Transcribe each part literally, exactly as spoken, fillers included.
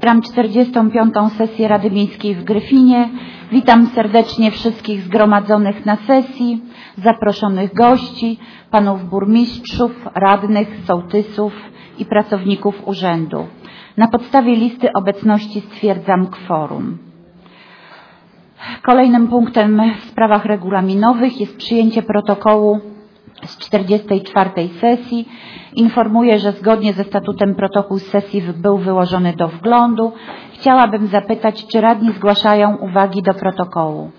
Otwieram czterdziestą piątą sesję Rady Miejskiej w Gryfinie. Witam serdecznie wszystkich zgromadzonych na sesji, zaproszonych gości, panów burmistrzów, radnych, sołtysów i pracowników urzędu. Na podstawie listy obecności stwierdzam kworum. Kolejnym punktem w sprawach regulaminowych jest przyjęcie protokołu z czterdziestej czwartej sesji. Informuję, że zgodnie ze statutem protokół z sesji był wyłożony do wglądu. Chciałabym zapytać, czy radni zgłaszają uwagi do protokołu.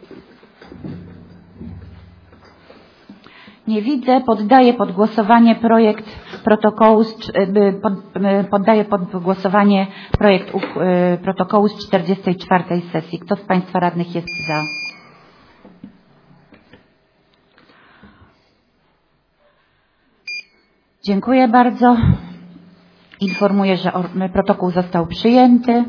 Nie widzę. Poddaję pod głosowanie projekt protokołu z, pod, poddaję pod głosowanie projekt protokołu z czterdziestej czwartej sesji. Kto z Państwa radnych jest za? Dziękuję bardzo. Informuję, że protokół został przyjęty.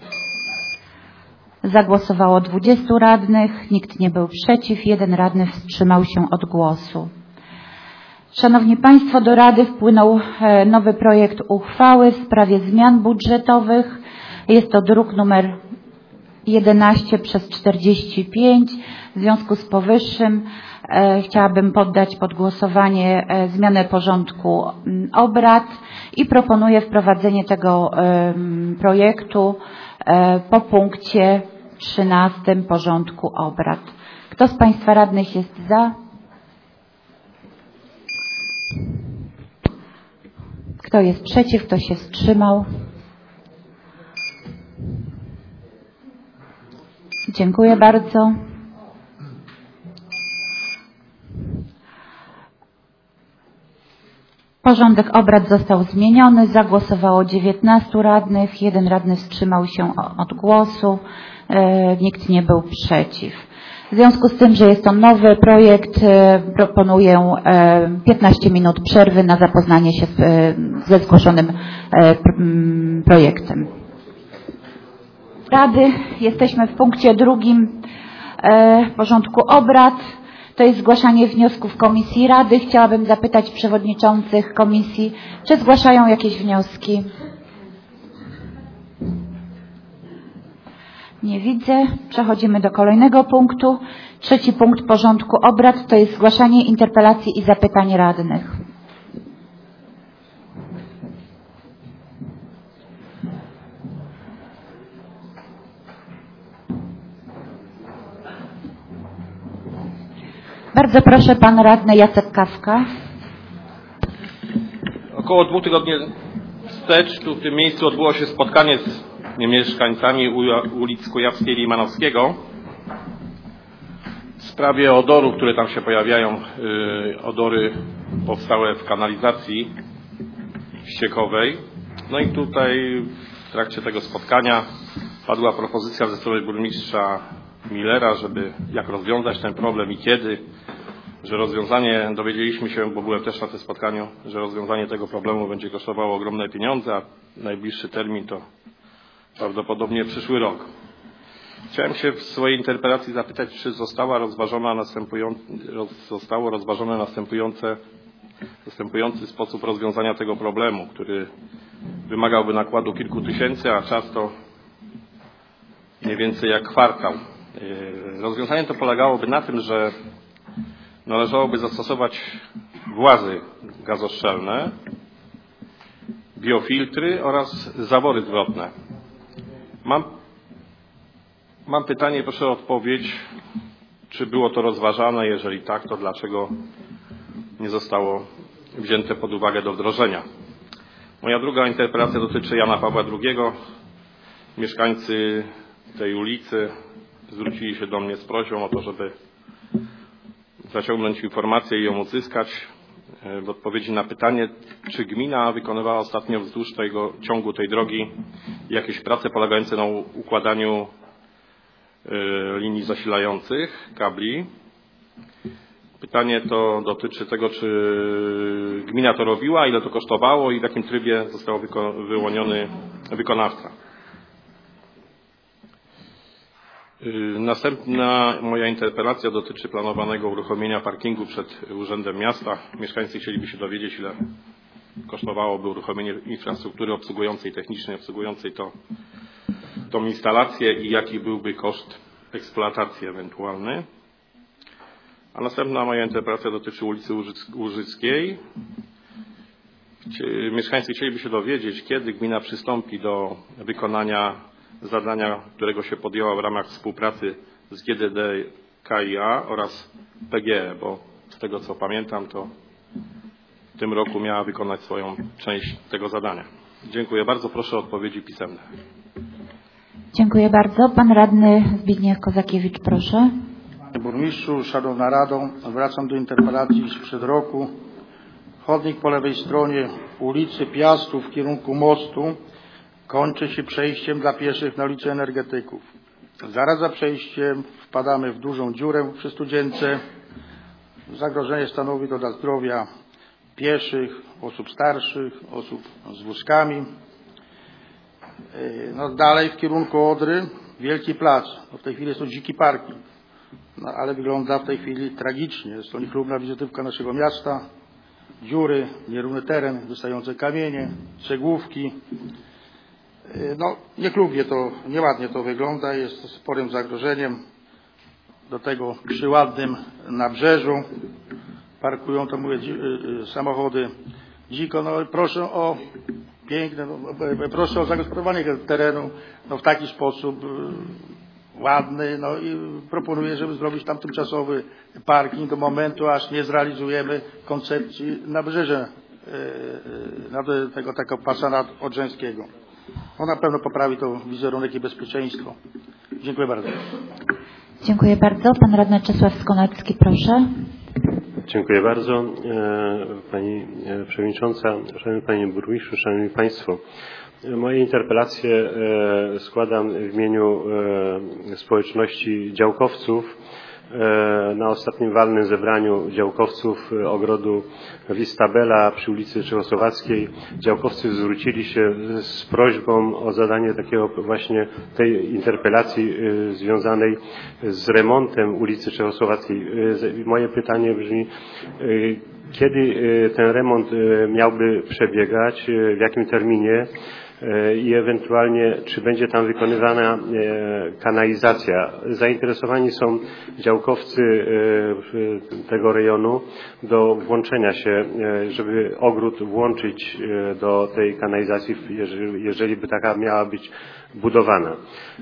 Zagłosowało dwudziestu radnych, nikt nie był przeciw, jeden radny wstrzymał się od głosu. Szanowni Państwo, do Rady wpłynął nowy projekt uchwały w sprawie zmian budżetowych. Jest to druk numer jedenaście przez czterdzieści pięć. W związku z powyższym e, chciałabym poddać pod głosowanie e, zmianę porządku m, obrad i proponuję wprowadzenie tego e, projektu e, po punkcie trzynastym porządku obrad. Kto z Państwa radnych jest za? Kto jest przeciw? Kto się wstrzymał? Dziękuję bardzo. Porządek obrad został zmieniony. Zagłosowało dziewiętnastu radnych. Jeden radny wstrzymał się od głosu. E, nikt nie był przeciw. W związku z tym, że jest to nowy projekt, e, proponuję e, piętnaście minut przerwy na zapoznanie się z, e, ze zgłoszonym e, projektem. Rady. Jesteśmy w punkcie drugim e, porządku obrad. To jest zgłaszanie wniosków Komisji Rady. Chciałabym zapytać przewodniczących komisji, czy zgłaszają jakieś wnioski? Nie widzę. Przechodzimy do kolejnego punktu. Trzeci punkt porządku obrad to jest zgłaszanie interpelacji i zapytań radnych. Bardzo proszę, pan radny Jacek Kawka. Około dwóch tygodni wstecz tu w tym miejscu odbyło się spotkanie z mieszkańcami ulic Kujawskiej i Limanowskiego w sprawie odorów, które tam się pojawiają, yy, odory powstałe w kanalizacji ściekowej. No i tutaj w trakcie tego spotkania padła propozycja ze strony burmistrza Millera, żeby jak rozwiązać ten problem i kiedy, że rozwiązanie, dowiedzieliśmy się, bo byłem też na tym spotkaniu, że rozwiązanie tego problemu będzie kosztowało ogromne pieniądze, a najbliższy termin to prawdopodobnie przyszły rok. Chciałem się w swojej interpelacji zapytać, czy została rozważona następujące, zostało rozważone następujące, następujący sposób rozwiązania tego problemu, który wymagałby nakładu kilku tysięcy, a czas to mniej więcej jak kwartał. Rozwiązanie to polegałoby na tym, że należałoby zastosować włazy gazostrzelne, biofiltry oraz zawory zwrotne. Mam, mam pytanie, proszę o odpowiedź, czy było to rozważane, jeżeli tak, to dlaczego nie zostało wzięte pod uwagę do wdrożenia. Moja druga interpelacja dotyczy Jana Pawła drugiego. Mieszkańcy tej ulicy zwrócili się do mnie z prośbą o to, żeby zaciągnąć informację i ją uzyskać w odpowiedzi na pytanie, czy gmina wykonywała ostatnio wzdłuż tego ciągu tej drogi jakieś prace polegające na układaniu linii zasilających, kabli. Pytanie to dotyczy tego, czy gmina to robiła, ile to kosztowało i w jakim trybie został wyłoniony wykonawca. Następna moja interpelacja dotyczy planowanego uruchomienia parkingu przed Urzędem Miasta. Mieszkańcy chcieliby się dowiedzieć, ile kosztowałoby uruchomienie infrastruktury obsługującej, technicznej obsługującej to tą instalację i jaki byłby koszt eksploatacji ewentualny. A następna moja interpelacja dotyczy ulicy Łużyckiej. Mieszkańcy chcieliby się dowiedzieć, kiedy gmina przystąpi do wykonania zadania, którego się podjęła w ramach współpracy z G D D K i A oraz P G E, bo z tego co pamiętam, to w tym roku miała wykonać swoją część tego zadania. Dziękuję bardzo. Proszę o odpowiedzi pisemne. Dziękuję bardzo. Pan radny Zbigniew Kozakiewicz, proszę. Panie burmistrzu, szanowna Rado, wracam do interpelacji sprzed roku. Chodnik po lewej stronie ulicy Piastów w kierunku mostu kończy się przejściem dla pieszych na ulicę Energetyków. Zaraz za przejściem wpadamy w dużą dziurę przy Studzience. Zagrożenie stanowi to dla zdrowia pieszych, osób starszych, osób z wózkami. No, dalej w kierunku Odry Wielki Plac. No, w tej chwili jest to dziki parking, no, ale wygląda w tej chwili tragicznie. Jest to niechlubna wizytówka naszego miasta. Dziury, nierówny teren, wystające kamienie, cegłówki. No, niechlubnie to, nieładnie to wygląda, jest to sporym zagrożeniem. Do tego przy ładnym nabrzeżu parkują, to mówię, samochody dziko. No, proszę o piękne, no, proszę o zagospodarowanie terenu no, w taki sposób ładny, no i proponuję, żeby zrobić tam tymczasowy parking do momentu, aż nie zrealizujemy koncepcji nabrzeża yy, tego takiego pasa odrzeńskiego. On na pewno poprawi to wizerunek i bezpieczeństwo. Dziękuję bardzo. Dziękuję bardzo. Pan radny Czesław Skonecki, proszę. Dziękuję bardzo. Pani Przewodnicząca, Szanowny Panie Burmistrzu, Szanowni Państwo. Moje interpelacje składam w imieniu społeczności działkowców. Na ostatnim walnym zebraniu działkowców ogrodu Vistabella przy ulicy Czechosłowackiej działkowcy zwrócili się z prośbą o zadanie takiego właśnie tej interpelacji związanej z remontem ulicy Czechosłowackiej. Moje pytanie brzmi, kiedy ten remont miałby przebiegać, w jakim terminie i ewentualnie czy będzie tam wykonywana kanalizacja. Zainteresowani są działkowcy tego rejonu do włączenia się, żeby ogród włączyć do tej kanalizacji, jeżeli, jeżeli by taka miała być budowana.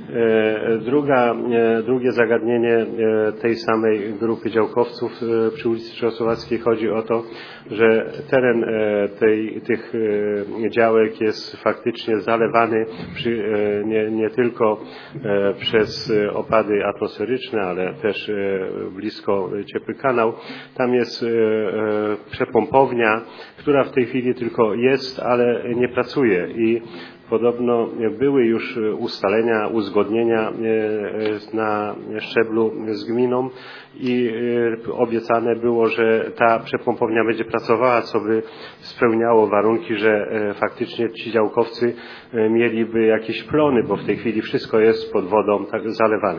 Druga, drugie zagadnienie tej samej grupy działkowców przy ulicy Czechosłowackiej chodzi o to, że teren tej, tych działek jest faktycznie zalewany przy, nie, nie tylko przez opady atmosferyczne, ale też blisko ciepły kanał. Tam jest przepompownia, która w tej chwili tylko jest, ale nie pracuje i podobno były już ustalenia, uzgodnienia na szczeblu z gminą i obiecane było, że ta przepompownia będzie pracowała, co by spełniało warunki, że faktycznie ci działkowcy mieliby jakieś plony, bo w tej chwili wszystko jest pod wodą tak zalewane.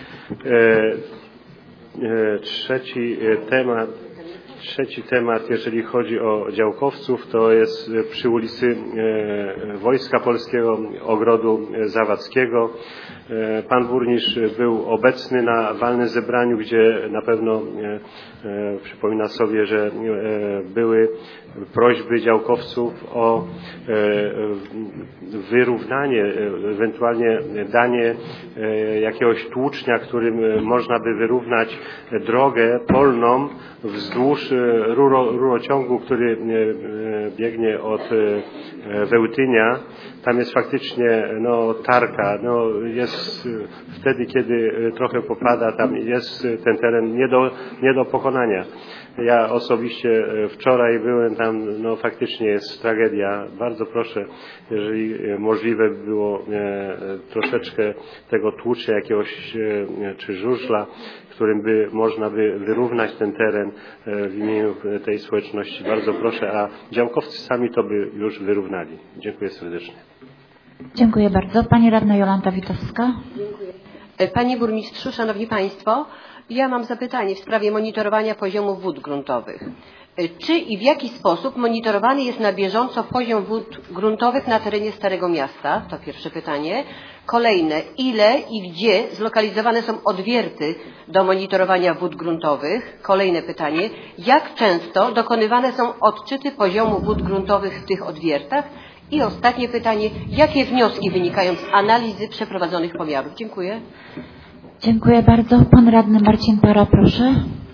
Trzeci temat. Trzeci temat, jeżeli chodzi o działkowców, to jest przy ulicy Wojska Polskiego, Ogrodu Zawadzkiego. Pan burmistrz był obecny na walnym zebraniu, gdzie na pewno przypomina sobie, że były prośby działkowców o wyrównanie, ewentualnie danie jakiegoś tłucznia, którym można by wyrównać drogę polną wzdłuż ruro, rurociągu, który biegnie od Wełtynia. Tam jest faktycznie no, tarka, no, jest wtedy, kiedy trochę popada, tam jest ten teren nie do, nie do pokonania. Ja osobiście wczoraj byłem tam, no faktycznie jest tragedia. Bardzo proszę, jeżeli możliwe by było e, troszeczkę tego tłucznia jakiegoś e, czy żużla, którym by można by wyrównać ten teren e, w imieniu tej społeczności. Bardzo proszę, a działkowcy sami to by już wyrównali. Dziękuję serdecznie. Dziękuję bardzo. Pani radna Jolanta Witowska. Dziękuję. Panie Burmistrzu, Szanowni Państwo, ja mam zapytanie w sprawie monitorowania poziomu wód gruntowych. Czy i w jaki sposób monitorowany jest na bieżąco poziom wód gruntowych na terenie Starego Miasta? To pierwsze pytanie. Kolejne, ile i gdzie zlokalizowane są odwierty do monitorowania wód gruntowych? Kolejne pytanie, jak często dokonywane są odczyty poziomu wód gruntowych w tych odwiertach? I ostatnie pytanie, jakie wnioski wynikają z analizy przeprowadzonych pomiarów? Dziękuję. Dziękuję bardzo. Pan radny Marcin Para, proszę.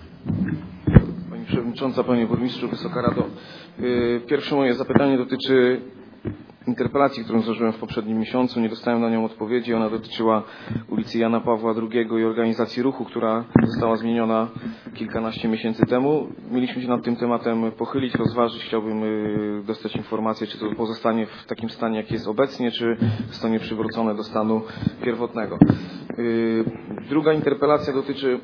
Pani Przewodnicząca, Panie Burmistrzu, Wysoka Rado. Pierwsze moje zapytanie dotyczy interpelacji, którą złożyłem w poprzednim miesiącu. Nie dostałem na nią odpowiedzi. Ona dotyczyła ulicy Jana Pawła drugiego i organizacji ruchu, która została zmieniona kilkanaście miesięcy temu. Mieliśmy się nad tym tematem pochylić, rozważyć. Chciałbym dostać informację, czy to pozostanie w takim stanie, jak jest obecnie, czy zostanie przywrócone do stanu pierwotnego. Druga interpelacja dotyczy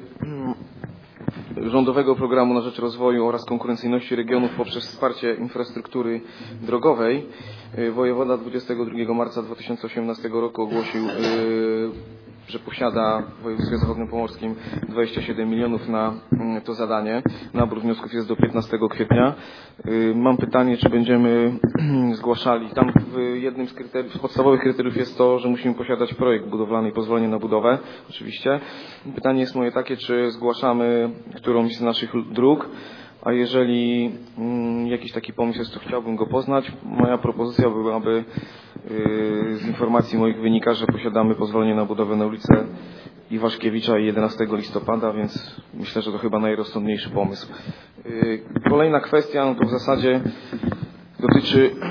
Rządowego Programu na rzecz Rozwoju oraz Konkurencyjności Regionów poprzez wsparcie infrastruktury drogowej. Wojewoda dwudziestego drugiego marca dwa tysiące osiemnastego roku ogłosił, że posiada w województwie zachodniopomorskim dwadzieścia siedem milionów na to zadanie. Nabór wniosków jest do piętnastego kwietnia. Mam pytanie, czy będziemy zgłaszali. Tam w jednym z kryteriów, z podstawowych kryteriów jest to, że musimy posiadać projekt budowlany i pozwolenie na budowę, oczywiście. Pytanie jest moje takie, czy zgłaszamy którąś z naszych dróg, a jeżeli mm, jakiś taki pomysł jest, to chciałbym go poznać. Moja propozycja była, aby yy, z informacji moich wynika, że posiadamy pozwolenie na budowę na ulicę Iwaszkiewicza jedenastego listopada, więc myślę, że to chyba najrozsądniejszy pomysł. Yy, kolejna kwestia, no to w zasadzie dotyczy yy,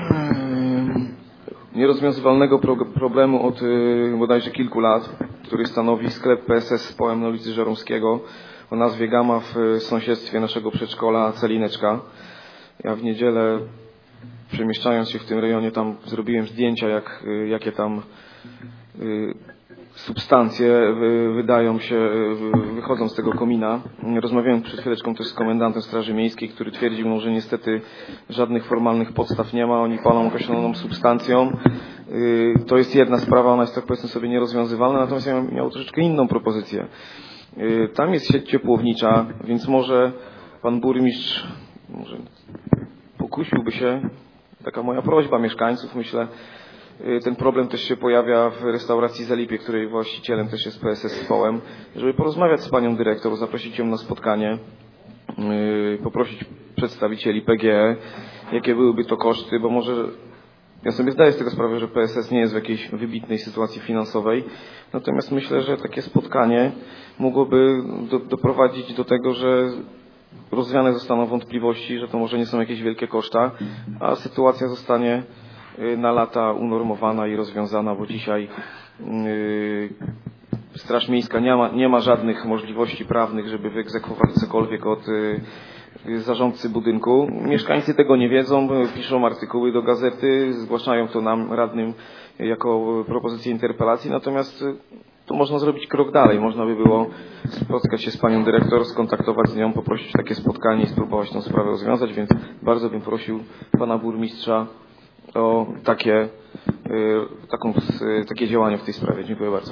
nierozwiązywalnego pro, problemu od yy, bodajże kilku lat, który stanowi sklep P S S z Połem na ulicy Żeromskiego o nazwie Gama w sąsiedztwie naszego przedszkola Celineczka. Ja w niedzielę, przemieszczając się w tym rejonie, tam zrobiłem zdjęcia, jak, jakie tam y, substancje wydają się, wychodzą z tego komina. Rozmawiałem przed chwileczką też z komendantem Straży Miejskiej, który twierdził, no, że niestety żadnych formalnych podstaw nie ma, oni palą określoną substancją. Y, to jest jedna sprawa, ona jest, tak powiedzmy sobie, nierozwiązywalna, natomiast ja miał troszeczkę inną propozycję. Tam jest sieć ciepłownicza, więc może pan burmistrz może pokusiłby się, taka moja prośba mieszkańców, myślę, ten problem też się pojawia w restauracji Zalipie, której właścicielem też jest P S S z Połem, żeby porozmawiać z panią dyrektor, zaprosić ją na spotkanie, poprosić przedstawicieli P G E, jakie byłyby to koszty, bo może ja sobie zdaję z tego sprawę, że P S S nie jest w jakiejś wybitnej sytuacji finansowej, natomiast myślę, że takie spotkanie mogłoby do, doprowadzić do tego, że rozwiane zostaną wątpliwości, że to może nie są jakieś wielkie koszta, a sytuacja zostanie na lata unormowana i rozwiązana, bo dzisiaj yy, Straż Miejska nie ma, nie ma żadnych możliwości prawnych, żeby wyegzekwować cokolwiek od yy, zarządcy budynku. Mieszkańcy tego nie wiedzą, piszą artykuły do gazety, zgłaszają to nam radnym jako propozycję interpelacji, natomiast tu można zrobić krok dalej. Można by było spotkać się z panią dyrektor, skontaktować z nią, poprosić takie spotkanie i spróbować tę sprawę rozwiązać, więc bardzo bym prosił pana burmistrza o takie, taką, takie działania w tej sprawie. Dziękuję bardzo.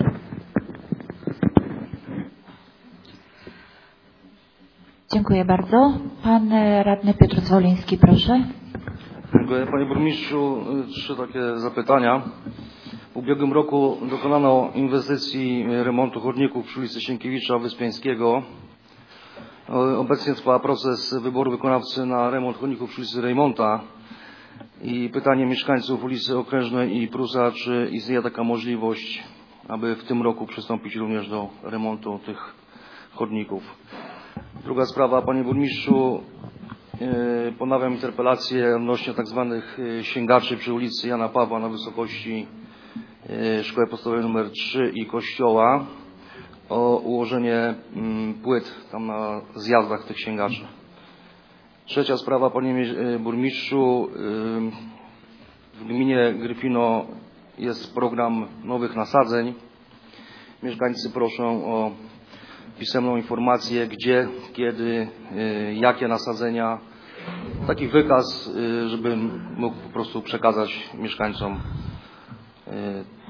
Dziękuję bardzo. Pan radny Piotr Zwoliński, proszę. Dziękuję. Panie burmistrzu, trzy takie zapytania. W ubiegłym roku dokonano inwestycji remontu chodników przy ulicy Sienkiewicza Wyspiańskiego. Obecnie trwa proces wyboru wykonawcy na remont chodników przy ulicy Rejmonta. I pytanie mieszkańców ulicy Okrężnej i Prusa, czy istnieje taka możliwość, aby w tym roku przystąpić również do remontu tych chodników. Druga sprawa, panie burmistrzu, ponawiam interpelację odnośnie tak zwanych sięgaczy przy ulicy Jana Pawła na wysokości Szkoły Podstawowej numer trzy i Kościoła o ułożenie płyt tam na zjazdach tych sięgaczy. Trzecia sprawa, panie burmistrzu, w gminie Gryfino jest program nowych nasadzeń. Mieszkańcy proszą o pisemną informację, gdzie, kiedy, jakie nasadzenia. Taki wykaz, żebym mógł po prostu przekazać mieszkańcom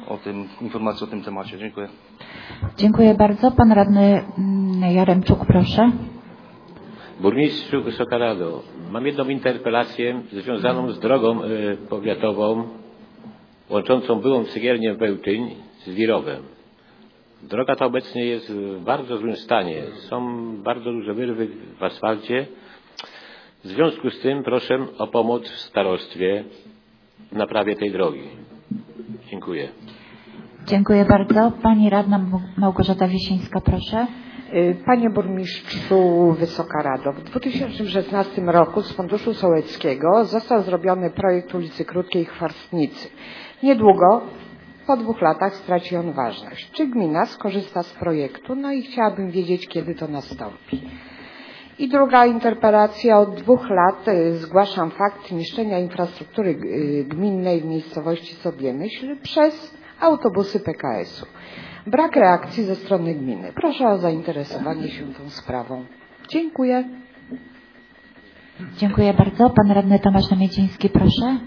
o tym, informację o tym temacie. Dziękuję. Dziękuję bardzo. Pan radny Jaremczuk, proszę. Burmistrzu, Wysoka Rado, mam jedną interpelację związaną z drogą y, powiatową łączącą byłą Cygiernię Bełtyń z Wirowem. Droga ta obecnie jest w bardzo złym stanie. Są bardzo duże wyrwy w asfalcie. W związku z tym proszę o pomoc w starostwie w naprawie tej drogi. Dziękuję. Dziękuję bardzo. Pani radna Małgorzata Wisińska, proszę. Panie burmistrzu, Wysoka Rado, w dwa tysiące szesnastym roku z Funduszu Sołeckiego został zrobiony projekt ulicy Krótkiej Chwastnicy. Niedługo, po dwóch latach, straci on ważność. Czy gmina skorzysta z projektu? No i chciałabym wiedzieć, kiedy to nastąpi. I druga interpelacja. Od dwóch lat zgłaszam fakt niszczenia infrastruktury gminnej w miejscowości Sobiemyśl przez autobusy P K S u. Brak reakcji ze strony gminy. Proszę o zainteresowanie się tą sprawą. Dziękuję. Dziękuję bardzo. Pan radny Tomasz Namiedziński, proszę.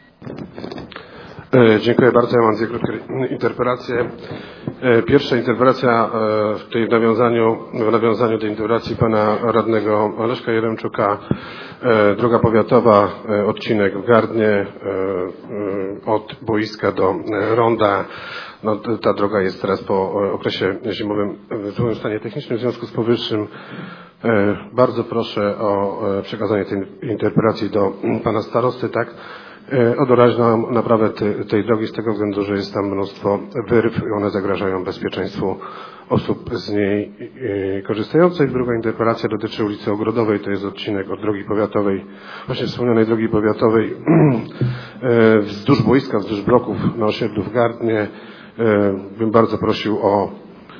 Dziękuję bardzo. Ja mam dwie krótkie interpelacje. Pierwsza interpelacja w tej w nawiązaniu, w nawiązaniu do interpelacji pana radnego Leszka Jaremczuka. Droga powiatowa, odcinek w Gardnie od boiska do ronda. No, ta droga jest teraz po okresie zimowym w złym stanie technicznym. W związku z powyższym bardzo proszę o przekazanie tej interpelacji do pana starosty, tak? O doraźną naprawę tej, tej drogi z tego względu, że jest tam mnóstwo wyrw i one zagrażają bezpieczeństwu osób z niej korzystających. Druga interpelacja dotyczy ulicy Ogrodowej, to jest odcinek od drogi powiatowej, właśnie wspomnianej drogi powiatowej wzdłuż boiska, wzdłuż bloków na osiedlu w Gardnie. Bym bardzo prosił o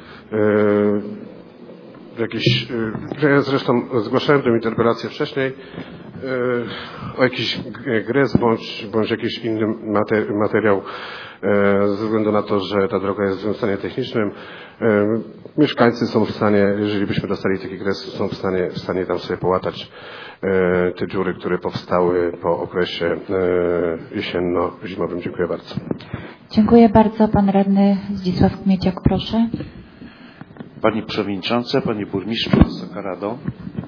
jakiś, ja zresztą zgłaszałem tę interpelację wcześniej, o jakiś gres bądź, bądź jakiś inny materiał ze względu na to, że ta droga jest w złym stanie technicznym. Mieszkańcy są w stanie, jeżeli byśmy dostali taki gres, są w stanie, w stanie tam sobie połatać te dziury, które powstały po okresie jesienno-zimowym. Dziękuję bardzo. Dziękuję bardzo. Pan radny Zdzisław Kmieciak, proszę. Pani Przewodnicząca, Panie Burmistrzu, Wysoka Rado.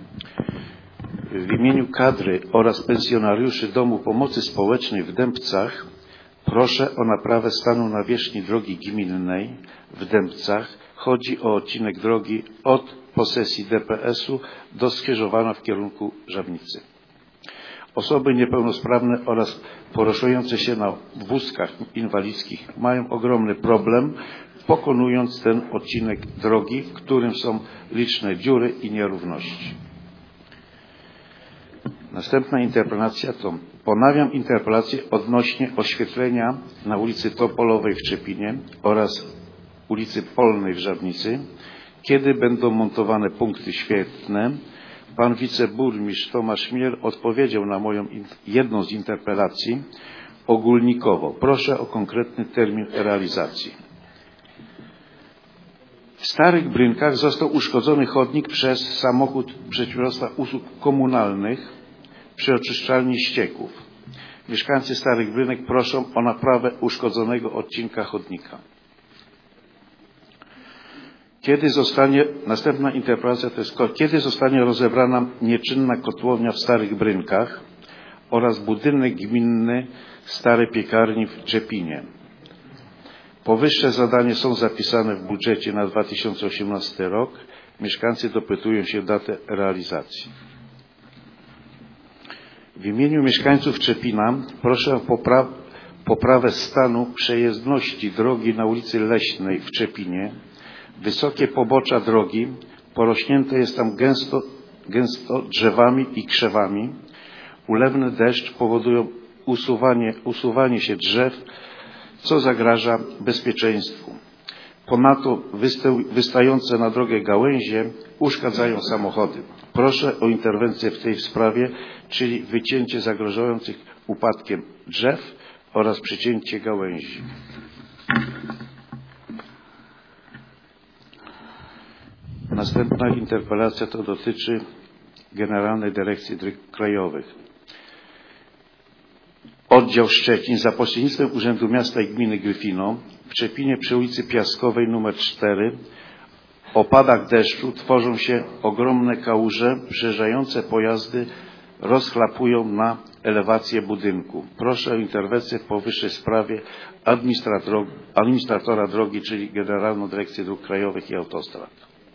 W imieniu kadry oraz pensjonariuszy Domu Pomocy Społecznej w Dębcach proszę o naprawę stanu nawierzchni drogi gminnej w Dębcach. Chodzi o odcinek drogi od posesji D P S u do skrzyżowania w kierunku Żabnicy. Osoby niepełnosprawne oraz poruszające się na wózkach inwalidzkich mają ogromny problem, pokonując ten odcinek drogi, w którym są liczne dziury i nierówności. Następna interpelacja to ponawiam interpelację odnośnie oświetlenia na ulicy Topolowej w Czepinie oraz ulicy Polnej w Żabnicy. Kiedy będą montowane punkty świetlne? Pan wiceburmistrz Tomasz Miel odpowiedział na moją jedną z interpelacji ogólnikowo. Proszę o konkretny termin realizacji. W Starych Brynkach został uszkodzony chodnik przez samochód Przedsiębiorstwa Usług Komunalnych przy oczyszczalni ścieków. Mieszkańcy Starych Brynek proszą o naprawę uszkodzonego odcinka chodnika. Kiedy zostanie, następna interpelacja to jest, kiedy zostanie rozebrana nieczynna kotłownia w Starych Brynkach oraz budynek gminny Stare Piekarni w Czepinie. Powyższe zadania są zapisane w budżecie na dwa tysiące osiemnasty rok. Mieszkańcy dopytują się datę realizacji. W imieniu mieszkańców Czepina proszę o popra poprawę stanu przejezdności drogi na ulicy Leśnej w Czepinie. Wysokie pobocza drogi, porośnięte jest tam gęsto, gęsto drzewami i krzewami. Ulewny deszcz powodują usuwanie, usuwanie się drzew, co zagraża bezpieczeństwu. Ponadto wystające na drogę gałęzie uszkadzają samochody. Proszę o interwencję w tej sprawie, czyli wycięcie zagrażających upadkiem drzew oraz przycięcie gałęzi. Następna interpelacja to dotyczy Generalnej Dyrekcji Dróg Krajowych. Od oddział Szczecin za pośrednictwem Urzędu Miasta i Gminy Gryfino w Czepinie przy ulicy Piaskowej numer cztery w opadach deszczu tworzą się ogromne kałuże, przejeżdżające pojazdy rozchlapują na elewację budynku. Proszę o interwencję w powyższej sprawie administrator, administratora drogi, czyli Generalną Dyrekcję Dróg Krajowych i Autostrad.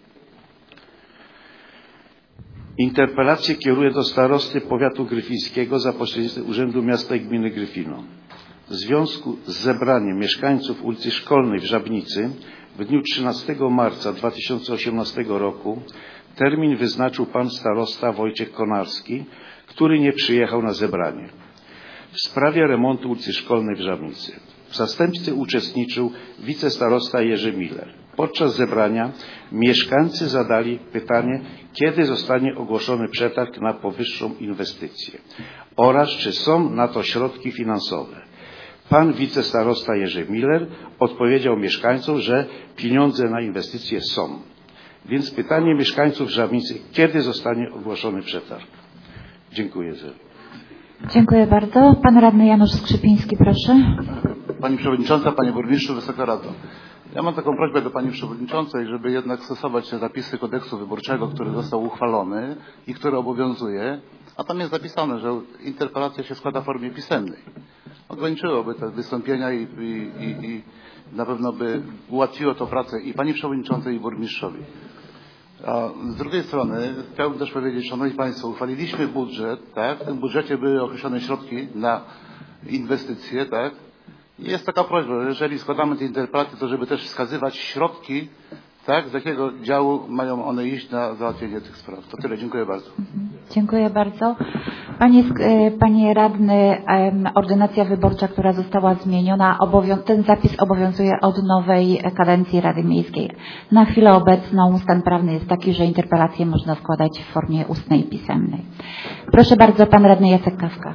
Interpelację kieruję do starosty powiatu gryfińskiego za pośrednictwem Urzędu Miasta i Gminy Gryfino. W związku z zebraniem mieszkańców ulicy Szkolnej w Żabnicy w dniu trzynastego marca dwa tysiące osiemnastego roku termin wyznaczył pan starosta Wojciech Konarski, który nie przyjechał na zebranie. W sprawie remontu ulicy Szkolnej w Żabnicy w zastępstwie uczestniczył wicestarosta Jerzy Miller. Podczas zebrania mieszkańcy zadali pytanie, kiedy zostanie ogłoszony przetarg na powyższą inwestycję oraz czy są na to środki finansowe. Pan wicestarosta Jerzy Miller odpowiedział mieszkańcom, że pieniądze na inwestycje są. Więc pytanie mieszkańców Żabnicy, kiedy zostanie ogłoszony przetarg? Dziękuję. Dziękuję bardzo. Pan radny Janusz Skrzypiński, proszę. Pani Przewodnicząca, Panie Burmistrzu, Wysoka Rado. Ja mam taką prośbę do Pani Przewodniczącej, żeby jednak stosować te zapisy kodeksu wyborczego, który został uchwalony i który obowiązuje, a tam jest zapisane, że interpelacja się składa w formie pisemnej. Ograniczyłoby te wystąpienia i, i, i, i na pewno by ułatwiło to pracę i Pani Przewodniczącej, i Burmistrzowi. A z drugiej strony chciałbym też powiedzieć, Szanowni Państwo, uchwaliliśmy budżet, tak? W tym budżecie były określone środki na inwestycje, tak? I jest taka prośba, że jeżeli składamy te interpelacje, to żeby też wskazywać środki, tak? Z jakiego działu mają one iść na załatwienie tych spraw. To tyle. Dziękuję bardzo. Dziękuję bardzo. Panie, panie radny, ordynacja wyborcza, która została zmieniona, ten zapis obowiązuje od nowej kadencji Rady Miejskiej. Na chwilę obecną stan prawny jest taki, że interpelacje można składać w formie ustnej i pisemnej. Proszę bardzo, pan radny Jacek Kawka.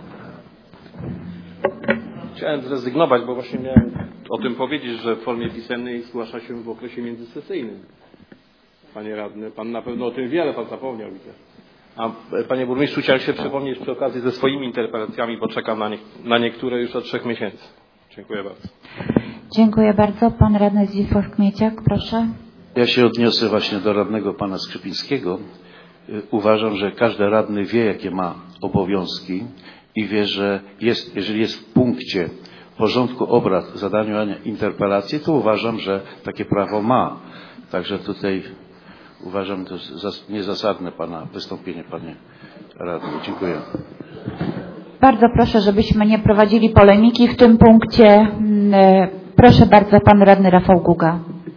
Chciałem zrezygnować, bo właśnie miałem o tym powiedzieć, że w formie pisemnej zgłasza się w okresie międzysesyjnym. Panie radny, pan na pewno o tym wie, ale pan zapomniał, widzę. A panie burmistrzu, chciałem się przypomnieć przy okazji ze swoimi interpelacjami, bo czekam na, nie, na niektóre już od trzech miesięcy. Dziękuję bardzo. Dziękuję bardzo. Pan radny Zdzisław Kmieciak, proszę. Ja się odniosę właśnie do radnego pana Skrzypińskiego. Uważam, że każdy radny wie, jakie ma obowiązki i wie, że jest, jeżeli jest w punkcie porządku obrad zadania interpelacji, to uważam, że takie prawo ma. Także tutaj uważam, to jest niezasadne pana wystąpienie, panie radny. Dziękuję. Bardzo proszę, żebyśmy nie prowadzili polemiki w tym punkcie. Proszę bardzo, pan radny Rafał Guga.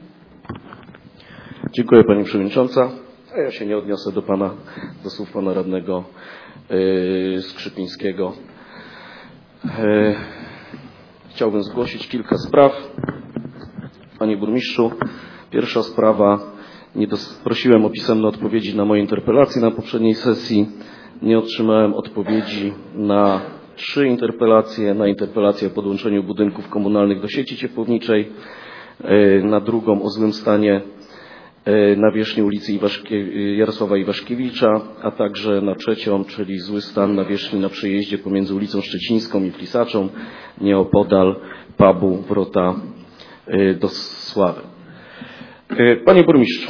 Dziękuję pani przewodnicząca. A ja się nie odniosę do pana, do słów pana radnego yy, Skrzypińskiego. Yy, chciałbym zgłosić kilka spraw. Panie burmistrzu, pierwsza sprawa. Nie dos- prosiłem o pisemne odpowiedzi na moje interpelacje na poprzedniej sesji. Nie otrzymałem odpowiedzi na trzy interpelacje. Na interpelację o podłączeniu budynków komunalnych do sieci ciepłowniczej, yy, na drugą o złym stanie nawierzchni ulicy Iwaszkie, Jarosława Iwaszkiewicza, a także na trzecią, czyli zły stan nawierzchni na przejeździe pomiędzy ulicą Szczecińską i Flisaczą, nieopodal pubu Wrota do Sławy. Panie burmistrzu,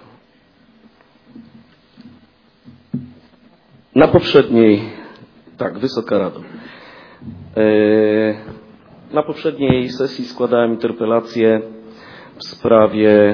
na poprzedniej, tak, Wysoka Rado, na poprzedniej sesji składałem interpelację w sprawie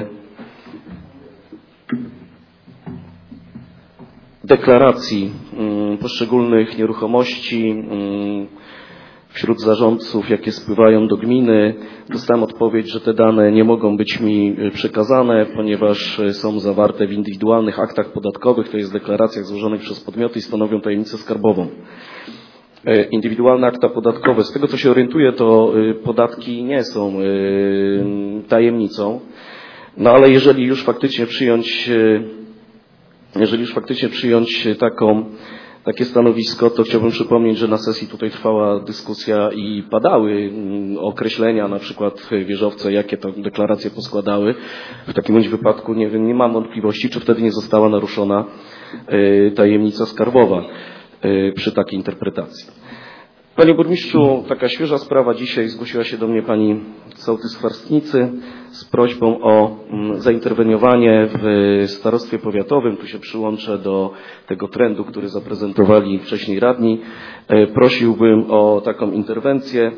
deklaracji poszczególnych nieruchomości wśród zarządców, jakie spływają do gminy. Dostałem odpowiedź, że te dane nie mogą być mi przekazane, ponieważ są zawarte w indywidualnych aktach podatkowych, to jest deklaracjach złożonych przez podmioty i stanowią tajemnicę skarbową. Indywidualne akta podatkowe, z tego co się orientuję, to podatki nie są tajemnicą, no ale jeżeli już faktycznie przyjąć Jeżeli już faktycznie przyjąć taką, takie stanowisko, to chciałbym przypomnieć, że na sesji tutaj trwała dyskusja i padały określenia, na przykład wieżowce, jakie to deklaracje poskładały. W takim bądź wypadku nie wiem, nie mam wątpliwości, czy wtedy nie została naruszona tajemnica skarbowa przy takiej interpretacji. Panie burmistrzu, taka świeża sprawa. Dzisiaj zgłosiła się do mnie pani sołtys Chwastnicy z prośbą o zainterweniowanie w starostwie powiatowym. Tu się przyłączę do tego trendu, który zaprezentowali wcześniej radni. Prosiłbym o taką interwencję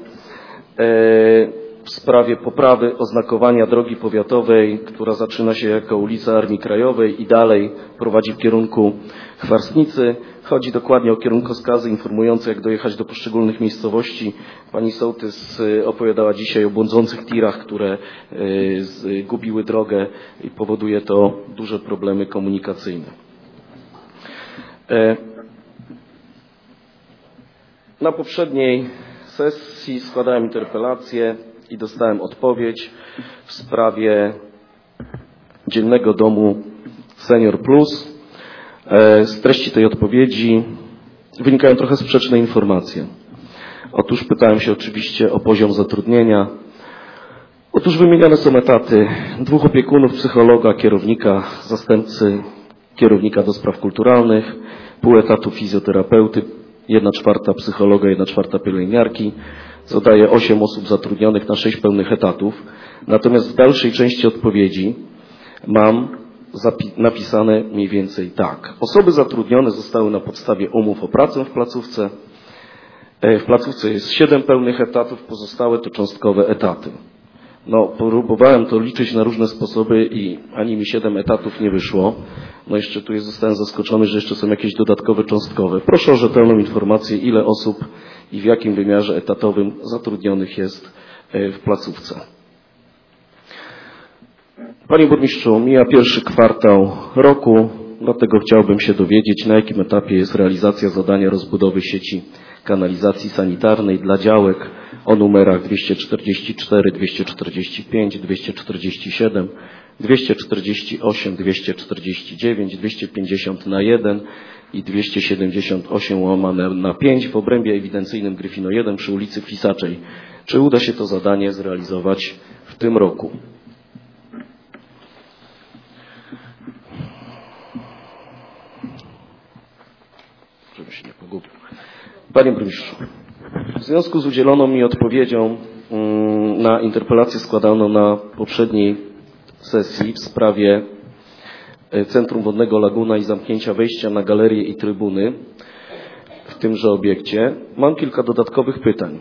w sprawie poprawy oznakowania drogi powiatowej, która zaczyna się jako ulica Armii Krajowej i dalej prowadzi w kierunku Chwastnicy. Chodzi dokładnie o kierunkowskazy informujące, jak dojechać do poszczególnych miejscowości. Pani sołtys opowiadała dzisiaj o błądzących tirach, które zgubiły drogę i powoduje to duże problemy komunikacyjne. Na poprzedniej sesji składałem interpelację i dostałem odpowiedź w sprawie Dziennego Domu Senior Plus. Z treści tej odpowiedzi wynikają trochę sprzeczne informacje. Otóż pytałem się oczywiście o poziom zatrudnienia. Otóż wymieniane są etaty dwóch opiekunów, psychologa, kierownika, zastępcy kierownika do spraw kulturalnych, pół etatu fizjoterapeuty, jedna czwarta psychologa, jedna czwarta pielęgniarki, co daje osiem osób zatrudnionych na sześć pełnych etatów. Natomiast w dalszej części odpowiedzi mam napisane mniej więcej tak. Osoby zatrudnione zostały na podstawie umów o pracę w placówce. W placówce jest siedem pełnych etatów, pozostałe to cząstkowe etaty. No, próbowałem to liczyć na różne sposoby i ani mi siedem etatów nie wyszło. No jeszcze tu jest, zostałem zaskoczony, że jeszcze są jakieś dodatkowe cząstkowe. Proszę o rzetelną informację, ile osób i w jakim wymiarze etatowym zatrudnionych jest w placówce. Panie burmistrzu, mija pierwszy kwartał roku, dlatego chciałbym się dowiedzieć, na jakim etapie jest realizacja zadania rozbudowy sieci kanalizacji sanitarnej dla działek o numerach dwieście czterdzieści cztery, dwieście czterdzieści pięć, dwieście czterdzieści siedem, dwieście czterdzieści osiem, dwieście czterdzieści dziewięć, dwieście pięćdziesiąt na jeden i dwieście siedemdziesiąt osiem łamane na pięć w obrębie ewidencyjnym Gryfino jeden przy ulicy Fisaczej. Czy uda się to zadanie zrealizować w tym roku? Żeby się nie pogubił. Panie burmistrzu, w związku z udzieloną mi odpowiedzią na interpelację składaną na poprzedniej sesji w sprawie Centrum Wodnego Laguna i zamknięcia wejścia na galerię i trybuny w tymże obiekcie, mam kilka dodatkowych pytań.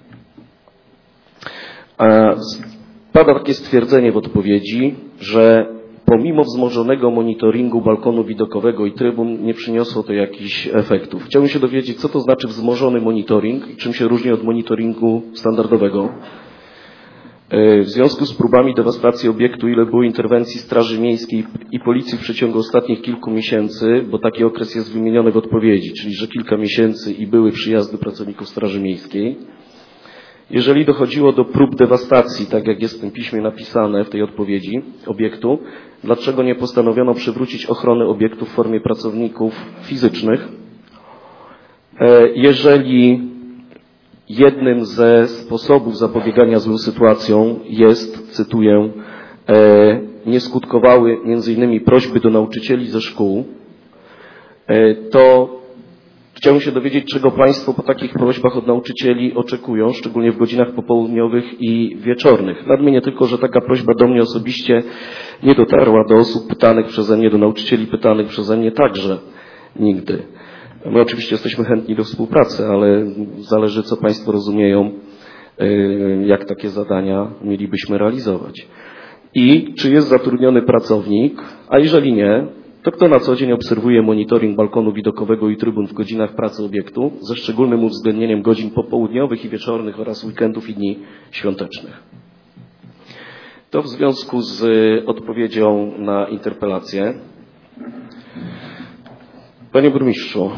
Pada takie stwierdzenie w odpowiedzi, że pomimo wzmożonego monitoringu balkonu widokowego i trybun nie przyniosło to jakichś efektów. Chciałbym się dowiedzieć, co to znaczy wzmożony monitoring i czym się różni od monitoringu standardowego. W związku z próbami dewastacji obiektu, ile było interwencji Straży Miejskiej i Policji w przeciągu ostatnich kilku miesięcy, bo taki okres jest wymieniony w odpowiedzi, czyli że kilka miesięcy i były przyjazdy pracowników Straży Miejskiej. Jeżeli dochodziło do prób dewastacji, tak jak jest w tym piśmie napisane w tej odpowiedzi obiektu, dlaczego nie postanowiono przywrócić ochrony obiektu w formie pracowników fizycznych? Jeżeli jednym ze sposobów zapobiegania złym sytuacjom jest, cytuję, nie skutkowały między innymi prośby do nauczycieli ze szkół, to chciałbym się dowiedzieć, czego Państwo po takich prośbach od nauczycieli oczekują, szczególnie w godzinach popołudniowych i wieczornych. Nadmienię tylko, że taka prośba do mnie osobiście nie dotarła, do osób pytanych przeze mnie, do nauczycieli pytanych przeze mnie także nigdy. My oczywiście jesteśmy chętni do współpracy, ale zależy, co Państwo rozumieją, jak takie zadania mielibyśmy realizować. I czy jest zatrudniony pracownik, a jeżeli nie, to kto na co dzień obserwuje monitoring balkonu widokowego i trybun w godzinach pracy obiektu, ze szczególnym uwzględnieniem godzin popołudniowych i wieczornych oraz weekendów i dni świątecznych. To w związku z odpowiedzią na interpelację. Panie burmistrzu,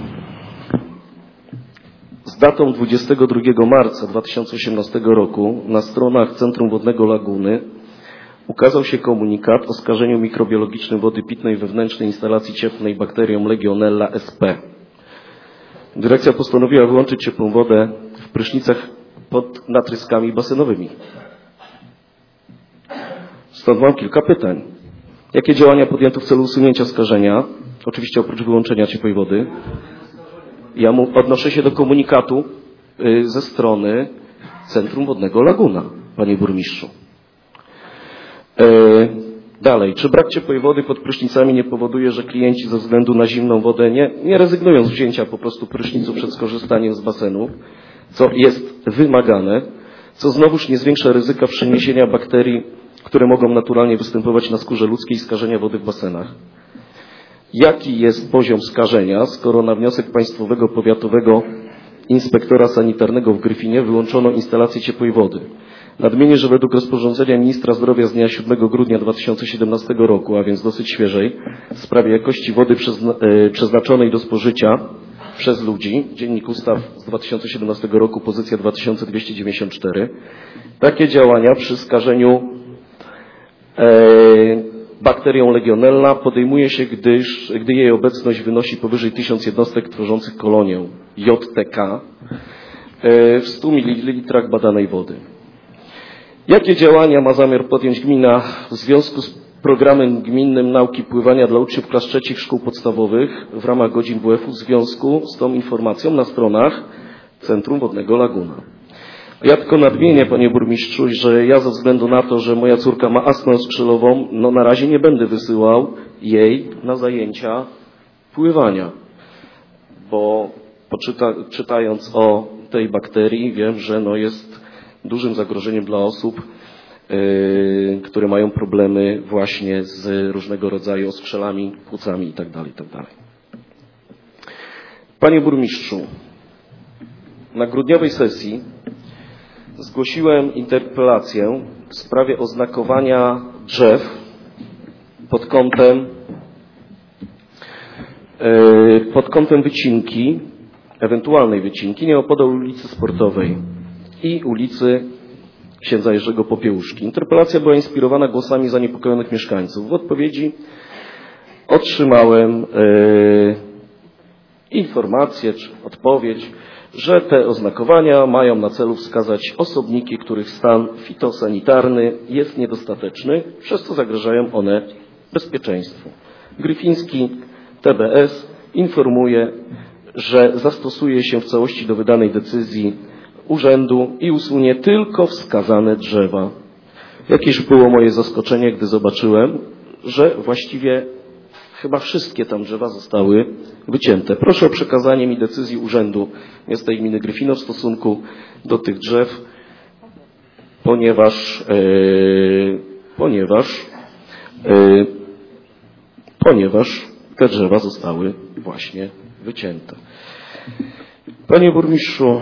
z datą dwudziestego drugiego marca dwa tysiące osiemnastego roku na stronach Centrum Wodnego Laguny ukazał się komunikat o skażeniu mikrobiologicznym wody pitnej wewnętrznej instalacji cieplnej bakterią Legionella S P. Dyrekcja postanowiła wyłączyć ciepłą wodę w prysznicach pod natryskami basenowymi. Stąd mam kilka pytań. Jakie działania podjęto w celu usunięcia skażenia? Oczywiście oprócz wyłączenia ciepłej wody. Ja mu odnoszę się do komunikatu, ze strony Centrum Wodnego Laguna, panie burmistrzu. Dalej, czy brak ciepłej wody pod prysznicami nie powoduje, że klienci ze względu na zimną wodę nie, nie rezygnują z wzięcia po prostu prysznicu przed skorzystaniem z basenu, co jest wymagane, co znowuż nie zwiększa ryzyka przeniesienia bakterii, które mogą naturalnie występować na skórze ludzkiej i skażenia wody w basenach? Jaki jest poziom skażenia, skoro na wniosek Państwowego Powiatowego Inspektora Sanitarnego w Gryfinie wyłączono instalację ciepłej wody? Nadmienię, że według rozporządzenia ministra zdrowia z dnia siódmego grudnia dwa tysiące siedemnastego roku, a więc dosyć świeżej, w sprawie jakości wody przezna e, przeznaczonej do spożycia przez ludzi, Dziennik Ustaw z dwa tysiące siedemnastego roku, pozycja dwa tysiące dwieście dziewięćdziesiąt cztery, takie działania przy skażeniu e, bakterią Legionella podejmuje się, gdyż, gdy jej obecność wynosi powyżej tysiąc jednostek tworzących kolonię J T K e, w stu mililitrach badanej wody. Jakie działania ma zamiar podjąć gmina w związku z programem gminnym nauki pływania dla uczniów klas trzecich szkół podstawowych w ramach godzin W F u w związku z tą informacją na stronach Centrum Wodnego Laguna? Ja tylko nadmienię, panie burmistrzu, że ja ze względu na to, że moja córka ma astmę skrzelową, no na razie nie będę wysyłał jej na zajęcia pływania, bo poczyta, czytając o tej bakterii wiem, że no jest dużym zagrożeniem dla osób, yy, które mają problemy właśnie z różnego rodzaju oskrzelami, płucami itd., itd. Panie burmistrzu, na grudniowej sesji zgłosiłem interpelację w sprawie oznakowania drzew pod kątem, yy, pod kątem wycinki, ewentualnej wycinki nieopodal ulicy Sportowej i ulicy księdza Jerzego Popiełuszki. Interpelacja była inspirowana głosami zaniepokojonych mieszkańców. W odpowiedzi otrzymałem yy, informację czy odpowiedź, że te oznakowania mają na celu wskazać osobniki, których stan fitosanitarny jest niedostateczny, przez co zagrażają one bezpieczeństwu. Gryfiński T B S informuje, że zastosuje się w całości do wydanej decyzji urzędu i usunie tylko wskazane drzewa. Jakież było moje zaskoczenie, gdy zobaczyłem, że właściwie chyba wszystkie tam drzewa zostały wycięte. Proszę o przekazanie mi decyzji Urzędu Miasta i Gminy Gryfino w stosunku do tych drzew, ponieważ, yy, ponieważ, yy, ponieważ te drzewa zostały właśnie wycięte. Panie burmistrzu,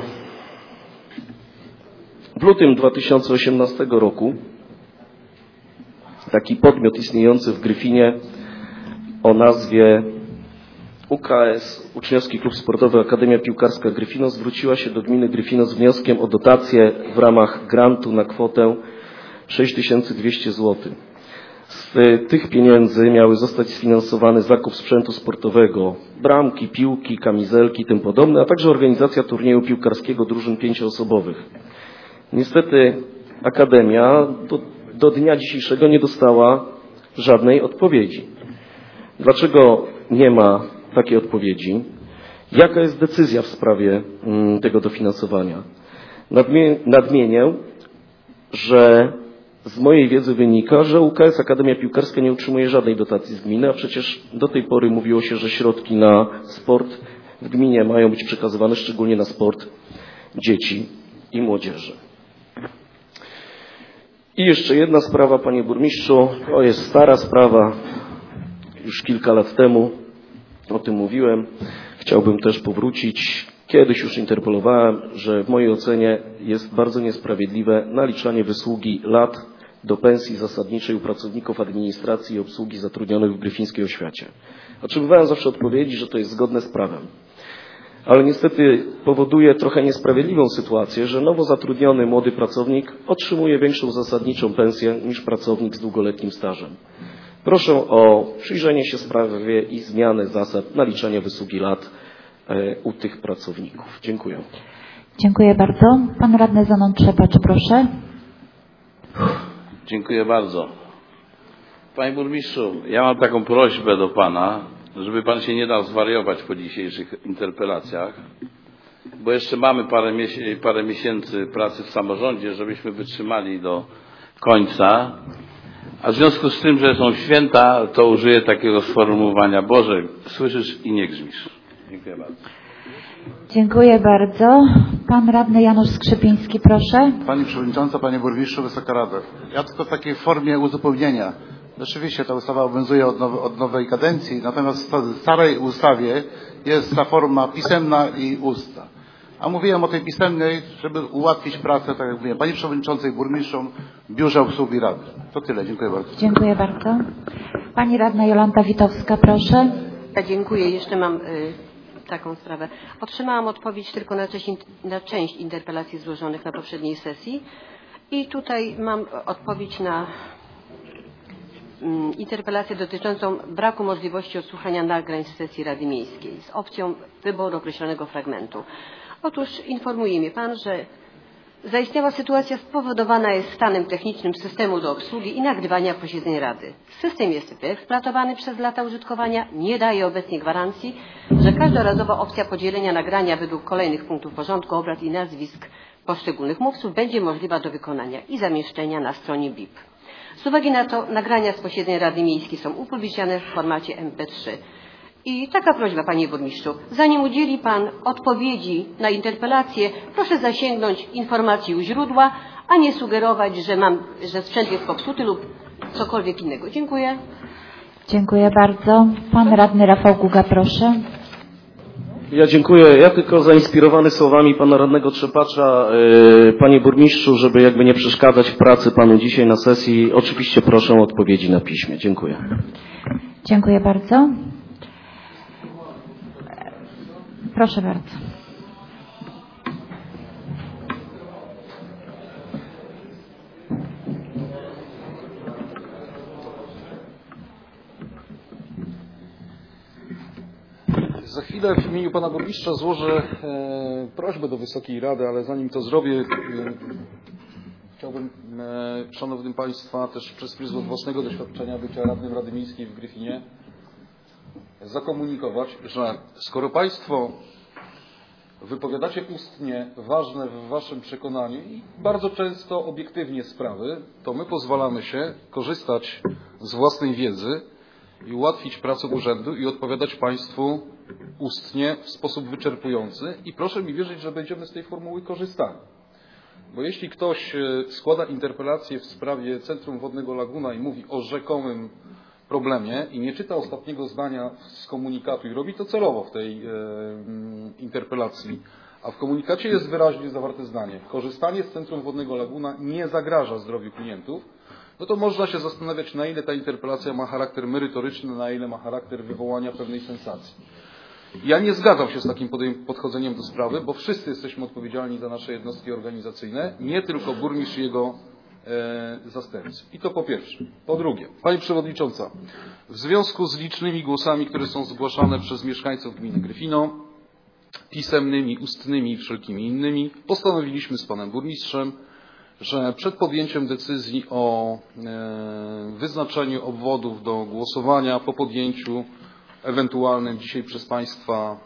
w lutym dwa tysiące osiemnastego roku taki podmiot istniejący w Gryfinie o nazwie U K S, Uczniowski Klub Sportowy Akademia Piłkarska Gryfino, zwróciła się do gminy Gryfino z wnioskiem o dotację w ramach grantu na kwotę sześć tysięcy dwieście złotych. Z tych pieniędzy miały zostać sfinansowany zakup sprzętu sportowego, bramki, piłki, kamizelki i tym podobne, a także organizacja turnieju piłkarskiego drużyn pięcioosobowych. Niestety Akademia do, do dnia dzisiejszego nie dostała żadnej odpowiedzi. Dlaczego nie ma takiej odpowiedzi? Jaka jest decyzja w sprawie mm, tego dofinansowania? Nadmie, nadmienię, że z mojej wiedzy wynika, że U K S Akademia Piłkarska nie utrzymuje żadnej dotacji z gminy, a przecież do tej pory mówiło się, że środki na sport w gminie mają być przekazywane szczególnie na sport dzieci i młodzieży. I jeszcze jedna sprawa, panie burmistrzu, to jest stara sprawa, już kilka lat temu o tym mówiłem. Chciałbym też powrócić. Kiedyś już interpelowałem, że w mojej ocenie jest bardzo niesprawiedliwe naliczanie wysługi lat do pensji zasadniczej u pracowników administracji i obsługi zatrudnionych w gryfińskiej oświacie. Otrzymywałem zawsze odpowiedzi, że to jest zgodne z prawem. Ale niestety powoduje trochę niesprawiedliwą sytuację, że nowo zatrudniony młody pracownik otrzymuje większą zasadniczą pensję niż pracownik z długoletnim stażem. Proszę o przyjrzenie się sprawie i zmianę zasad naliczania wysługi lat u tych pracowników. Dziękuję. Dziękuję bardzo. Pan radny Zanon Trzepacz, proszę. Dziękuję bardzo. Panie burmistrzu, ja mam taką prośbę do pana, żeby pan się nie dał zwariować po dzisiejszych interpelacjach, bo jeszcze mamy parę, miesięcy, parę miesięcy pracy w samorządzie, żebyśmy wytrzymali do końca. A w związku z tym, że są święta, to użyję takiego sformułowania: Boże, słyszysz i nie grzmisz. Dziękuję bardzo. Dziękuję bardzo. Pan radny Janusz Skrzypiński, proszę. Pani Przewodnicząca, Panie Burmistrzu, Wysoka Rado. Ja tylko w takiej formie uzupełnienia. Rzeczywiście ta ustawa obowiązuje od, nowe, od nowej kadencji, natomiast w starej ustawie jest ta forma pisemna i ustna. A mówiłem o tej pisemnej, żeby ułatwić pracę, tak jak mówiłem, Pani Przewodniczącej, burmistrzom, Biurze Obsługi Rady. To tyle. Dziękuję bardzo. Dziękuję bardzo. Pani radna Jolanta Witowska, proszę. Ja dziękuję. Jeszcze mam y, taką sprawę. Otrzymałam odpowiedź tylko na część, na część interpelacji złożonych na poprzedniej sesji i tutaj mam odpowiedź na interpelację dotyczącą braku możliwości odsłuchania nagrań z sesji Rady Miejskiej z opcją wyboru określonego fragmentu. Otóż informuje mnie Pan, że zaistniała sytuacja spowodowana jest stanem technicznym systemu do obsługi i nagrywania posiedzeń Rady. System jest wyeksploatowany przez lata użytkowania, nie daje obecnie gwarancji, że każdorazowa opcja podzielenia nagrania według kolejnych punktów porządku obrad i nazwisk poszczególnych mówców będzie możliwa do wykonania i zamieszczenia na stronie B I P. Z uwagi na to nagrania z posiedzeń Rady Miejskiej są upubliczniane w formacie M P trzy. I taka prośba, Panie Burmistrzu, zanim udzieli Pan odpowiedzi na interpelację, proszę zasięgnąć informacji u źródła, a nie sugerować, że, mam, że sprzęt jest popsuty lub cokolwiek innego. Dziękuję. Dziękuję bardzo. Pan radny Rafał Guga, proszę. Ja dziękuję. Ja tylko zainspirowany słowami pana radnego Trzepacza, yy, panie burmistrzu, żeby jakby nie przeszkadzać w pracy panu dzisiaj na sesji, oczywiście proszę o odpowiedzi na piśmie. Dziękuję. Dziękuję bardzo. Proszę bardzo. Za chwilę w imieniu pana burmistrza złożę e, prośbę do Wysokiej Rady, ale zanim to zrobię, e, chciałbym e, szanownym państwa też przez pryzmat własnego doświadczenia bycia radnym Rady Miejskiej w Gryfinie zakomunikować, że skoro państwo wypowiadacie ustnie ważne w waszym przekonaniu i bardzo często obiektywnie sprawy, to my pozwalamy się korzystać z własnej wiedzy i ułatwić pracę urzędu i odpowiadać państwu ustnie w sposób wyczerpujący i proszę mi wierzyć, że będziemy z tej formuły korzystali. Bo jeśli ktoś składa interpelację w sprawie Centrum Wodnego Laguna i mówi o rzekomym problemie i nie czyta ostatniego zdania z komunikatu i robi to celowo w tej e, interpelacji, a w komunikacie jest wyraźnie zawarte zdanie: korzystanie z Centrum Wodnego Laguna nie zagraża zdrowiu klientów, no to można się zastanawiać, na ile ta interpelacja ma charakter merytoryczny, na ile ma charakter wywołania pewnej sensacji. Ja nie zgadzam się z takim podchodzeniem do sprawy, bo wszyscy jesteśmy odpowiedzialni za nasze jednostki organizacyjne, nie tylko burmistrz i jego e, zastępcy. I to po pierwsze. Po drugie, Pani Przewodnicząca, w związku z licznymi głosami, które są zgłaszane przez mieszkańców gminy Gryfino, pisemnymi, ustnymi i wszelkimi innymi, postanowiliśmy z Panem Burmistrzem, że przed podjęciem decyzji o e, wyznaczeniu obwodów do głosowania, po podjęciu ewentualnym dzisiaj przez Państwa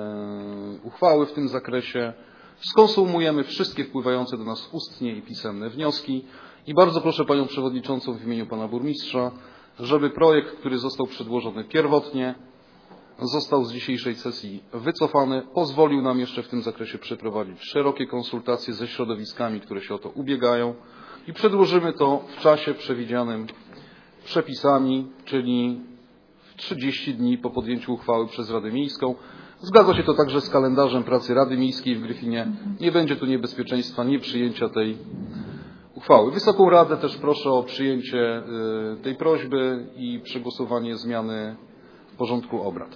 e, uchwały w tym zakresie, skonsumujemy wszystkie wpływające do nas ustnie i pisemne wnioski i bardzo proszę Panią Przewodniczącą w imieniu Pana Burmistrza, żeby projekt, który został przedłożony pierwotnie, został z dzisiejszej sesji wycofany, pozwolił nam jeszcze w tym zakresie przeprowadzić szerokie konsultacje ze środowiskami, które się o to ubiegają i przedłożymy to w czasie przewidzianym przepisami, czyli w trzydzieści dni po podjęciu uchwały przez Radę Miejską. Zgadza się to także z kalendarzem pracy Rady Miejskiej w Gryfinie. Nie będzie tu niebezpieczeństwa nieprzyjęcia tej uchwały. Wysoką Radę też proszę o przyjęcie tej prośby i przegłosowanie zmiany w porządku obrad.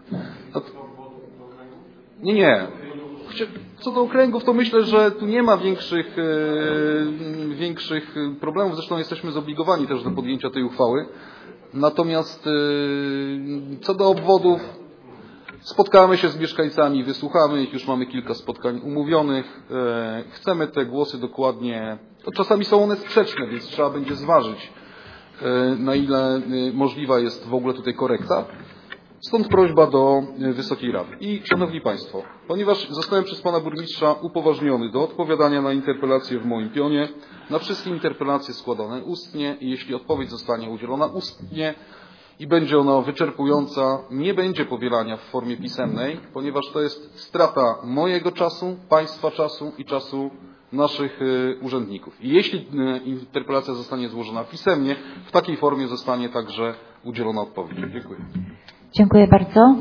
Nie, nie. Co do okręgów, to myślę, że tu nie ma większych, e, większych problemów. Zresztą jesteśmy zobligowani też do podjęcia tej uchwały. Natomiast e, co do obwodów, spotkamy się z mieszkańcami, wysłuchamy ich, już mamy kilka spotkań umówionych. E, chcemy te głosy dokładnie, to czasami są one sprzeczne, więc trzeba będzie zważyć, e, na ile możliwa jest w ogóle tutaj korekta. Stąd prośba do Wysokiej Rady. I Szanowni Państwo, ponieważ zostałem przez Pana Burmistrza upoważniony do odpowiadania na interpelacje w moim pionie, na wszystkie interpelacje składane ustnie i jeśli odpowiedź zostanie udzielona ustnie i będzie ona wyczerpująca, nie będzie powielania w formie pisemnej, ponieważ to jest strata mojego czasu, Państwa czasu i czasu naszych urzędników. I jeśli interpelacja zostanie złożona pisemnie, w takiej formie zostanie także udzielona odpowiedź. Dziękuję. Dziękuję bardzo.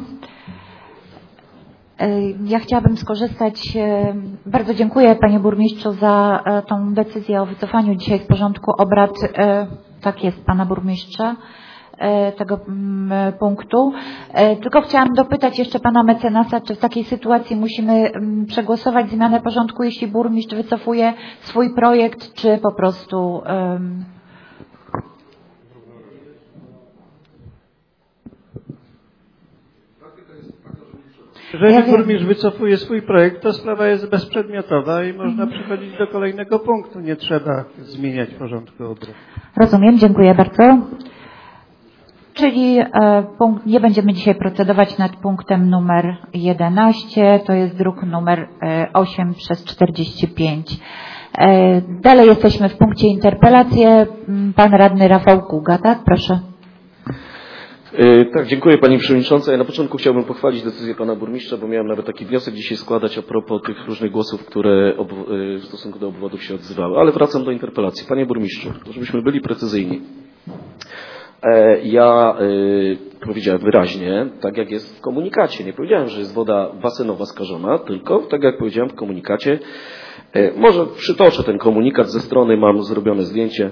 Ja chciałabym skorzystać, bardzo dziękuję Panie Burmistrzu za tą decyzję o wycofaniu dzisiaj z porządku obrad, tak jest Pana Burmistrza, tego punktu. Tylko chciałam dopytać jeszcze Pana Mecenasa, czy w takiej sytuacji musimy przegłosować zmianę porządku, jeśli burmistrz wycofuje swój projekt, czy po prostu... Jeżeli ja burmistrz wycofuje swój projekt, to sprawa jest bezprzedmiotowa i można przechodzić do kolejnego punktu. Nie trzeba zmieniać porządku obrad. Rozumiem, dziękuję bardzo. Czyli e, punkt, nie będziemy dzisiaj procedować nad punktem numer jedenaście, to jest druk numer e, osiem przez czterdzieści pięć. E, dalej jesteśmy w punkcie interpelacje. Pan radny Rafał Guga, tak? Proszę. Tak, dziękuję Pani Przewodnicząca. Ja na początku chciałbym pochwalić decyzję Pana Burmistrza, bo miałem nawet taki wniosek dzisiaj składać a propos tych różnych głosów, które w stosunku do obwodów się odzywały. Ale wracam do interpelacji. Panie Burmistrzu, żebyśmy byli precyzyjni. Ja powiedziałem wyraźnie, tak jak jest w komunikacie. Nie powiedziałem, że jest woda basenowa skażona, tylko tak jak powiedziałem w komunikacie. Może przytoczę ten komunikat ze strony, mam zrobione zdjęcie.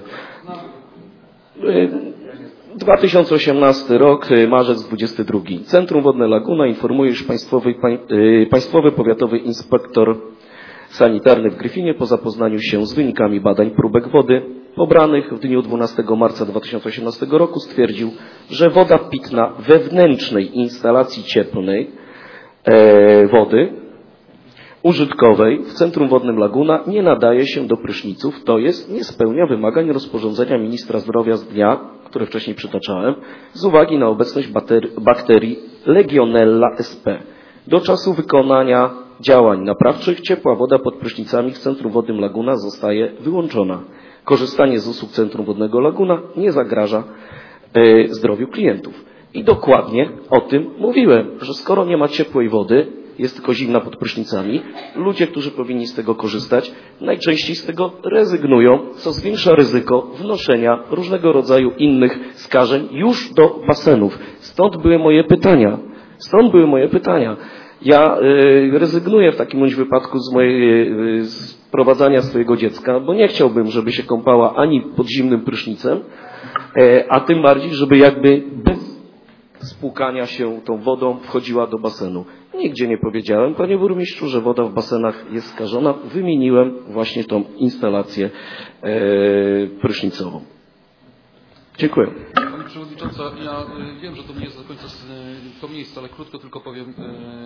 dwa tysiące osiemnasty rok, marzec dwudziesty drugi. Centrum Wodne Laguna informuje, iż Państwowy, Państwowy Powiatowy Inspektor Sanitarny w Gryfinie po zapoznaniu się z wynikami badań próbek wody pobranych w dniu dwunastego marca dwa tysiące osiemnastego roku stwierdził, że woda pitna wewnętrznej instalacji cieplnej e, wody użytkowej w Centrum Wodnym Laguna nie nadaje się do pryszniców, to jest nie spełnia wymagań rozporządzenia Ministra Zdrowia z dnia, które wcześniej przytaczałem, z uwagi na obecność bakterii Legionella S P. Do czasu wykonania działań naprawczych ciepła woda pod prysznicami w Centrum Wodnym Laguna zostaje wyłączona. Korzystanie z usług Centrum Wodnego Laguna nie zagraża e, zdrowiu klientów. I dokładnie o tym mówiłem, że skoro nie ma ciepłej wody, jest tylko zimna pod prysznicami, ludzie, którzy powinni z tego korzystać, najczęściej z tego rezygnują, co zwiększa ryzyko wnoszenia różnego rodzaju innych skażeń już do basenów. Stąd były moje pytania. Stąd były moje pytania. Ja y, rezygnuję w takim bądź wypadku z mojej y, z prowadzenia swojego dziecka, bo nie chciałbym, żeby się kąpała ani pod zimnym prysznicem, y, a tym bardziej, żeby jakby bez spłukania się tą wodą wchodziła do basenu. Nigdzie nie powiedziałem, Panie Burmistrzu, że woda w basenach jest skażona. Wymieniłem właśnie tą instalację y, prysznicową. Dziękuję. Pani Przewodnicząca, ja wiem, że to nie jest do końca to miejsce, ale krótko tylko powiem,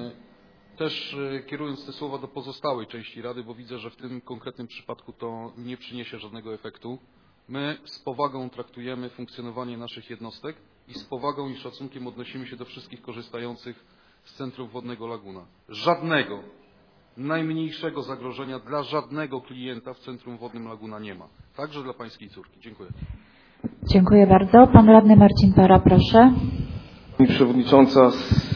też kierując te słowa do pozostałej części Rady, bo widzę, że w tym konkretnym przypadku to nie przyniesie żadnego efektu. My z powagą traktujemy funkcjonowanie naszych jednostek i z powagą i szacunkiem odnosimy się do wszystkich korzystających z Centrum Wodnego Laguna. Żadnego, najmniejszego zagrożenia dla żadnego klienta w Centrum Wodnym Laguna nie ma. Także dla Pańskiej córki. Dziękuję. Dziękuję bardzo. Pan radny Marcin Para, proszę. Pani Przewodnicząca,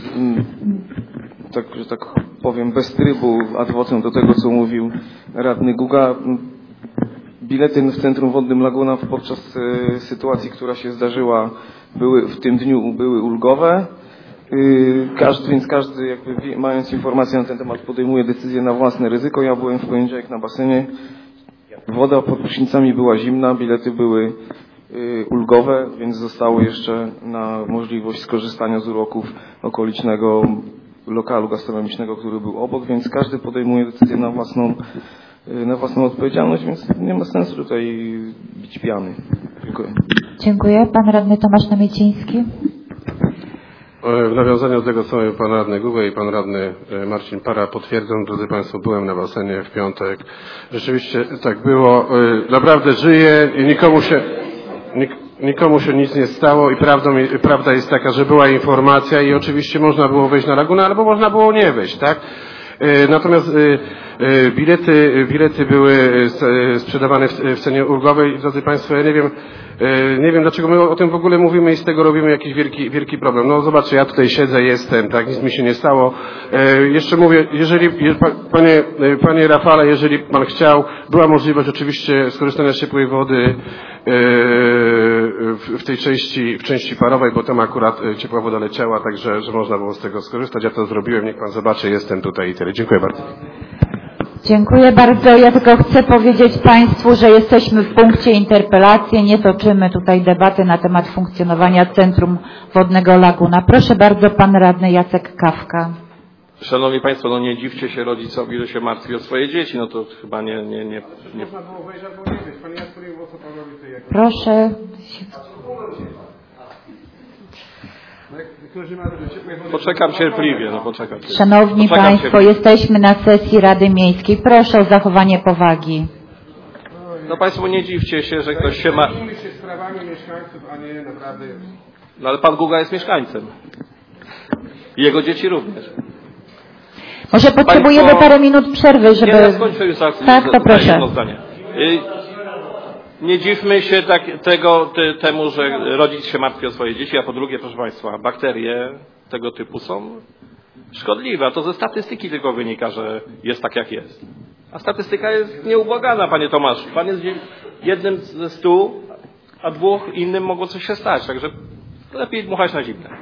tak, że tak powiem, bez trybu, ad vocem do tego, co mówił radny Guga, bilety w Centrum Wodnym Laguna podczas e, sytuacji, która się zdarzyła, były w tym dniu były ulgowe. Yy, każdy, więc każdy, jakby mając informację na ten temat, podejmuje decyzję na własne ryzyko. Ja byłem w poniedziałek na basenie. Woda pod prysznicami była zimna, bilety były yy, ulgowe, więc zostało jeszcze na możliwość skorzystania z uroków okolicznego lokalu gastronomicznego, który był obok, więc każdy podejmuje decyzję na własną, yy, na własną odpowiedzialność, więc nie ma sensu tutaj bić piany. Dziękuję. Dziękuję. Pan radny Tomasz Namieciński. W nawiązaniu do tego, co mówił pan radny Guga i pan radny Marcin Para, potwierdzam, drodzy Państwo, byłem na basenie w piątek. Rzeczywiście tak było. Naprawdę żyję i nikomu się, nik, nikomu się nic nie stało i prawdą, prawda jest taka, że była informacja i oczywiście można było wejść na lagunę, albo można było nie wejść, tak? Natomiast bilety, bilety były sprzedawane w cenie ulgowej. Drodzy Państwo, ja nie wiem, nie wiem dlaczego my o tym w ogóle mówimy i z tego robimy jakiś wielki, wielki problem. No zobaczcie, ja tutaj siedzę, jestem, tak, nic mi się nie stało. Jeszcze mówię, jeżeli, panie, panie Rafale, jeżeli Pan chciał, była możliwość oczywiście skorzystania z ciepłej wody w tej części, w części parowej, bo tam akurat ciepła woda leciała, także że można było z tego skorzystać. Ja to zrobiłem, niech Pan zobaczy, jestem tutaj i tyle. Dziękuję bardzo. Dziękuję bardzo. Ja tylko chcę powiedzieć Państwu, że jesteśmy w punkcie interpelacji, nie toczymy tutaj debaty na temat funkcjonowania Centrum Wodnego Laguna. Proszę bardzo, Pan Radny Jacek Kawka. Szanowni Państwo, no nie dziwcie się rodzicowi, że się martwi o swoje dzieci, no to chyba nie... nie, nie, nie. Można było wejść albo nie wejść. Panie Jacku, nie było co Pan robi tutaj. Proszę. Poczekam cierpliwie, no poczekam cierpliwie. Szanowni poczekam Państwo, cierpliwie. jesteśmy na sesji Rady Miejskiej. Proszę o zachowanie powagi. No Państwo, nie dziwcie się, że ktoś się ma... Zajmijmy się sprawami mieszkańców, a nie naprawdę... No ale Pan Guga jest mieszkańcem. I jego dzieci również. Może potrzebujemy Państwo... parę minut przerwy, żeby... Nie, ja skończę już zaraz. Tak, to proszę. Jedno zdanie. Nie dziwmy się tak, tego, ty, temu, że rodzic się martwi o swoje dzieci, a po drugie, proszę Państwa, bakterie tego typu są szkodliwe. A to ze statystyki tylko wynika, że jest tak, jak jest. A statystyka jest nieubłagana, Panie Tomaszu. Pan jest jednym ze stu, a dwóch innym mogło coś się stać. Także lepiej dmuchać na zimne.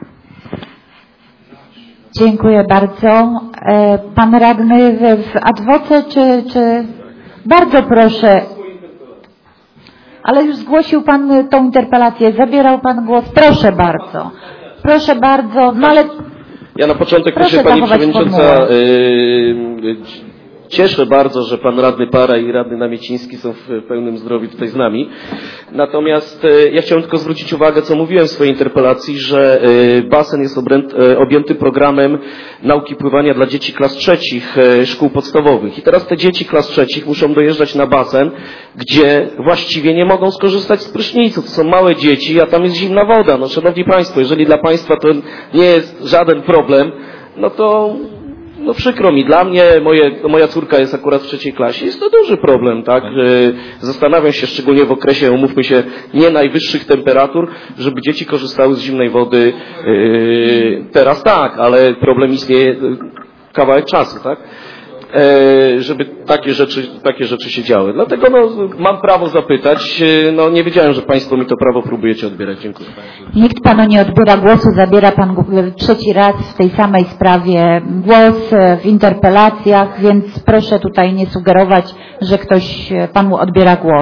Dziękuję bardzo. Pan radny w adwoce, czy, czy... Bardzo proszę. Ale już zgłosił Pan tą interpelację, zabierał Pan głos. Proszę bardzo. Proszę bardzo. No ale... Ja na początek proszę się Pani zachować Przewodnicząca yy, cieszę bardzo, że Pan Radny Para i Radny Namieciński są w pełnym zdrowiu tutaj z nami. Natomiast yy, ja chciałem tylko zwrócić uwagę, co mówiłem w swojej interpelacji, że yy, basen jest obręt, yy, objęty programem nauki pływania dla dzieci klas trzecich yy, szkół podstawowych. I teraz te dzieci klas trzecich muszą dojeżdżać na basen, gdzie właściwie nie mogą skorzystać z prysznicu. To są małe dzieci, a tam jest zimna woda. No, Szanowni Państwo, jeżeli dla Państwa to nie jest żaden problem, no to no przykro mi. Dla mnie, moje, moja córka jest akurat w trzeciej klasie, jest to duży problem, tak? Zastanawiam się, szczególnie w okresie, umówmy się, nie najwyższych temperatur, żeby dzieci korzystały z zimnej wody. Teraz tak, ale problem istnieje kawałek czasu, tak? Żeby takie rzeczy, takie rzeczy się działy. Dlatego no, mam prawo zapytać. No, nie wiedziałem, że Państwo mi to prawo próbujecie odbierać. Dziękuję. Nikt Panu nie odbiera głosu, zabiera Pan trzeci raz w tej samej sprawie głos w interpelacjach, więc proszę tutaj nie sugerować, że ktoś Panu odbiera głos.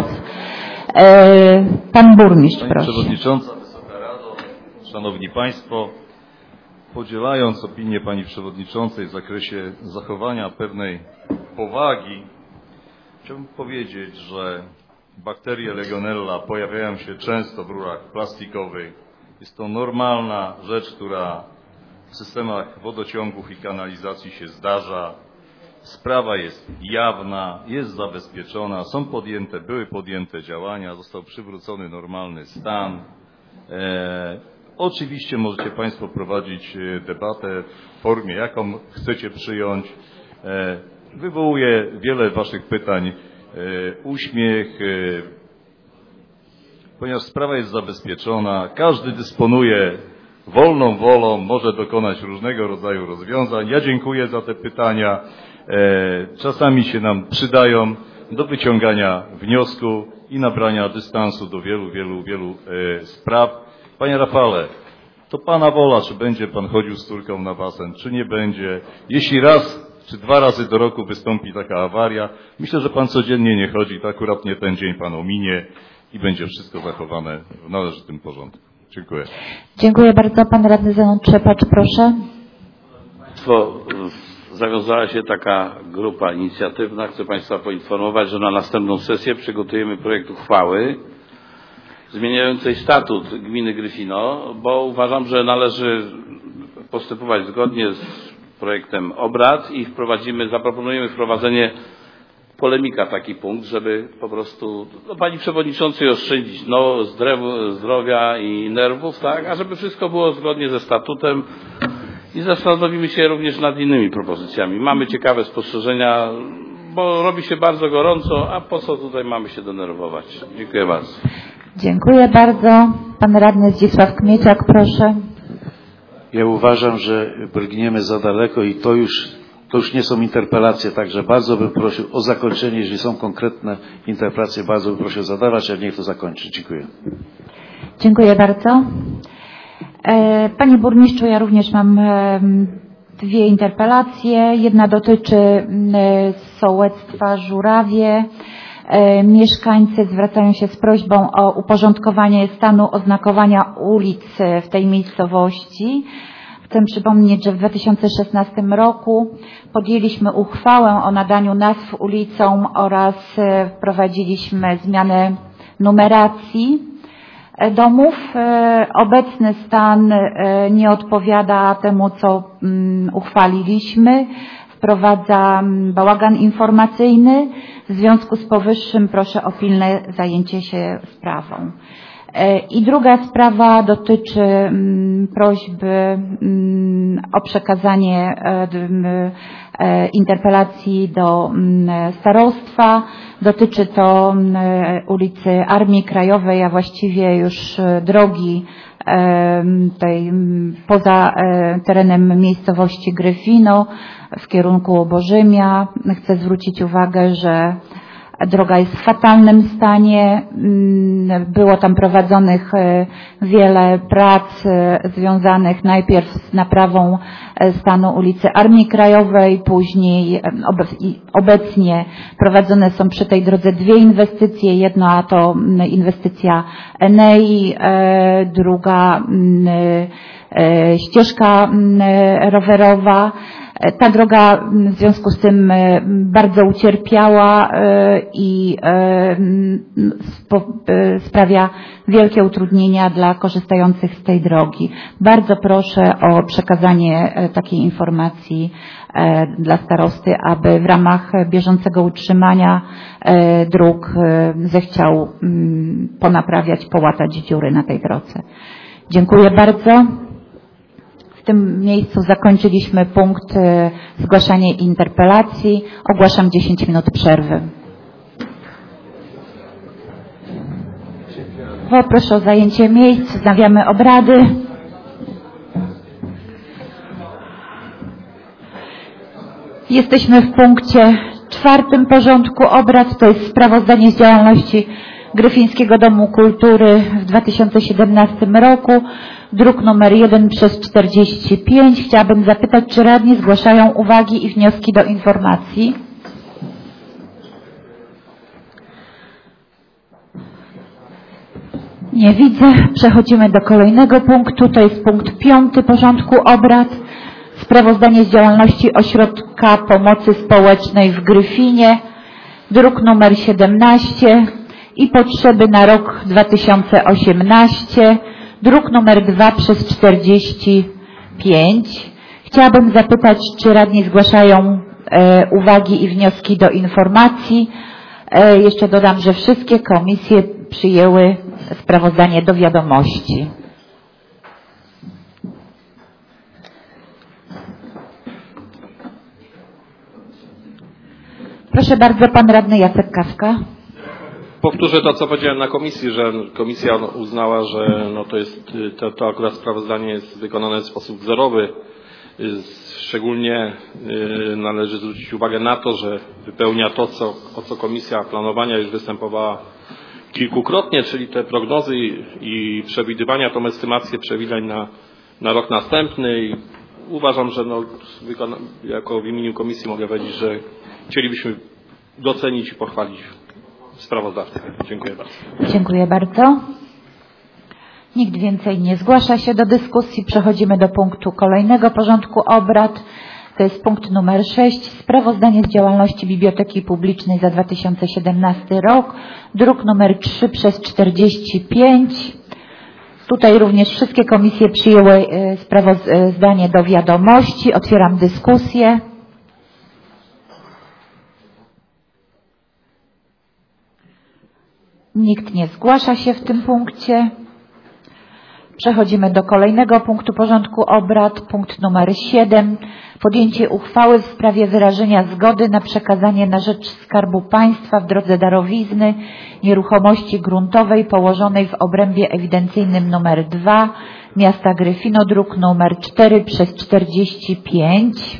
Pan burmistrz, Pani proszę. Przewodnicząca, Wysoka Rado, Szanowni Państwo, podzielając opinię Pani Przewodniczącej w zakresie zachowania pewnej powagi, chciałbym powiedzieć, że bakterie Legionella pojawiają się często w rurach plastikowych. Jest to normalna rzecz, która w systemach wodociągów i kanalizacji się zdarza. Sprawa jest jawna, jest zabezpieczona, są podjęte, były podjęte działania, został przywrócony normalny stan. E, oczywiście możecie Państwo prowadzić debatę w formie, jaką chcecie przyjąć. E, wywołuje wiele Waszych pytań e, uśmiech, e, ponieważ sprawa jest zabezpieczona, każdy dysponuje wolną wolą, może dokonać różnego rodzaju rozwiązań. Ja dziękuję za te pytania. Czasami się nam przydają do wyciągania wniosku i nabrania dystansu do wielu, wielu, wielu spraw. Panie Rafale, to Pana wola, czy będzie Pan chodził z córką na basen, czy nie będzie. Jeśli raz czy dwa razy do roku wystąpi taka awaria, myślę, że Pan codziennie nie chodzi, to akurat nie ten dzień Pan ominie i będzie wszystko zachowane w należytym porządku. Dziękuję. Dziękuję bardzo. Pan radny Zenon Trzepacz, proszę. Państwo, zawiązała się taka grupa inicjatywna. Chcę Państwa poinformować, że na następną sesję przygotujemy projekt uchwały zmieniającej statut gminy Gryfino, bo uważam, że należy postępować zgodnie z projektem obrad i wprowadzimy, zaproponujemy wprowadzenie polemika taki punkt, żeby po prostu no, pani przewodniczącej oszczędzić no, zdrowia i nerwów, tak, a żeby wszystko było zgodnie ze statutem i zastanowimy się również nad innymi propozycjami. Mamy ciekawe spostrzeżenia, bo robi się bardzo gorąco, a po co tutaj mamy się denerwować? Dziękuję bardzo. Dziękuję bardzo. Pan radny Zdzisław Kmieciak, proszę. Ja uważam, że brgniemy za daleko i to już, to już nie są interpelacje, także bardzo bym prosił o zakończenie. Jeżeli są konkretne interpelacje, bardzo bym prosił zadawać, a niech to zakończy. Dziękuję. Dziękuję bardzo. Panie burmistrzu, ja również mam dwie interpelacje. Jedna dotyczy sołectwa Żurawie. Mieszkańcy zwracają się z prośbą o uporządkowanie stanu oznakowania ulic w tej miejscowości. Chcę przypomnieć, że w dwa tysiące szesnastym roku podjęliśmy uchwałę o nadaniu nazw ulicom oraz wprowadziliśmy zmianę numeracji domów. Obecny stan nie odpowiada temu, co uchwaliliśmy. Wprowadza bałagan informacyjny. W związku z powyższym proszę o pilne zajęcie się sprawą. I druga sprawa dotyczy prośby o przekazanie interpelacji do starostwa. Dotyczy to ulicy Armii Krajowej, a właściwie już drogi tej poza terenem miejscowości Gryfino w kierunku Bożymia. Chcę zwrócić uwagę, że droga jest w fatalnym stanie. Było tam prowadzonych wiele prac związanych najpierw z naprawą stanu ulicy Armii Krajowej, później obecnie prowadzone są przy tej drodze dwie inwestycje. Jedna to inwestycja Enei, druga ścieżka rowerowa. Ta droga w związku z tym bardzo ucierpiała i sprawia wielkie utrudnienia dla korzystających z tej drogi. Bardzo proszę o przekazanie takiej informacji dla starosty, aby w ramach bieżącego utrzymania dróg zechciał ponaprawiać, połatać dziury na tej drodze. Dziękuję bardzo. W tym miejscu zakończyliśmy punkt zgłaszanie interpelacji. Ogłaszam dziesięć minut przerwy. Proszę o zajęcie miejsc. Wznawiamy obrady. Jesteśmy w punkcie czwartym porządku obrad. To jest sprawozdanie z działalności Gryfińskiego Domu Kultury w dwa tysiące siedemnastym roku. Druk numer jeden przez czterdzieści pięć. Chciałabym zapytać, czy radni zgłaszają uwagi i wnioski do informacji. Nie widzę. Przechodzimy do kolejnego punktu. To jest punkt piąty porządku obrad. Sprawozdanie z działalności Ośrodka Pomocy Społecznej w Gryfinie. Druk numer siedemnaście i potrzeby na rok dwa tysiące osiemnasty. Druk numer dwa przez czterdzieści pięć. Chciałabym zapytać, czy radni zgłaszają e, uwagi i wnioski do informacji. E, jeszcze dodam, że wszystkie komisje przyjęły sprawozdanie do wiadomości. Proszę bardzo, pan radny Jacek Kawka. Powtórzę to, co powiedziałem na komisji, że komisja uznała, że no to jest to, to akurat sprawozdanie jest wykonane w sposób wzorowy. Szczególnie należy zwrócić uwagę na to, że wypełnia to, co, o co komisja planowania już występowała kilkukrotnie, czyli te prognozy i przewidywania, tą estymację przewidziań na, na rok następny. I uważam, że no, jako w imieniu komisji mogę powiedzieć, że chcielibyśmy docenić i pochwalić sprawozdawcę. Dziękuję bardzo. Dziękuję bardzo. Nikt więcej nie zgłasza się do dyskusji. Przechodzimy do punktu kolejnego porządku obrad. To jest punkt numer sześć. Sprawozdanie z działalności Biblioteki Publicznej za dwa tysiące siedemnasty rok. Druk numer trzy przez czterdzieści pięć. Tutaj również wszystkie komisje przyjęły sprawozdanie do wiadomości. Otwieram dyskusję. Nikt nie zgłasza się w tym punkcie. Przechodzimy do kolejnego punktu porządku obrad. Punkt numer siedem. Podjęcie uchwały w sprawie wyrażenia zgody na przekazanie na rzecz Skarbu Państwa w drodze darowizny nieruchomości gruntowej położonej w obrębie ewidencyjnym numer dwa miasta Gryfino, druk numer cztery przez czterdzieści pięć.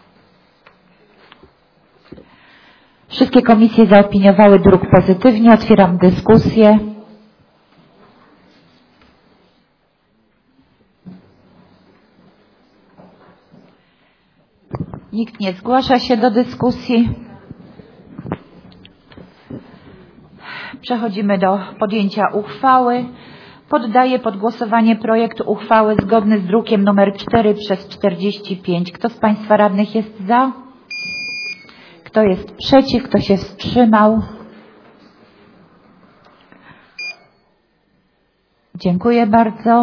Wszystkie komisje zaopiniowały druk pozytywnie. Otwieram dyskusję. Nikt nie zgłasza się do dyskusji. Przechodzimy do podjęcia uchwały. Poddaję pod głosowanie projekt uchwały zgodny z drukiem numer cztery przez czterdzieści pięć. Kto z Państwa radnych jest za? Kto jest przeciw? Kto się wstrzymał? Dziękuję bardzo.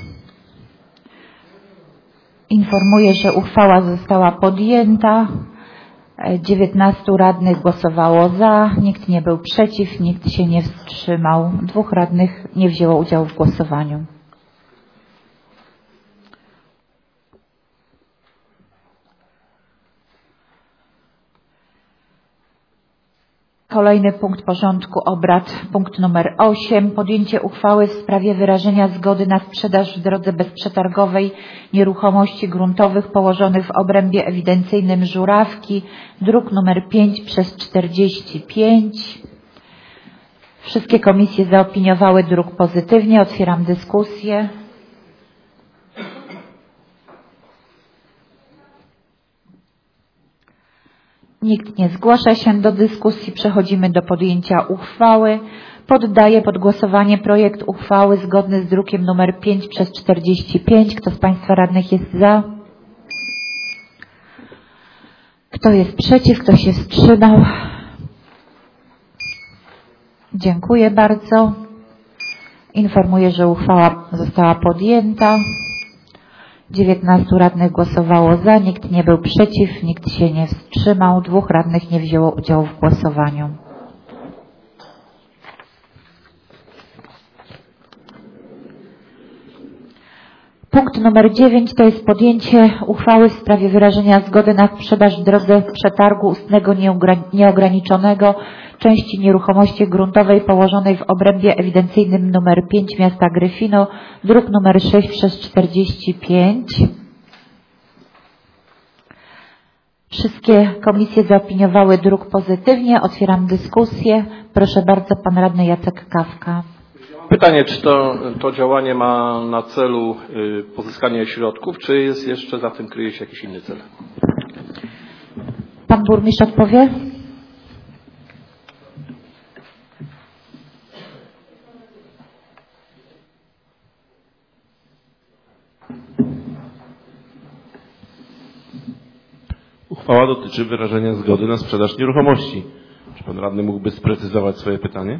Informuję, że uchwała została podjęta. dziewiętnastu radnych głosowało za, nikt nie był przeciw, nikt się nie wstrzymał. Dwóch radnych nie wzięło udziału w głosowaniu. Kolejny punkt porządku obrad, punkt numer osiem. Podjęcie uchwały w sprawie wyrażenia zgody na sprzedaż w drodze bezprzetargowej nieruchomości gruntowych położonych w obrębie ewidencyjnym Żurawki, druk numer pięć przez czterdzieści pięć. Wszystkie komisje zaopiniowały druk pozytywnie. Otwieram dyskusję. Nikt nie zgłasza się do dyskusji. Przechodzimy do podjęcia uchwały. Poddaję pod głosowanie projekt uchwały zgodny z drukiem numer pięć przez czterdzieści pięć. Kto z Państwa radnych jest za? Kto jest przeciw? Kto się wstrzymał? Dziękuję bardzo. Informuję, że uchwała została podjęta. dziewiętnastu radnych głosowało za, nikt nie był przeciw, nikt się nie wstrzymał, dwóch radnych nie wzięło udziału w głosowaniu. Punkt numer dziewięć to jest podjęcie uchwały w sprawie wyrażenia zgody na sprzedaż w drodze przetargu ustnego nieograniczonego części nieruchomości gruntowej położonej w obrębie ewidencyjnym numer pięć miasta Gryfino, druk numer sześć przez czterdzieści pięć. Wszystkie komisje zaopiniowały druk pozytywnie. Otwieram dyskusję. Proszę bardzo, pan radny Jacek Kawka. Pytanie, czy to, to działanie ma na celu y, pozyskanie środków, czy jest jeszcze za tym kryje się jakiś inny cel? Pan burmistrz odpowie? Uchwała dotyczy wyrażenia zgody na sprzedaż nieruchomości. Czy pan radny mógłby sprecyzować swoje pytanie?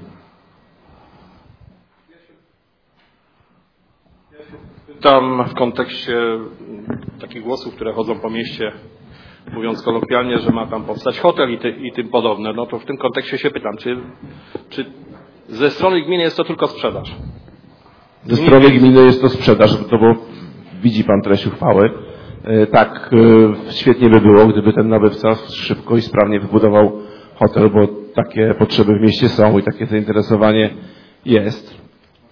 Tam w kontekście takich głosów, które chodzą po mieście, mówiąc kolokwialnie, że ma tam powstać hotel i, ty, i tym podobne, no to w tym kontekście się pytam, czy, czy ze strony gminy jest to tylko sprzedaż? Ze strony gminy jest to sprzedaż, to bo widzi pan treść uchwały. Tak, świetnie by było, gdyby ten nabywca szybko i sprawnie wybudował hotel, bo takie potrzeby w mieście są i takie zainteresowanie jest.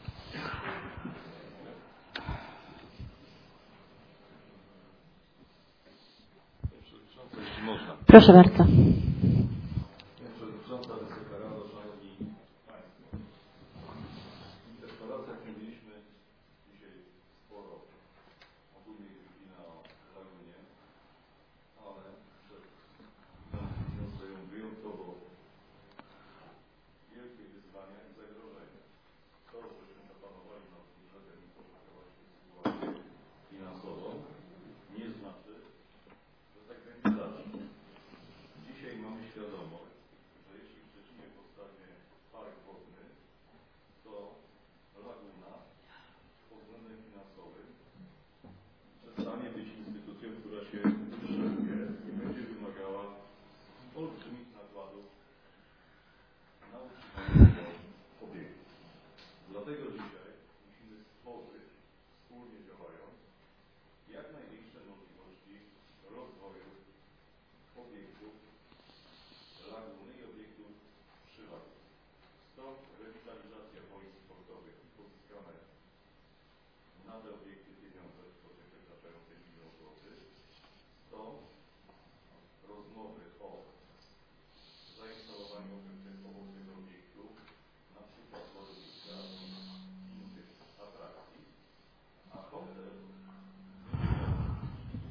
Proszę bardzo. Dzisiaj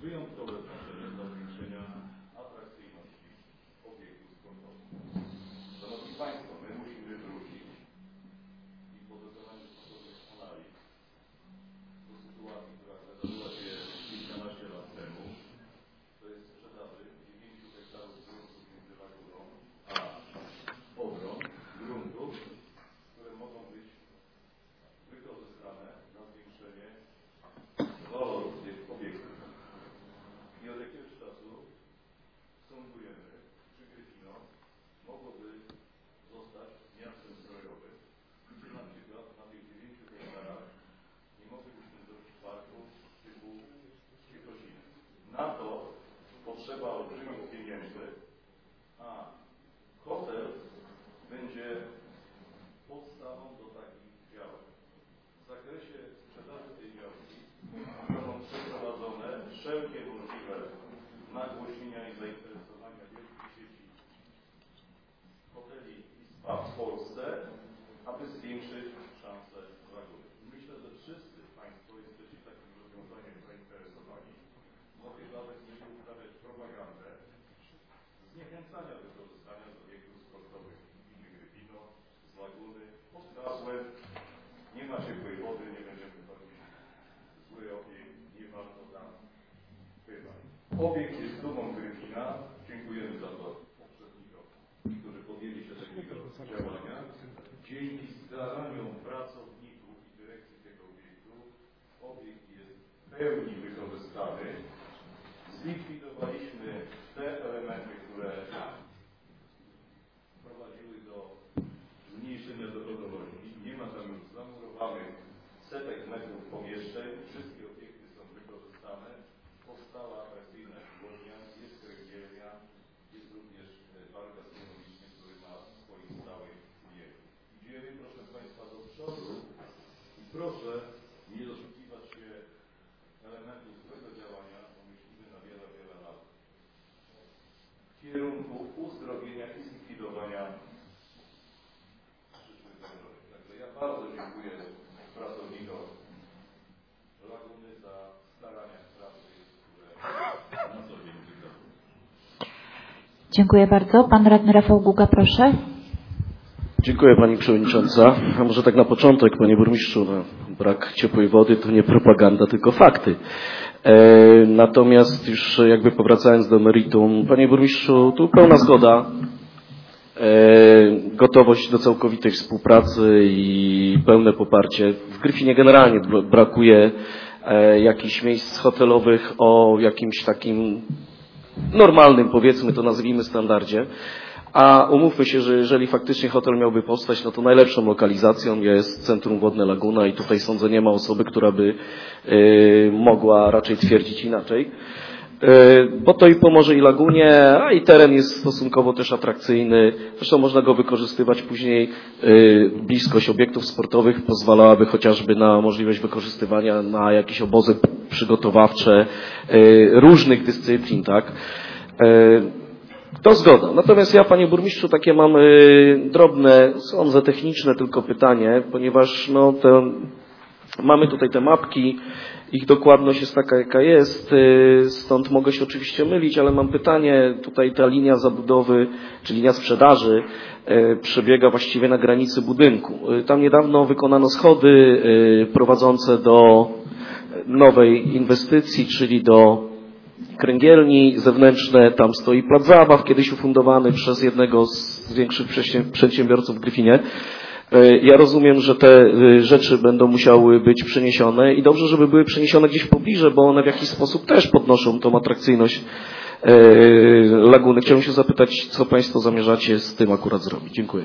wyjątkowe znaczenie dla zwiększenia atrakcyjności obiektów sportowych. Szanowni Państwo, my musimy wrócić i po dokonaniu stosownych analiz do sytuacji, która zdarzyła się kilkanaście lat temu, to jest sprzedaży dziewięciu hektarów gruntów między Laguną a Odrą, gruntów, które mogą być wykorzystane na zwiększenie waloru tych obiektów. I od jakiegoś czasu sądujemy, czy Gryfino mogłoby zostać miastem strojowym, gdzie na przykład na tych dziewięciu hektarach nie moglibyśmy zrobić parku typu Świetosiny. Na to potrzeba olbrzymich pieniędzy, a hotel będzie podstawą do takich działań. W zakresie sprzedaży tej działki będą przeprowadzone wszelkie możliwe nagłośnienia i zainteresowania wielkich sieci hoteli i spa w Polsce, aby zwiększyć szanse Laguny. Myślę, że wszyscy Państwo jesteście takim rozwiązaniem zainteresowani. Mogę nawet nie uprawiać propagandę zniechęcania wykorzystania z obiektów sportowych gminy Gryfino, z Laguny, pod hasłem nie ma ciepłej wody, nie będziemy robić zły obiekt, nie warto tam bywać. Obiekt jest dumą Gryfina. Dziękujemy za to poprzednikom, którzy podjęli się takiego działania. Dzięki staraniom pracowników i dyrekcji tego obiektu obiekt jest w pełni wykorzystany. Zlikwidowaliśmy te elementy, które prowadziły do zmniejszenia dochodowości. Nie ma tam już zamurowanych setek metrów pomieszczeń. Wszystkie obiekty są wykorzystane. Powstała atrakcyjna siłownia, jest kręgielnia, jest również park gastronomiczny, który ma swoich stałych klientów. Idziemy, proszę Państwa, do przodu i proszę nie doszukiwać się elementów złego działania, bo myślimy na wiele, wiele lat. W kierunku uzdrowienia i zlikwidowania przyszłych zagrożeń. Także ja bardzo dziękuję pracownikom Laguny za starania w pracy, które na co dzień wykonują. Dziękuję bardzo. Pan radny Rafał Guga, proszę. Dziękuję Pani Przewodnicząca. A może tak na początek, Panie Burmistrzu, no, brak ciepłej wody to nie propaganda, tylko fakty. E, natomiast już jakby powracając do meritum, Panie Burmistrzu, tu pełna zgoda, e, gotowość do całkowitej współpracy i pełne poparcie. W Gryfinie generalnie brakuje e, jakichś miejsc hotelowych o jakimś takim normalnym, powiedzmy to nazwijmy, standardzie. A umówmy się, że jeżeli faktycznie hotel miałby powstać, no to najlepszą lokalizacją jest Centrum Wodne Laguna i tutaj sądzę nie ma osoby, która by y, mogła raczej twierdzić inaczej. Y, bo to i pomoże i Lagunie, a i teren jest stosunkowo też atrakcyjny. Zresztą można go wykorzystywać później. Y, bliskość obiektów sportowych pozwalałaby chociażby na możliwość wykorzystywania na jakieś obozy przygotowawcze y, różnych dyscyplin, tak? Y, To zgoda. Natomiast ja, Panie Burmistrzu, takie mam y, drobne, sądzę techniczne tylko pytanie, ponieważ no, te, mamy tutaj te mapki, ich dokładność jest taka, jaka jest, y, stąd mogę się oczywiście mylić, ale mam pytanie, tutaj ta linia zabudowy, czy linia sprzedaży y, przebiega właściwie na granicy budynku. Y, tam niedawno wykonano schody y, prowadzące do nowej inwestycji, czyli do kręgielni zewnętrzne, tam stoi plac zabaw, kiedyś ufundowany przez jednego z większych przedsiębiorców w Gryfinie. Ja rozumiem, że te rzeczy będą musiały być przeniesione i dobrze, żeby były przeniesione gdzieś w pobliże, bo one w jakiś sposób też podnoszą tą atrakcyjność Laguny. Chciałbym się zapytać, co Państwo zamierzacie z tym akurat zrobić. Dziękuję.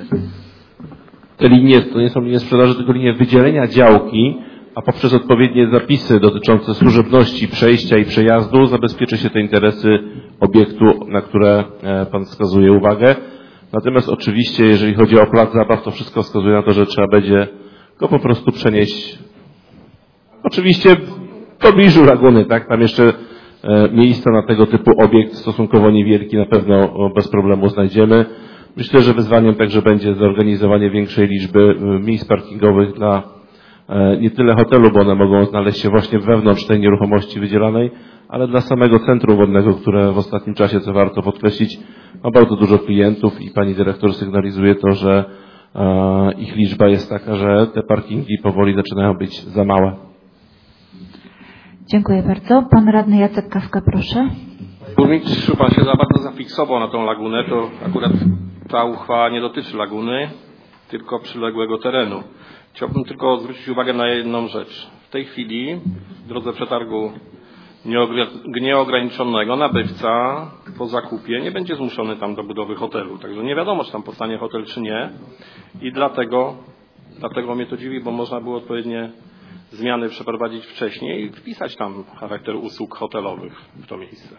Te linie to nie są linie sprzedaży, tylko linie wydzielenia działki, a poprzez odpowiednie zapisy dotyczące służebności przejścia i przejazdu zabezpieczy się te interesy obiektu, na które Pan wskazuje uwagę. Natomiast oczywiście, jeżeli chodzi o plac zabaw, to wszystko wskazuje na to, że trzeba będzie go po prostu przenieść oczywiście w pobliżu Laguny, tak? Tam jeszcze miejsca na tego typu obiekt stosunkowo niewielki na pewno bez problemu znajdziemy. Myślę, że wyzwaniem także będzie zorganizowanie większej liczby miejsc parkingowych dla nie tyle hotelu, bo one mogą znaleźć się właśnie wewnątrz tej nieruchomości wydzielanej, ale dla samego centrum wodnego, które w ostatnim czasie, co warto podkreślić, ma bardzo dużo klientów i pani dyrektor sygnalizuje to, że ich liczba jest taka, że te parkingi powoli zaczynają być za małe. Dziękuję bardzo. Pan radny Jacek Kawka, proszę. Burmistrzu, pan się za bardzo zafiksował na tą lagunę, to akurat ta uchwała nie dotyczy laguny, tylko przyległego terenu. Chciałbym tylko zwrócić uwagę na jedną rzecz. W tej chwili w drodze przetargu nieograniczonego nabywca po zakupie nie będzie zmuszony tam do budowy hotelu. Także nie wiadomo, czy tam powstanie hotel, czy nie. I dlatego, dlatego mnie to dziwi, bo można było odpowiednie zmiany przeprowadzić wcześniej i wpisać tam charakter usług hotelowych w to miejsce.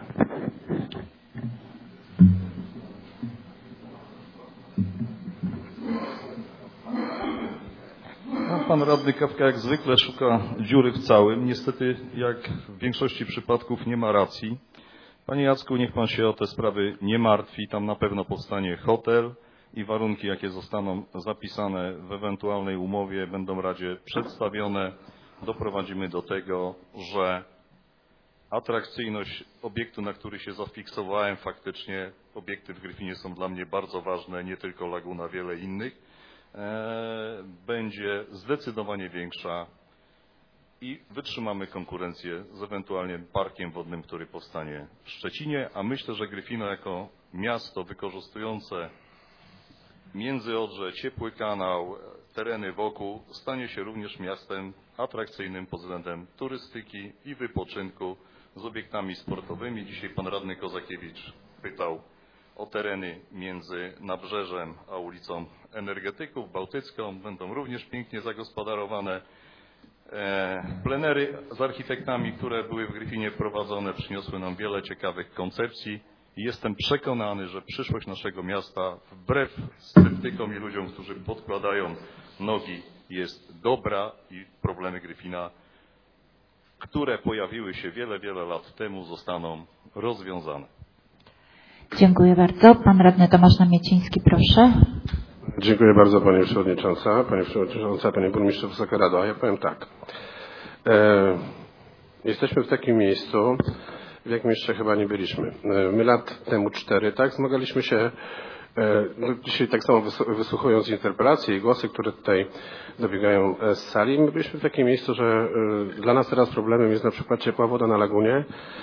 Pan radny Kawka jak zwykle szuka dziury w całym. Niestety, jak w większości przypadków, nie ma racji. Panie Jacku, niech pan się o te sprawy nie martwi. Tam na pewno powstanie hotel i warunki, jakie zostaną zapisane w ewentualnej umowie, będą Radzie przedstawione. Doprowadzimy do tego, że atrakcyjność obiektu, na który się zafiksowałem, faktycznie obiekty w Gryfinie są dla mnie bardzo ważne, nie tylko Laguna, wiele innych, e, będzie zdecydowanie większa i wytrzymamy konkurencję z ewentualnie parkiem wodnym, który powstanie w Szczecinie, a myślę, że Gryfino jako miasto wykorzystujące Międzyodrze, ciepły kanał, tereny wokół, stanie się również miastem atrakcyjnym pod względem turystyki i wypoczynku z obiektami sportowymi. Dzisiaj pan radny Kozakiewicz pytał o tereny między Nabrzeżem a ulicą Energetyków Bałtycką. Będą również pięknie zagospodarowane. Plenery z architektami, które były w Gryfinie prowadzone, przyniosły nam wiele ciekawych koncepcji. I jestem przekonany, że przyszłość naszego miasta, wbrew sceptykom i ludziom, którzy podkładają nogi, jest dobra i problemy Gryfina, które pojawiły się wiele, wiele lat temu, zostaną rozwiązane. Dziękuję bardzo. Pan radny Tomasz Namieciński, proszę. Dziękuję bardzo Pani Przewodnicząca, Pani Przewodnicząca, Panie Burmistrzu, Wysoka Rado. Ja powiem tak. E, jesteśmy w takim miejscu, w jakim jeszcze chyba nie byliśmy. My lat temu cztery, tak, zmagaliśmy się, no dzisiaj tak samo wysłuchując interpelacje i głosy, które tutaj dobiegają z sali, my byliśmy w takim miejscu, że dla nas teraz problemem jest na przykład ciepła woda na lagunie,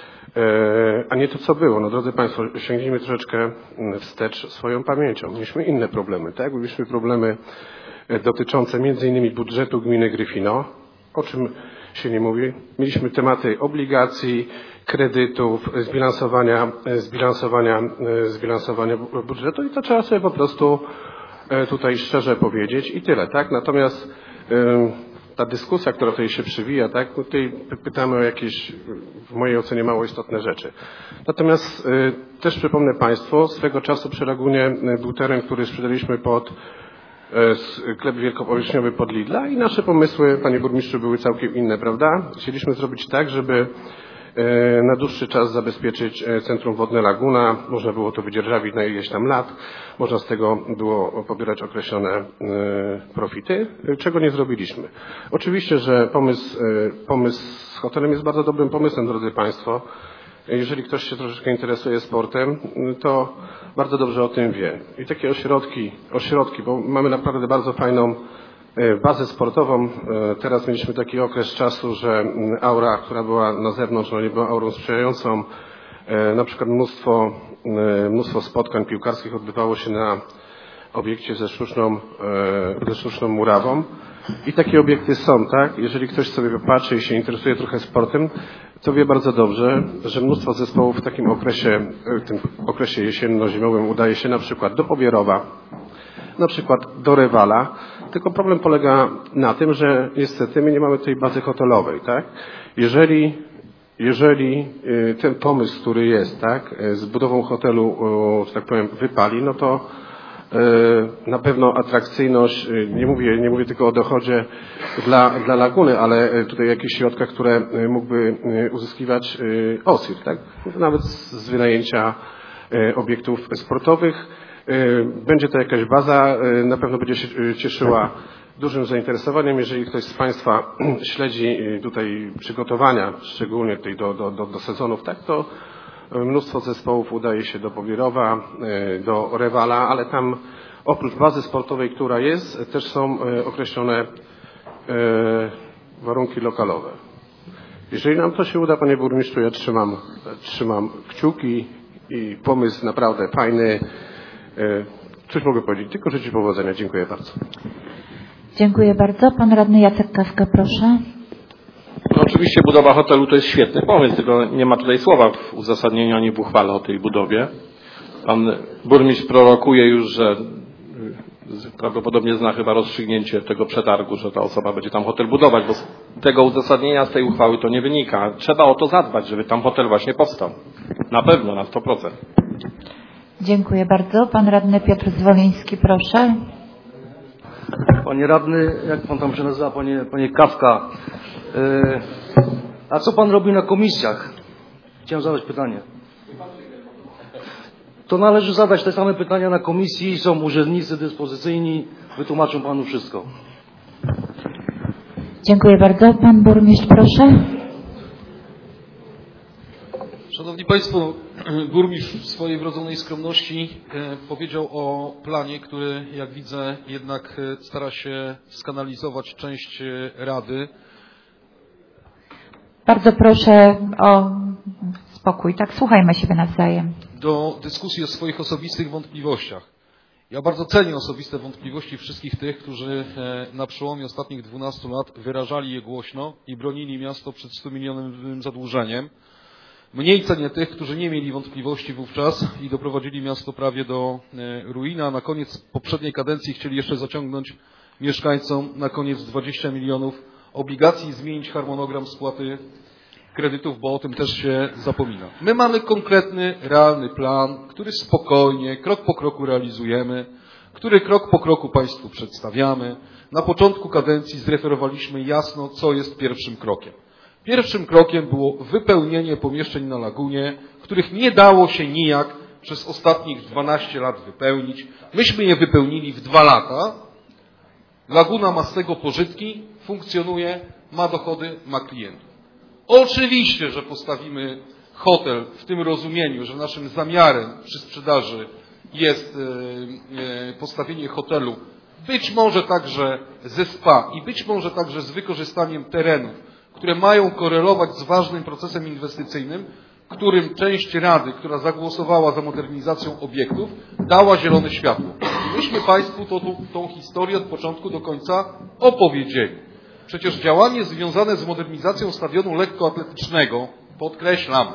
a nie to, co było. No drodzy Państwo, sięgnijmy troszeczkę wstecz swoją pamięcią. Mieliśmy inne problemy, tak? Mieliśmy problemy dotyczące między innymi budżetu gminy Gryfino, o czym się nie mówi. Mieliśmy tematy obligacji, kredytów, zbilansowania, zbilansowania, zbilansowania budżetu i to trzeba sobie po prostu tutaj szczerze powiedzieć i tyle, tak? Natomiast ta dyskusja, która tutaj się przywija, tak? Tutaj pytamy o jakieś, w mojej ocenie, mało istotne rzeczy. Natomiast też przypomnę Państwu, swego czasu przy Lagunie był teren, który sprzedaliśmy pod sklep wielkopowierzchniowy pod Lidla i nasze pomysły, Panie Burmistrzu, były całkiem inne, prawda? Chcieliśmy zrobić tak, żeby na dłuższy czas zabezpieczyć centrum wodne Laguna. Można było to wydzierżawić na ileś tam lat. Można z tego było pobierać określone profity, czego nie zrobiliśmy. Oczywiście, że pomysł, pomysł z hotelem jest bardzo dobrym pomysłem, drodzy Państwo. Jeżeli ktoś się troszeczkę interesuje sportem, to bardzo dobrze o tym wie. I takie ośrodki, ośrodki, bo mamy naprawdę bardzo fajną bazę sportową. Teraz mieliśmy taki okres czasu, że aura, która była na zewnątrz, no nie była aurą sprzyjającą. Na przykład mnóstwo, mnóstwo spotkań piłkarskich odbywało się na obiekcie ze sztuczną, ze sztuczną murawą. I takie obiekty są, tak? Jeżeli ktoś sobie popatrzy i się interesuje trochę sportem, to wie bardzo dobrze, że mnóstwo zespołów w takim okresie, w tym okresie jesienno-zimowym udaje się na przykład do Pobierowa, na przykład do Rewala. Tylko problem polega na tym, że niestety my nie mamy tej bazy hotelowej, tak? Jeżeli, jeżeli ten pomysł, który jest, tak, z budową hotelu, że tak powiem, wypali, no to na pewno atrakcyjność, nie mówię, nie mówię tylko o dochodzie dla, dla Laguny, ale tutaj jakieś środka, które mógłby uzyskiwać O S I R, tak? Nawet z wynajęcia obiektów sportowych. Będzie to jakaś baza, na pewno będzie się cieszyła dużym zainteresowaniem. Jeżeli ktoś z Państwa śledzi tutaj przygotowania, szczególnie tutaj do, do, do, do sezonów, tak, to mnóstwo zespołów udaje się do Powierowa, do Rewala, ale tam oprócz bazy sportowej, która jest, też są określone warunki lokalowe. Jeżeli nam to się uda, panie burmistrzu, ja trzymam, trzymam kciuki i pomysł naprawdę fajny. Coś mogę powiedzieć, tylko życzę powodzenia. Dziękuję bardzo. Dziękuję bardzo. Pan radny Jacek Kawka, proszę. No, oczywiście budowa hotelu to jest świetny pomysł, tylko nie ma tutaj słowa w uzasadnieniu ani w uchwale o tej budowie. Pan burmistrz prorokuje już, że prawdopodobnie zna chyba rozstrzygnięcie tego przetargu, że ta osoba będzie tam hotel budować, bo z tego uzasadnienia, z tej uchwały to nie wynika. Trzeba o to zadbać, żeby tam hotel właśnie powstał. Na pewno, na sto procent. Dziękuję bardzo. Pan radny Piotr Zwoliński, proszę. Panie radny, jak pan tam się nazywa, panie, panie Kawka, yy, a co pan robi na komisjach? Chciałem zadać pytanie. To należy zadać te same pytania na komisji, są urzędnicy dyspozycyjni, wytłumaczą panu wszystko. Dziękuję bardzo. Pan burmistrz, proszę. Szanowni Państwo, burmistrz w swojej wrodzonej skromności powiedział o planie, który, jak widzę, jednak stara się skanalizować część Rady. Bardzo proszę o spokój, tak? Słuchajmy siebie nawzajem. Do dyskusji o swoich osobistych wątpliwościach. Ja bardzo cenię osobiste wątpliwości wszystkich tych, którzy na przełomie ostatnich dwunastu lat wyrażali je głośno i bronili miasto przed stumilionowym zadłużeniem. Mniej cenię tych, którzy nie mieli wątpliwości wówczas i doprowadzili miasto prawie do ruiny, a na koniec poprzedniej kadencji chcieli jeszcze zaciągnąć mieszkańcom na koniec dwadzieścia milionów obligacji i zmienić harmonogram spłaty kredytów, bo o tym też się zapomina. My mamy konkretny, realny plan, który spokojnie, krok po kroku realizujemy, który krok po kroku Państwu przedstawiamy. Na początku kadencji zreferowaliśmy jasno, co jest pierwszym krokiem. Pierwszym krokiem było wypełnienie pomieszczeń na lagunie, których nie dało się nijak przez ostatnich dwanaście lat wypełnić. Myśmy je wypełnili w dwa lata. Laguna ma z tego pożytki, funkcjonuje, ma dochody, ma klientów. Oczywiście, że postawimy hotel w tym rozumieniu, że naszym zamiarem przy sprzedaży jest postawienie hotelu, być może także ze spa i być może także z wykorzystaniem terenów, które mają korelować z ważnym procesem inwestycyjnym, którym część Rady, która zagłosowała za modernizacją obiektów, dała zielone światło. I myśmy Państwu to, tą, tą historię od początku do końca opowiedzieli. Przecież działanie związane z modernizacją stadionu lekkoatletycznego, podkreślam,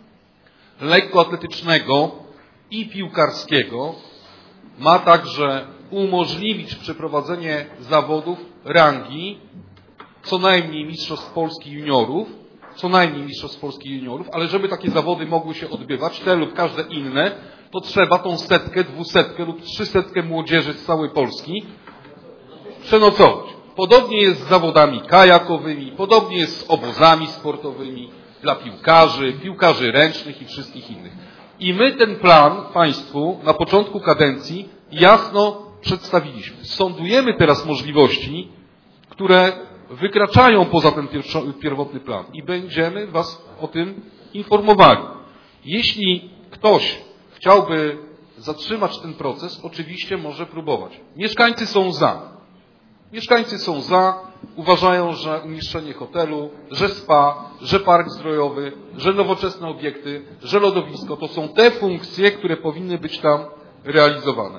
lekkoatletycznego i piłkarskiego, ma także umożliwić przeprowadzenie zawodów rangi co najmniej Mistrzostw Polski Juniorów, co najmniej Mistrzostw Polski Juniorów, ale żeby takie zawody mogły się odbywać, te lub każde inne, to trzeba tą setkę, dwusetkę lub trzysetkę młodzieży z całej Polski przenocować. Podobnie jest z zawodami kajakowymi, podobnie jest z obozami sportowymi dla piłkarzy, piłkarzy ręcznych i wszystkich innych. I my ten plan Państwu na początku kadencji jasno przedstawiliśmy. Sądujemy teraz możliwości, które wykraczają poza ten pierwotny plan i będziemy Was o tym informowali. Jeśli ktoś chciałby zatrzymać ten proces, oczywiście może próbować. Mieszkańcy są za. Mieszkańcy są za, uważają, że umieszczenie hotelu, że spa, że park zdrojowy, że nowoczesne obiekty, że lodowisko to są te funkcje, które powinny być tam realizowane.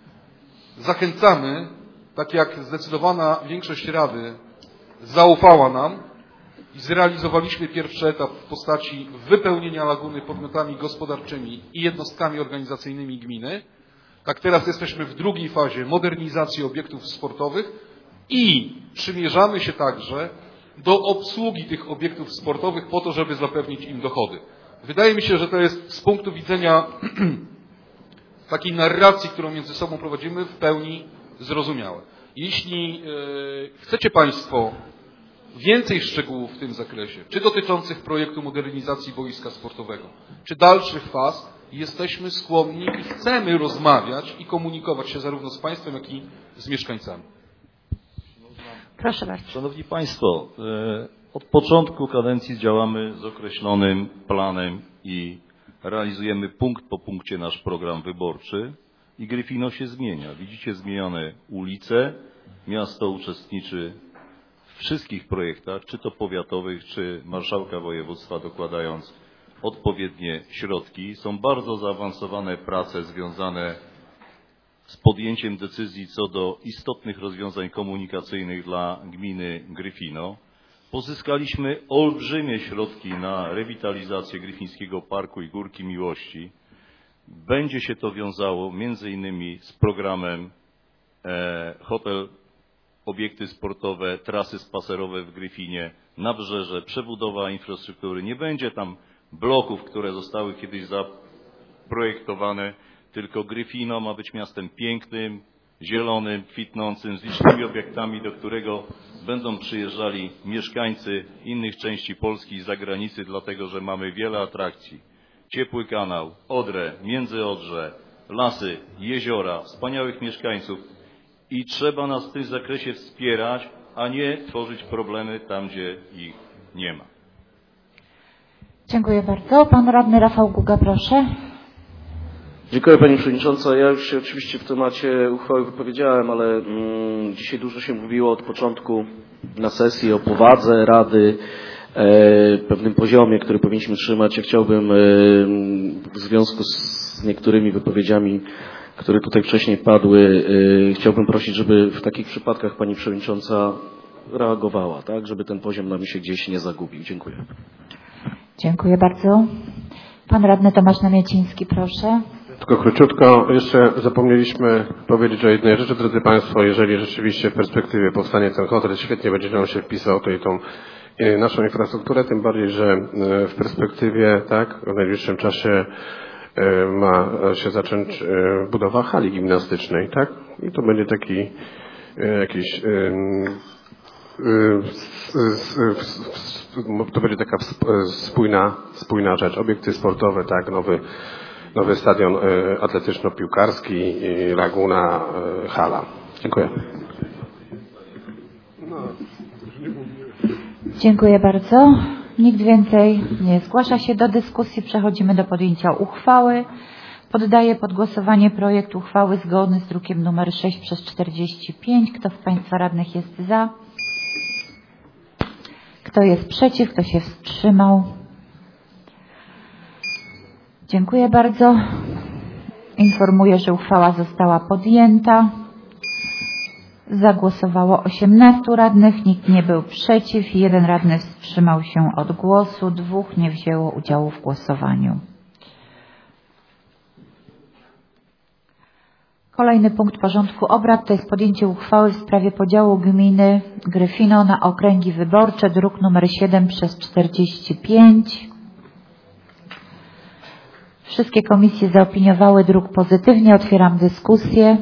Zachęcamy, tak jak zdecydowana większość Rady zaufała nam i zrealizowaliśmy pierwszy etap w postaci wypełnienia laguny podmiotami gospodarczymi i jednostkami organizacyjnymi gminy. Tak teraz jesteśmy w drugiej fazie modernizacji obiektów sportowych i przymierzamy się także do obsługi tych obiektów sportowych po to, żeby zapewnić im dochody. Wydaje mi się, że to jest z punktu widzenia takiej narracji, którą między sobą prowadzimy, w pełni zrozumiałe. Jeśli chcecie Państwo więcej szczegółów w tym zakresie, czy dotyczących projektu modernizacji boiska sportowego, czy dalszych faz, jesteśmy skłonni i chcemy rozmawiać i komunikować się zarówno z Państwem, jak i z mieszkańcami. Proszę bardzo. Szanowni Państwo, od początku kadencji działamy z określonym planem i realizujemy punkt po punkcie nasz program wyborczy i Gryfino się zmienia. Widzicie zmienione ulice, miasto uczestniczy w wszystkich projektach, czy to powiatowych, czy marszałka województwa dokładając odpowiednie środki. Są bardzo zaawansowane prace związane z podjęciem decyzji co do istotnych rozwiązań komunikacyjnych dla gminy Gryfino. Pozyskaliśmy olbrzymie środki na rewitalizację Gryfińskiego Parku i Górki Miłości. Będzie się to wiązało między innymi z programem e, Hotel, obiekty sportowe, trasy spacerowe w Gryfinie, nabrzeże, przebudowa infrastruktury. Nie będzie tam bloków, które zostały kiedyś zaprojektowane, tylko Gryfino ma być miastem pięknym, zielonym, kwitnącym, z licznymi obiektami, do którego będą przyjeżdżali mieszkańcy innych części Polski i zagranicy, dlatego że mamy wiele atrakcji. Ciepły kanał, Odrę, Międzyodrze, lasy, jeziora, wspaniałych mieszkańców i trzeba nas w tym zakresie wspierać, a nie tworzyć problemy tam, gdzie ich nie ma. Dziękuję bardzo. Pan radny Rafał Guga, proszę. Dziękuję Pani Przewodnicząca. Ja już się oczywiście w temacie uchwały wypowiedziałem, ale mm, dzisiaj dużo się mówiło od początku na sesji o powadze Rady, e, pewnym poziomie, który powinniśmy trzymać. Ja chciałbym e, w związku z niektórymi wypowiedziami, które tutaj wcześniej padły, e, chciałbym prosić, żeby w takich przypadkach Pani Przewodnicząca reagowała, tak, żeby ten poziom nam się gdzieś nie zagubił. Dziękuję. Dziękuję bardzo. Pan radny Tomasz Namieciński, proszę. Tylko króciutko, jeszcze zapomnieliśmy powiedzieć o jednej rzeczy, drodzy Państwo, jeżeli rzeczywiście w perspektywie powstanie ten hotel, świetnie będzie on się wpisał tutaj tą naszą infrastrukturę, tym bardziej, że w perspektywie, tak, w najbliższym czasie ma się zacząć budowa hali gimnastycznej, tak, i to będzie taki jakiś to będzie taka spójna, spójna rzecz, obiekty sportowe, tak, nowy Nowy stadion atletyczno-piłkarski, laguna, hala. Dziękuję. Dziękuję bardzo. Nikt więcej nie zgłasza się do dyskusji. Przechodzimy do podjęcia uchwały. Poddaję pod głosowanie projekt uchwały zgodny z drukiem nr sześć przez czterdzieści pięć. Kto z Państwa radnych jest za? Kto jest przeciw? Kto się wstrzymał? Dziękuję bardzo. Informuję, że uchwała została podjęta. Zagłosowało osiemnastu radnych, nikt nie był przeciw, jeden radny wstrzymał się od głosu, dwóch nie wzięło udziału w głosowaniu. Kolejny punkt porządku obrad to jest podjęcie uchwały w sprawie podziału gminy Gryfino na okręgi wyborcze, druk nr siedem przez czterdzieści pięć. Wszystkie komisje zaopiniowały druk pozytywnie. Otwieram dyskusję.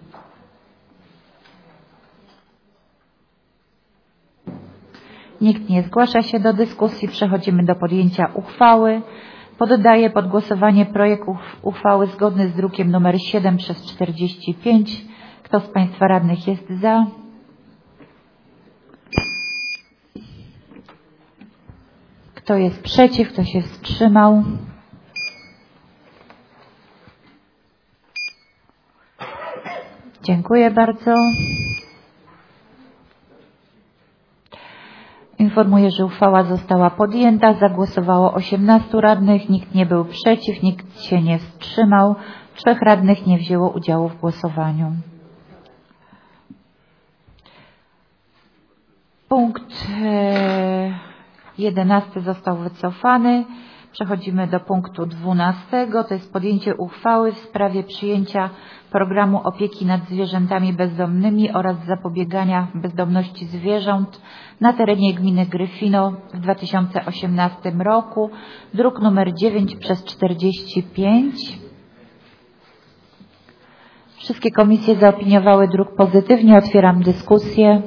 Nikt nie zgłasza się do dyskusji. Przechodzimy do podjęcia uchwały. Poddaję pod głosowanie projekt uchwały zgodny z drukiem nr siedem przez czterdzieści pięć. Kto z Państwa radnych jest za? Kto jest przeciw? Kto się wstrzymał? Dziękuję bardzo. Informuję, że uchwała została podjęta. Zagłosowało osiemnastu radnych, nikt nie był przeciw, nikt się nie wstrzymał. Trzech radnych nie wzięło udziału w głosowaniu. Punkt jedenasty został wycofany. Przechodzimy do punktu dwunastego. To jest podjęcie uchwały w sprawie przyjęcia programu opieki nad zwierzętami bezdomnymi oraz zapobiegania bezdomności zwierząt na terenie gminy Gryfino w dwa tysiące osiemnastym roku. Druk numer dziewięć przez czterdzieści pięć. Wszystkie komisje zaopiniowały druk pozytywnie. Otwieram dyskusję.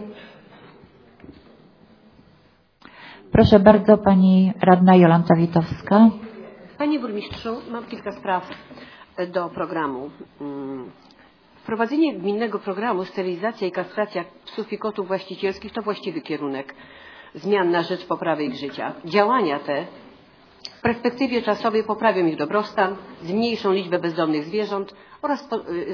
Proszę bardzo, pani radna Jolanta Witowska. Panie burmistrzu, mam kilka spraw do programu. Wprowadzenie gminnego programu sterylizacja i kastracja psów i kotów właścicielskich to właściwy kierunek zmian na rzecz poprawy ich życia. Działania te w perspektywie czasowej poprawią ich dobrostan, zmniejszą liczbę bezdomnych zwierząt oraz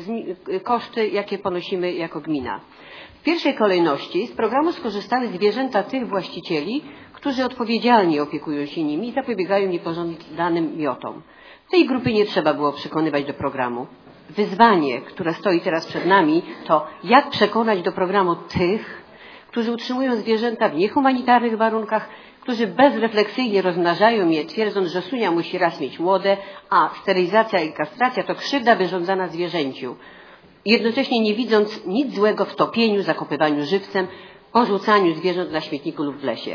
koszty, jakie ponosimy jako gmina. W pierwszej kolejności z programu skorzystały zwierzęta tych właścicieli, którzy odpowiedzialnie opiekują się nimi i zapobiegają niepożądanym miotom. Tej grupy nie trzeba było przekonywać do programu. Wyzwanie, które stoi teraz przed nami, to jak przekonać do programu tych, którzy utrzymują zwierzęta w niehumanitarnych warunkach, którzy bezrefleksyjnie rozmnażają je, twierdząc, że sunia musi raz mieć łodę, a sterylizacja i kastracja to krzywda wyrządzana zwierzęciu. Jednocześnie nie widząc nic złego w topieniu, zakopywaniu żywcem, porzucaniu zwierząt na śmietniku lub w lesie.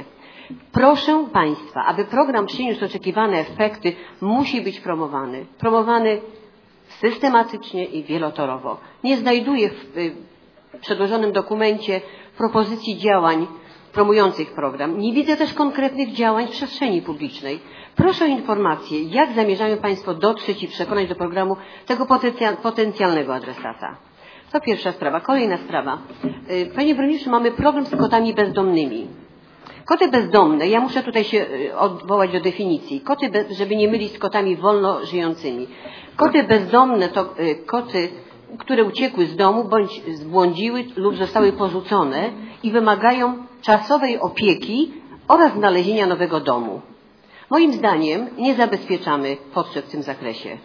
Proszę Państwa, aby program przyniósł oczekiwane efekty, musi być promowany. Promowany systematycznie i wielotorowo. Nie znajduję w przedłożonym dokumencie propozycji działań promujących program. Nie widzę też konkretnych działań w przestrzeni publicznej. Proszę o informację, jak zamierzają Państwo dotrzeć i przekonać do programu tego potencjalnego adresata. To pierwsza sprawa. Kolejna sprawa. Panie burmistrzu, mamy problem z kotami bezdomnymi. Koty bezdomne, ja muszę tutaj się odwołać do definicji. Koty, żeby nie mylić z kotami wolno żyjącymi. Koty bezdomne to koty, które uciekły z domu bądź zbłądziły lub zostały porzucone i wymagają czasowej opieki oraz znalezienia nowego domu. Moim zdaniem nie zabezpieczamy potrzeb w tym zakresie.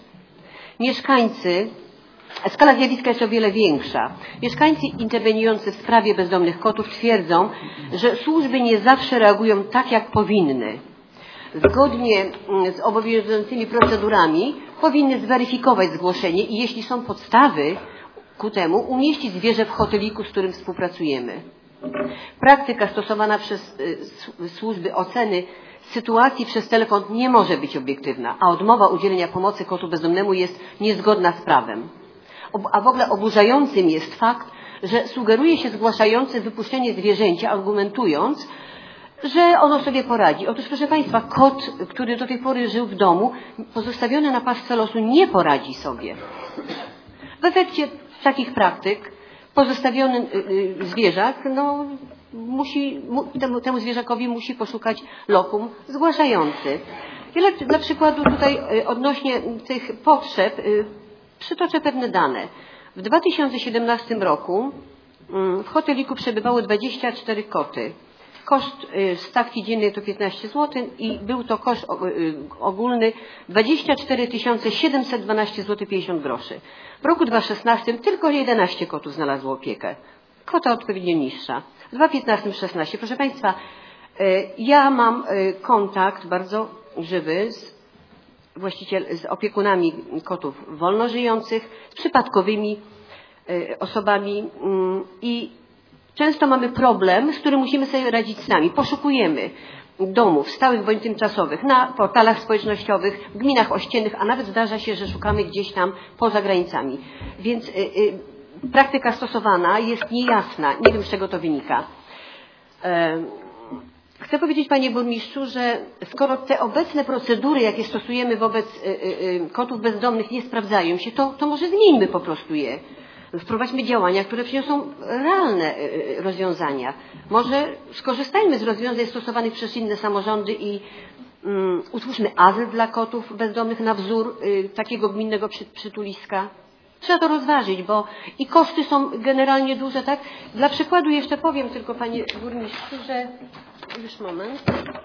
Mieszkańcy, skala zjawiska jest o wiele większa. Mieszkańcy interweniujący w sprawie bezdomnych kotów twierdzą, że służby nie zawsze reagują tak, jak powinny. Zgodnie z obowiązującymi procedurami powinny zweryfikować zgłoszenie i jeśli są podstawy ku temu, umieścić zwierzę w hoteliku, z którym współpracujemy. Praktyka stosowana przez służby oceny sytuacji przez telefon nie może być obiektywna, a odmowa udzielenia pomocy kotu bezdomnemu jest niezgodna z prawem. A w ogóle oburzającym jest fakt, że sugeruje się zgłaszający wypuszczenie zwierzęcia, argumentując, że ono sobie poradzi. Otóż, proszę Państwa, kot, który do tej pory żył w domu, pozostawiony na pastwę losu, nie poradzi sobie. W efekcie takich praktyk pozostawiony zwierzak, no, musi, temu, temu zwierzakowi musi poszukać lokum zgłaszający. Wiele, dla przykładu tutaj odnośnie tych potrzeb przytoczę pewne dane. W dwa tysiące siedemnastym roku w hoteliku przebywało dwadzieścia cztery koty. Koszt stawki dziennej to piętnaście złotych i był to koszt ogólny dwadzieścia cztery tysiące siedemset dwanaście złotych pięćdziesiąt groszy. W roku dwa tysiące szesnastym tylko jedenaście kotów znalazło opiekę. Kwota odpowiednio niższa. W dwa tysiące piętnastym szesnaście. Proszę Państwa, ja mam kontakt bardzo żywy z, właściciel, z opiekunami kotów wolno żyjących, z przypadkowymi osobami i często mamy problem, z którym musimy sobie radzić sami. Poszukujemy domów stałych bądź tymczasowych na portalach społecznościowych, w gminach ościennych, a nawet zdarza się, że szukamy gdzieś tam poza granicami. Więc y, y, praktyka stosowana jest niejasna. Nie wiem, z czego to wynika. E, chcę powiedzieć, Panie Burmistrzu, że skoro te obecne procedury, jakie stosujemy wobec y, y, kotów bezdomnych, nie sprawdzają się, to, to może zmieńmy po prostu je. Wprowadźmy działania, które przyniosą realne rozwiązania. Może skorzystajmy z rozwiązań stosowanych przez inne samorządy i um, utwórzmy azyl dla kotów bezdomnych na wzór y, takiego gminnego przy, przytuliska. Trzeba to rozważyć, bo i koszty są generalnie duże, tak? Dla przykładu jeszcze powiem tylko, Panie Burmistrzu, że... Już moment.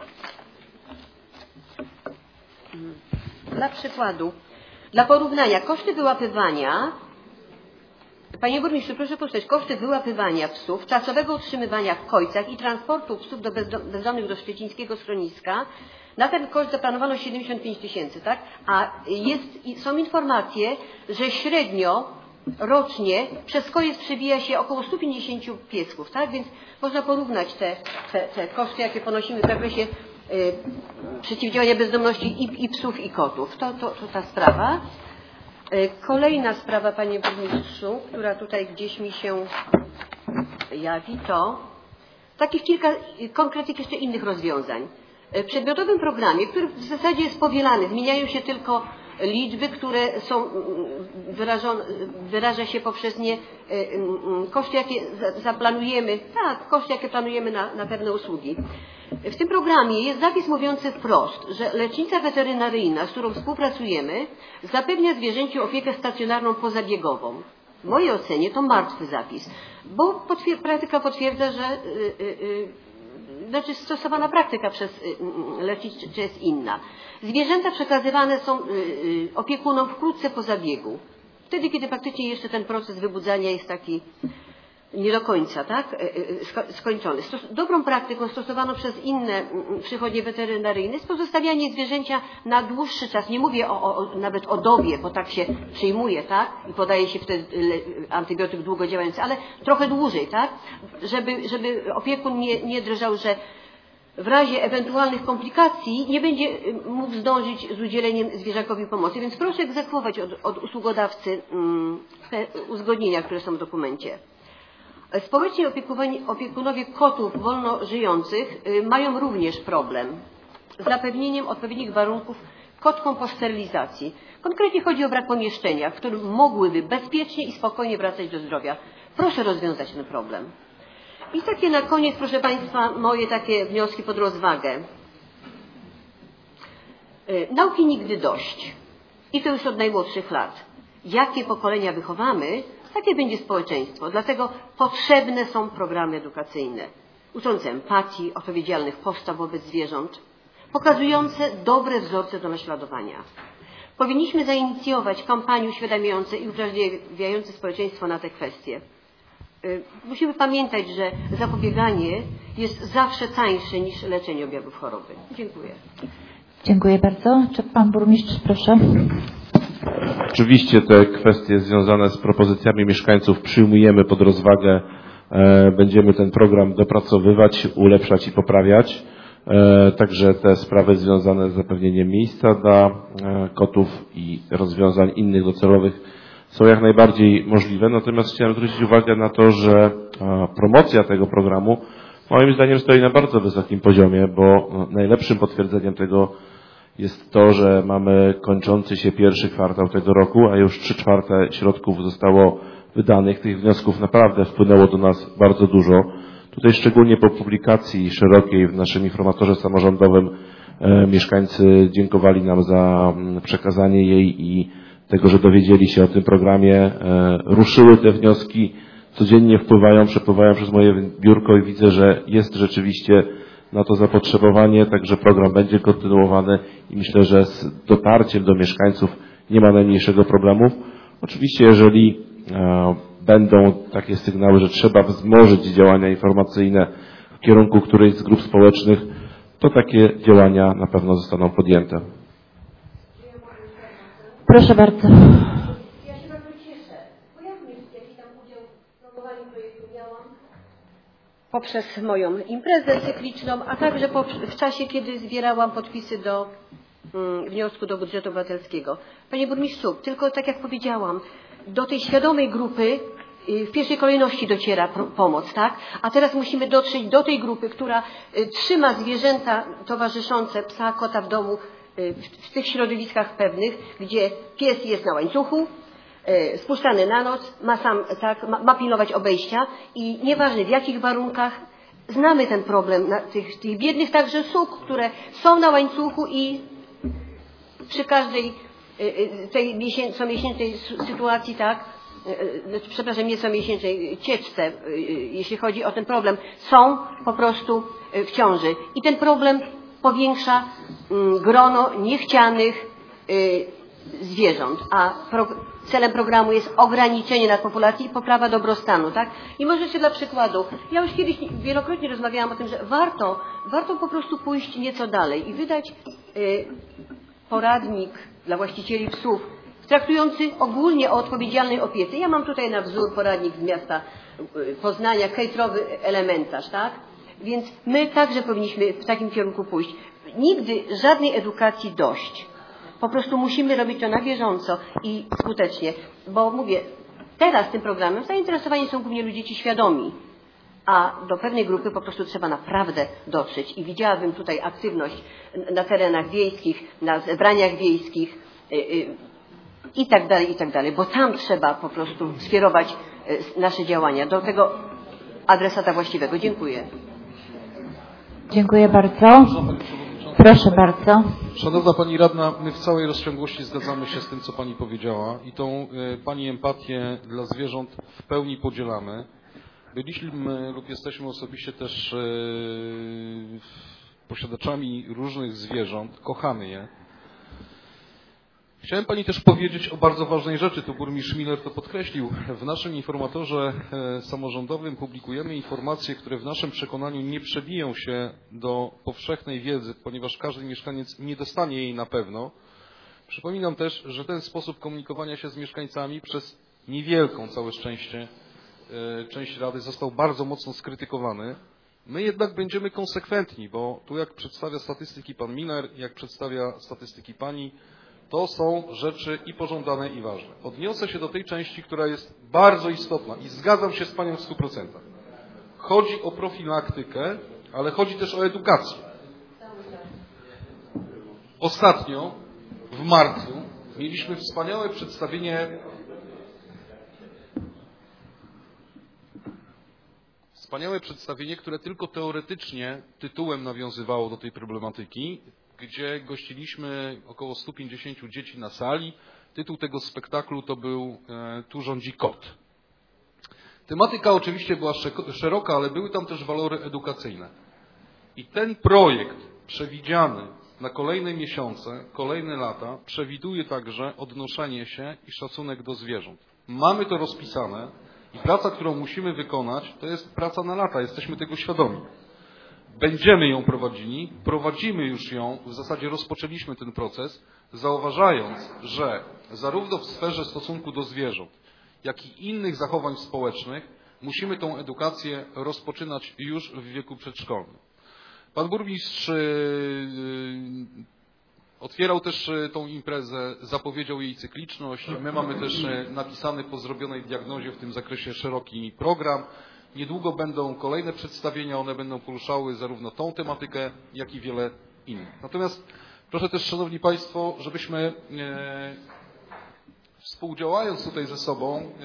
Dla przykładu, dla porównania, koszty wyłapywania... Panie Burmistrzu, proszę posłuchać, koszty wyłapywania psów, czasowego utrzymywania w kojcach i transportu psów do bezdomnych do szczecińskiego schroniska, na ten koszt zaplanowano siedemdziesiąt pięć tysięcy, tak? A jest, są informacje, że średnio rocznie przez koniec przebija się około stu pięćdziesięciu piesków, tak? Więc można porównać te, te, te koszty, jakie ponosimy w zakresie y, przeciwdziałania bezdomności i, i psów, i kotów. To, to, to ta sprawa. Kolejna sprawa, Panie Burmistrzu, która tutaj gdzieś mi się jawi, to takich kilka konkretnych jeszcze innych rozwiązań. W przedmiotowym programie, który w zasadzie jest powielany, zmieniają się tylko liczby, które są wyrażone, wyraża się poprzez nie koszty, jakie zaplanujemy, tak, koszty, jakie planujemy na, na pewne usługi. W tym programie jest zapis mówiący wprost, że lecznica weterynaryjna, z którą współpracujemy, zapewnia zwierzęciu opiekę stacjonarną pozabiegową. W mojej ocenie to martwy zapis, bo potwier- praktyka potwierdza, że yy, yy, znaczy stosowana praktyka przez leczniczą jest inna. Zwierzęta przekazywane są opiekunom wkrótce po zabiegu. Wtedy, kiedy faktycznie jeszcze ten proces wybudzania jest taki nie do końca, tak, skończony. Stos- dobrą praktyką stosowaną przez inne przychodnie weterynaryjne jest pozostawianie zwierzęcia na dłuższy czas. Nie mówię o, o, nawet o dobie, bo tak się przyjmuje, tak, i podaje się wtedy antybiotyk długo działający, ale trochę dłużej, tak, żeby, żeby opiekun nie, nie drżał, że w razie ewentualnych komplikacji nie będzie mógł zdążyć z udzieleniem zwierzakowi pomocy. Więc proszę egzekwować od, od usługodawcy um, te uzgodnienia, które są w dokumencie. Społeczni opiekunowie kotów wolno żyjących mają również problem z zapewnieniem odpowiednich warunków kotkom po sterylizacji. Konkretnie chodzi o brak pomieszczenia, w którym mogłyby bezpiecznie i spokojnie wracać do zdrowia. Proszę rozwiązać ten problem. I takie na koniec, proszę Państwa, moje takie wnioski pod rozwagę. Nauki nigdy dość. I to już od najmłodszych lat. Jakie pokolenia wychowamy, takie będzie społeczeństwo. Dlatego potrzebne są programy edukacyjne, uczące empatii, odpowiedzialnych postaw wobec zwierząt, pokazujące dobre wzorce do naśladowania. Powinniśmy zainicjować kampanie uświadamiające i uwrażliwiające społeczeństwo na te kwestie. Musimy pamiętać, że zapobieganie jest zawsze tańsze niż leczenie objawów choroby. Dziękuję. Dziękuję bardzo. Czy pan burmistrz, proszę? Oczywiście te kwestie związane z propozycjami mieszkańców przyjmujemy pod rozwagę. Będziemy ten program dopracowywać, ulepszać i poprawiać. Także te sprawy związane z zapewnieniem miejsca dla kotów i rozwiązań innych docelowych są jak najbardziej możliwe. Natomiast chciałem zwrócić uwagę na to, że promocja tego programu moim zdaniem stoi na bardzo wysokim poziomie, bo najlepszym potwierdzeniem tego jest to, że mamy kończący się pierwszy kwartał tego roku, a już trzy czwarte środków zostało wydanych. Tych wniosków naprawdę wpłynęło do nas bardzo dużo. Tutaj szczególnie po publikacji szerokiej w naszym informatorze samorządowym e, mieszkańcy dziękowali nam za przekazanie jej i tego, że dowiedzieli się o tym programie. E, ruszyły te wnioski, codziennie wpływają, przepływają przez moje biurko i widzę, że jest rzeczywiście na to zapotrzebowanie, także program będzie kontynuowany i myślę, że z dotarciem do mieszkańców nie ma najmniejszego problemu. Oczywiście, jeżeli e, będą takie sygnały, że trzeba wzmożyć działania informacyjne w kierunku którejś z grup społecznych, to takie działania na pewno zostaną podjęte. Proszę bardzo. Ja się bardzo cieszę, bo ja również jakiś tam udział w promowaniu projektu miałam poprzez moją imprezę cykliczną, a także po, w czasie, kiedy zbierałam podpisy do mm, wniosku do budżetu obywatelskiego. Panie burmistrzu, tylko tak jak powiedziałam, do tej świadomej grupy w pierwszej kolejności dociera pomoc, tak? A teraz musimy dotrzeć do tej grupy, która trzyma zwierzęta towarzyszące, psa, kota w domu, w tych środowiskach pewnych, gdzie pies jest na łańcuchu, spuszczany na noc, ma sam, tak, ma, ma pilnować obejścia i nieważne w jakich warunkach, znamy ten problem na tych, tych biednych także suk, które są na łańcuchu i przy każdej tej miesię, comiesięcznej sytuacji, tak, przepraszam, nie comiesięcznej cieczce, jeśli chodzi o ten problem, są po prostu w ciąży. I ten problem powiększa grono niechcianych zwierząt, a pro, celem programu jest ograniczenie nadpopulacji i poprawa dobrostanu, tak? I możecie dla przykładu, ja już kiedyś wielokrotnie rozmawiałam o tym, że warto, warto po prostu pójść nieco dalej i wydać y, poradnik dla właścicieli psów, traktujący ogólnie o odpowiedzialnej opiece. Ja mam tutaj na wzór poradnik z miasta Poznania, hejtrowy elementarz, tak? Więc my także powinniśmy w takim kierunku pójść. Nigdy żadnej edukacji dość. Po prostu musimy robić to na bieżąco i skutecznie, bo mówię, teraz tym programem zainteresowani są głównie ludzie ci świadomi, a do pewnej grupy po prostu trzeba naprawdę dotrzeć i widziałabym tutaj aktywność na terenach wiejskich, na zebraniach wiejskich, i tak dalej, i tak dalej, bo tam trzeba po prostu skierować nasze działania do tego adresata właściwego. Dziękuję. Dziękuję bardzo. Proszę bardzo. Szanowna Pani Radna, my w całej rozciągłości zgadzamy się z tym, co Pani powiedziała i tą y, Pani empatię dla zwierząt w pełni podzielamy. Byliśmy lub jesteśmy osobiście też y, posiadaczami różnych zwierząt, kochamy je. Chciałem Pani też powiedzieć o bardzo ważnej rzeczy, tu burmistrz Miller to podkreślił. W naszym informatorze samorządowym publikujemy informacje, które w naszym przekonaniu nie przebiją się do powszechnej wiedzy, ponieważ każdy mieszkaniec nie dostanie jej na pewno. Przypominam też, że ten sposób komunikowania się z mieszkańcami przez niewielką, całe szczęście, część Rady został bardzo mocno skrytykowany. My jednak będziemy konsekwentni, bo tu jak przedstawia statystyki pan Miller, jak przedstawia statystyki Pani, to są rzeczy i pożądane, i ważne. Odniosę się do tej części, która jest bardzo istotna i zgadzam się z Panią w stu procentach. Chodzi o profilaktykę, ale chodzi też o edukację. Ostatnio, w marcu, mieliśmy wspaniałe przedstawienie wspaniałe przedstawienie, które tylko teoretycznie tytułem nawiązywało do tej problematyki, gdzie gościliśmy około stu pięćdziesięciu dzieci na sali. Tytuł tego spektaklu to był e, Tu rządzi kot. Tematyka oczywiście była szeroka, ale były tam też walory edukacyjne. I ten projekt przewidziany na kolejne miesiące, kolejne lata przewiduje także odnoszenie się i szacunek do zwierząt. Mamy to rozpisane i praca, którą musimy wykonać, to jest praca na lata, jesteśmy tego świadomi. Będziemy ją prowadzili, prowadzimy już ją, w zasadzie rozpoczęliśmy ten proces, zauważając, że zarówno w sferze stosunku do zwierząt, jak i innych zachowań społecznych musimy tą edukację rozpoczynać już w wieku przedszkolnym. Pan burmistrz otwierał też tą imprezę, zapowiedział jej cykliczność. My mamy też napisany po zrobionej diagnozie w tym zakresie szeroki program. Niedługo będą kolejne przedstawienia, one będą poruszały zarówno tą tematykę, jak i wiele innych. Natomiast proszę też, Szanowni Państwo, żebyśmy e, współdziałając tutaj ze sobą e,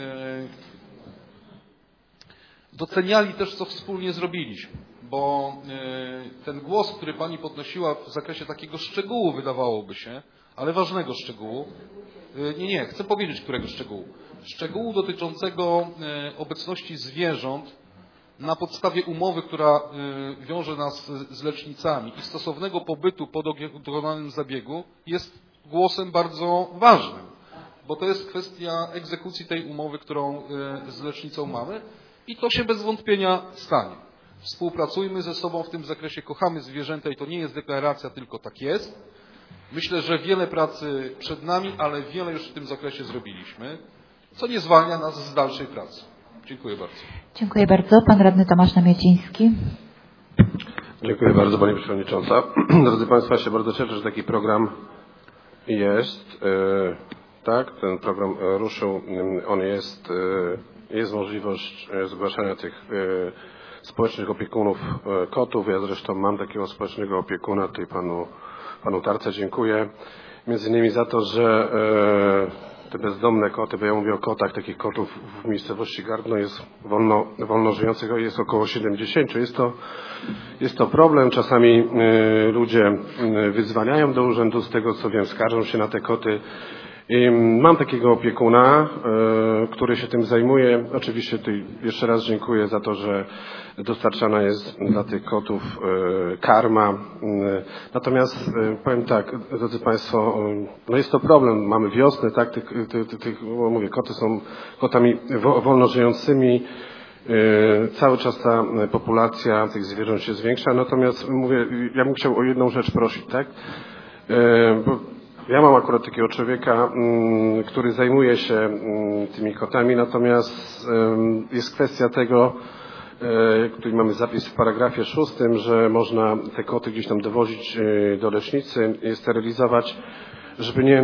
doceniali też, co wspólnie zrobiliśmy, bo e, ten głos, który Pani podnosiła w zakresie takiego szczegółu, wydawałoby się, ale ważnego szczegółu, e, nie, nie, chcę powiedzieć, którego szczegółu. Szczegółu dotyczącego e, obecności zwierząt na podstawie umowy, która y, wiąże nas z lecznicami i stosownego pobytu po dokonanym zabiegu jest głosem bardzo ważnym, bo to jest kwestia egzekucji tej umowy, którą y, z lecznicą mamy i to się bez wątpienia stanie. Współpracujmy ze sobą w tym zakresie, kochamy zwierzęta i to nie jest deklaracja, tylko tak jest. Myślę, że wiele pracy przed nami, ale wiele już w tym zakresie zrobiliśmy, co nie zwalnia nas z dalszej pracy. Dziękuję bardzo. Dziękuję bardzo. Pan radny Tomasz Namieciński. Dziękuję bardzo Pani Przewodnicząca. Drodzy Państwo, ja się bardzo cieszę, że taki program jest. Tak, ten program ruszył. On jest, jest możliwość zgłaszania tych społecznych opiekunów kotów. Ja zresztą mam takiego społecznego opiekuna, tutaj panu, panu Tarce dziękuję. Między innymi za to, że te bezdomne koty, bo ja mówię o kotach, takich kotów w miejscowości Gardno jest wolno, wolno żyjących jest około siedemdziesięciu. Jest to, jest to problem. Czasami y, ludzie y, wydzwaniają do urzędu, z tego co wiem, skarżą się na te koty. I mam takiego opiekuna, y, który się tym zajmuje. Oczywiście tutaj jeszcze raz dziękuję za to, że dostarczana jest dla tych kotów y, karma. Y, natomiast y, powiem tak, drodzy Państwo, y, no jest to problem. Mamy wiosnę, tak, tych, tych, tych, tych mówię, koty są kotami wo, wolno żyjącymi. Y, cały czas ta populacja tych zwierząt się zwiększa. Natomiast mówię, ja bym chciał o jedną rzecz prosić, tak? Y, bo Ja mam akurat takiego człowieka, który zajmuje się tymi kotami, natomiast jest kwestia tego, tutaj mamy zapis w paragrafie szóstym, że można te koty gdzieś tam dowozić do lecznicy i sterylizować, żeby nie,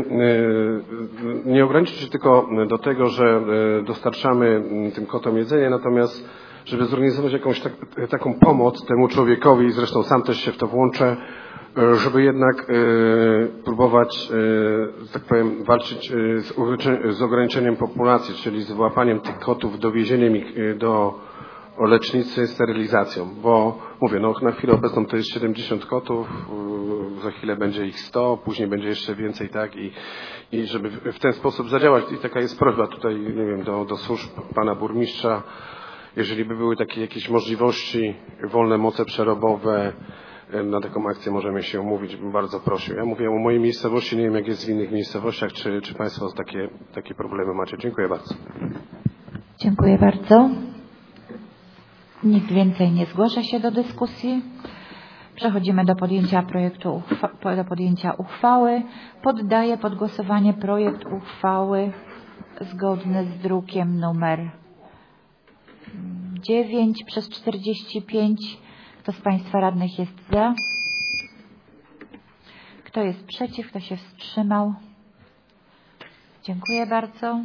nie ograniczyć się tylko do tego, że dostarczamy tym kotom jedzenie, natomiast żeby zorganizować jakąś tak, taką pomoc temu człowiekowi, zresztą sam też się w to włączę, żeby jednak próbować, tak powiem, walczyć z ograniczeniem populacji, czyli z wyłapaniem tych kotów, dowiezieniem ich do lecznicy, sterylizacją, bo mówię, no na chwilę obecną to jest siedemdziesiąt kotów, za chwilę będzie ich sto, później będzie jeszcze więcej, tak, i, i żeby w ten sposób zadziałać. I taka jest prośba tutaj, nie wiem, do, do służb pana burmistrza, jeżeli by były takie jakieś możliwości, wolne moce przerobowe, na taką akcję możemy się umówić, bym bardzo prosił. Ja mówię o mojej miejscowości, nie wiem jak jest w innych miejscowościach, czy, czy państwo takie, takie problemy macie. Dziękuję bardzo. Dziękuję bardzo. Nikt więcej nie zgłasza się do dyskusji. Przechodzimy do podjęcia projektu, do podjęcia uchwały. Poddaję pod głosowanie projekt uchwały zgodny z drukiem numer dziewięć przez czterdzieści pięć. Kto z Państwa radnych jest za? Kto jest przeciw? Kto się wstrzymał? Dziękuję bardzo.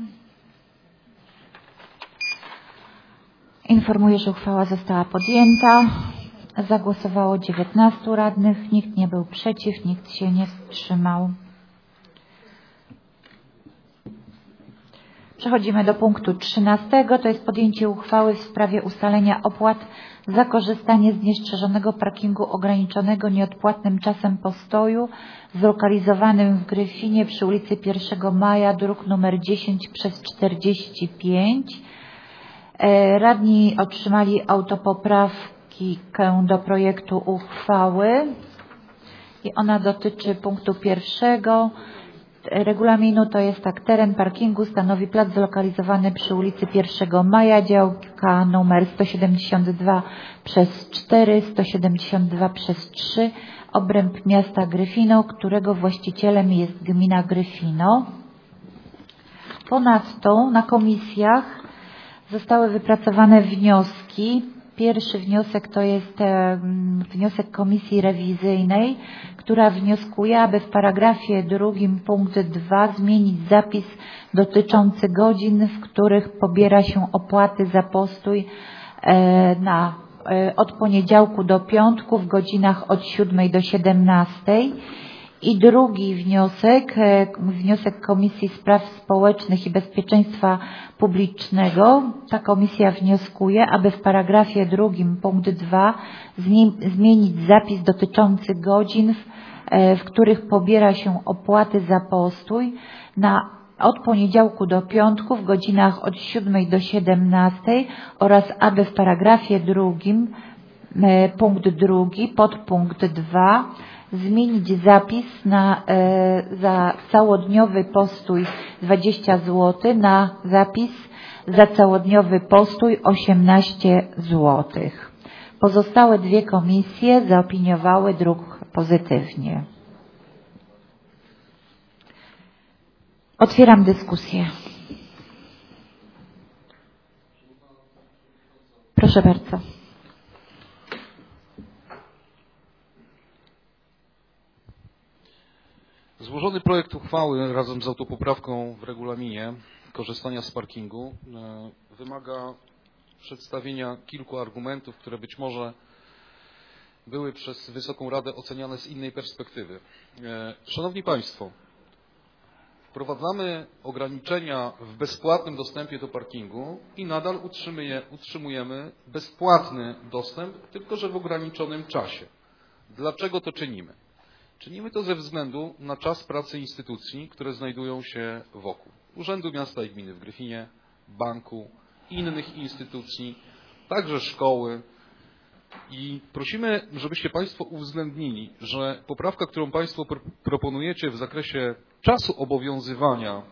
Informuję, że uchwała została podjęta. Zagłosowało dziewiętnastu radnych. Nikt nie był przeciw, nikt się nie wstrzymał. Przechodzimy do punktu trzynastego. To jest podjęcie uchwały w sprawie ustalenia opłat za korzystanie z niestrzeżonego parkingu ograniczonego nieodpłatnym czasem postoju zlokalizowanym w Gryfinie przy ulicy pierwszego maja, druk numer dziesięć przez czterdzieści pięć. Radni otrzymali autopoprawki do projektu uchwały i ona dotyczy punktu pierwszego regulaminu. To jest tak: teren parkingu stanowi plac zlokalizowany przy ulicy pierwszego maja, działka numer sto siedemdziesiąt dwa przez cztery, sto siedemdziesiąt dwa przez trzy, obręb miasta Gryfino, którego właścicielem jest gmina Gryfino. Ponadto na komisjach zostały wypracowane wnioski. Pierwszy wniosek to jest wniosek komisji rewizyjnej, która wnioskuje, aby w paragrafie drugim punkt dwa zmienić zapis dotyczący godzin, w których pobiera się opłaty za postój na, od poniedziałku do piątku w godzinach od siódmej do siedemnastej. I drugi wniosek, wniosek Komisji Spraw Społecznych i Bezpieczeństwa Publicznego. Ta komisja wnioskuje, aby w paragrafie drugim punkt dwa zmienić zapis dotyczący godzin, w, w których pobiera się opłaty za postój na od poniedziałku do piątku w godzinach od siódmej do siedemnastej oraz aby w paragrafie drugim punkt drugi podpunkt dwa zmienić zapis na, e, za całodniowy postój dwadzieścia złotych na zapis za całodniowy postój osiemnaście złotych. Pozostałe dwie komisje zaopiniowały druk pozytywnie. Otwieram dyskusję. Proszę bardzo. Złożony projekt uchwały razem z autopoprawką w regulaminie korzystania z parkingu wymaga przedstawienia kilku argumentów, które być może były przez Wysoką Radę oceniane z innej perspektywy. Szanowni Państwo, wprowadzamy ograniczenia w bezpłatnym dostępie do parkingu i nadal utrzymujemy bezpłatny dostęp, tylko że w ograniczonym czasie. Dlaczego to czynimy? Czynimy to ze względu na czas pracy instytucji, które znajdują się wokół. Urzędu Miasta i Gminy w Gryfinie, banku, innych instytucji, także szkoły. I prosimy, żebyście Państwo uwzględnili, że poprawka, którą Państwo pr proponujecie w zakresie czasu obowiązywania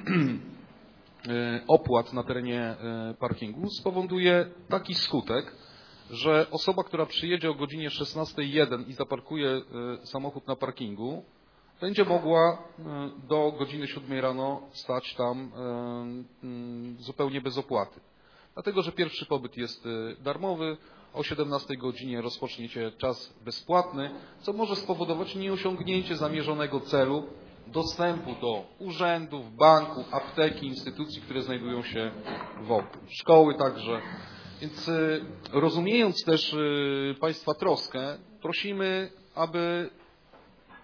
opłat na terenie parkingu spowoduje taki skutek, że osoba, która przyjedzie o godzinie szesnastej jeden i zaparkuje samochód na parkingu, będzie mogła do godziny siódmej rano stać tam zupełnie bez opłaty. Dlatego, że pierwszy pobyt jest darmowy, o siedemnastej godzinie rozpoczniecie czas bezpłatny, co może spowodować nieosiągnięcie zamierzonego celu dostępu do urzędów, banków, apteki, instytucji, które znajdują się wokół, szkoły także. Więc rozumiejąc też Państwa troskę, prosimy, aby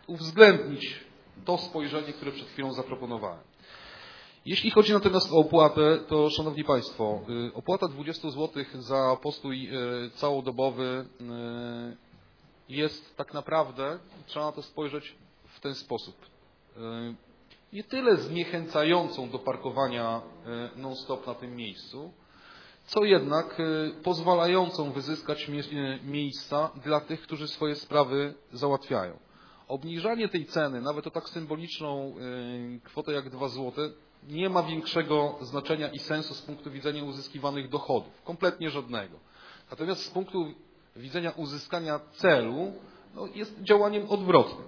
uwzględnić to spojrzenie, które przed chwilą zaproponowałem. Jeśli chodzi natomiast o opłatę, to Szanowni Państwo, opłata dwadzieścia złotych za postój całodobowy jest tak naprawdę, trzeba na to spojrzeć w ten sposób, nie tyle zniechęcającą do parkowania non-stop na tym miejscu, co jednak pozwalającą wyzyskać miejsca dla tych, którzy swoje sprawy załatwiają. Obniżanie tej ceny, nawet o tak symboliczną kwotę jak dwa złote, nie ma większego znaczenia i sensu z punktu widzenia uzyskiwanych dochodów. Kompletnie żadnego. Natomiast z punktu widzenia uzyskania celu no, jest działaniem odwrotnym.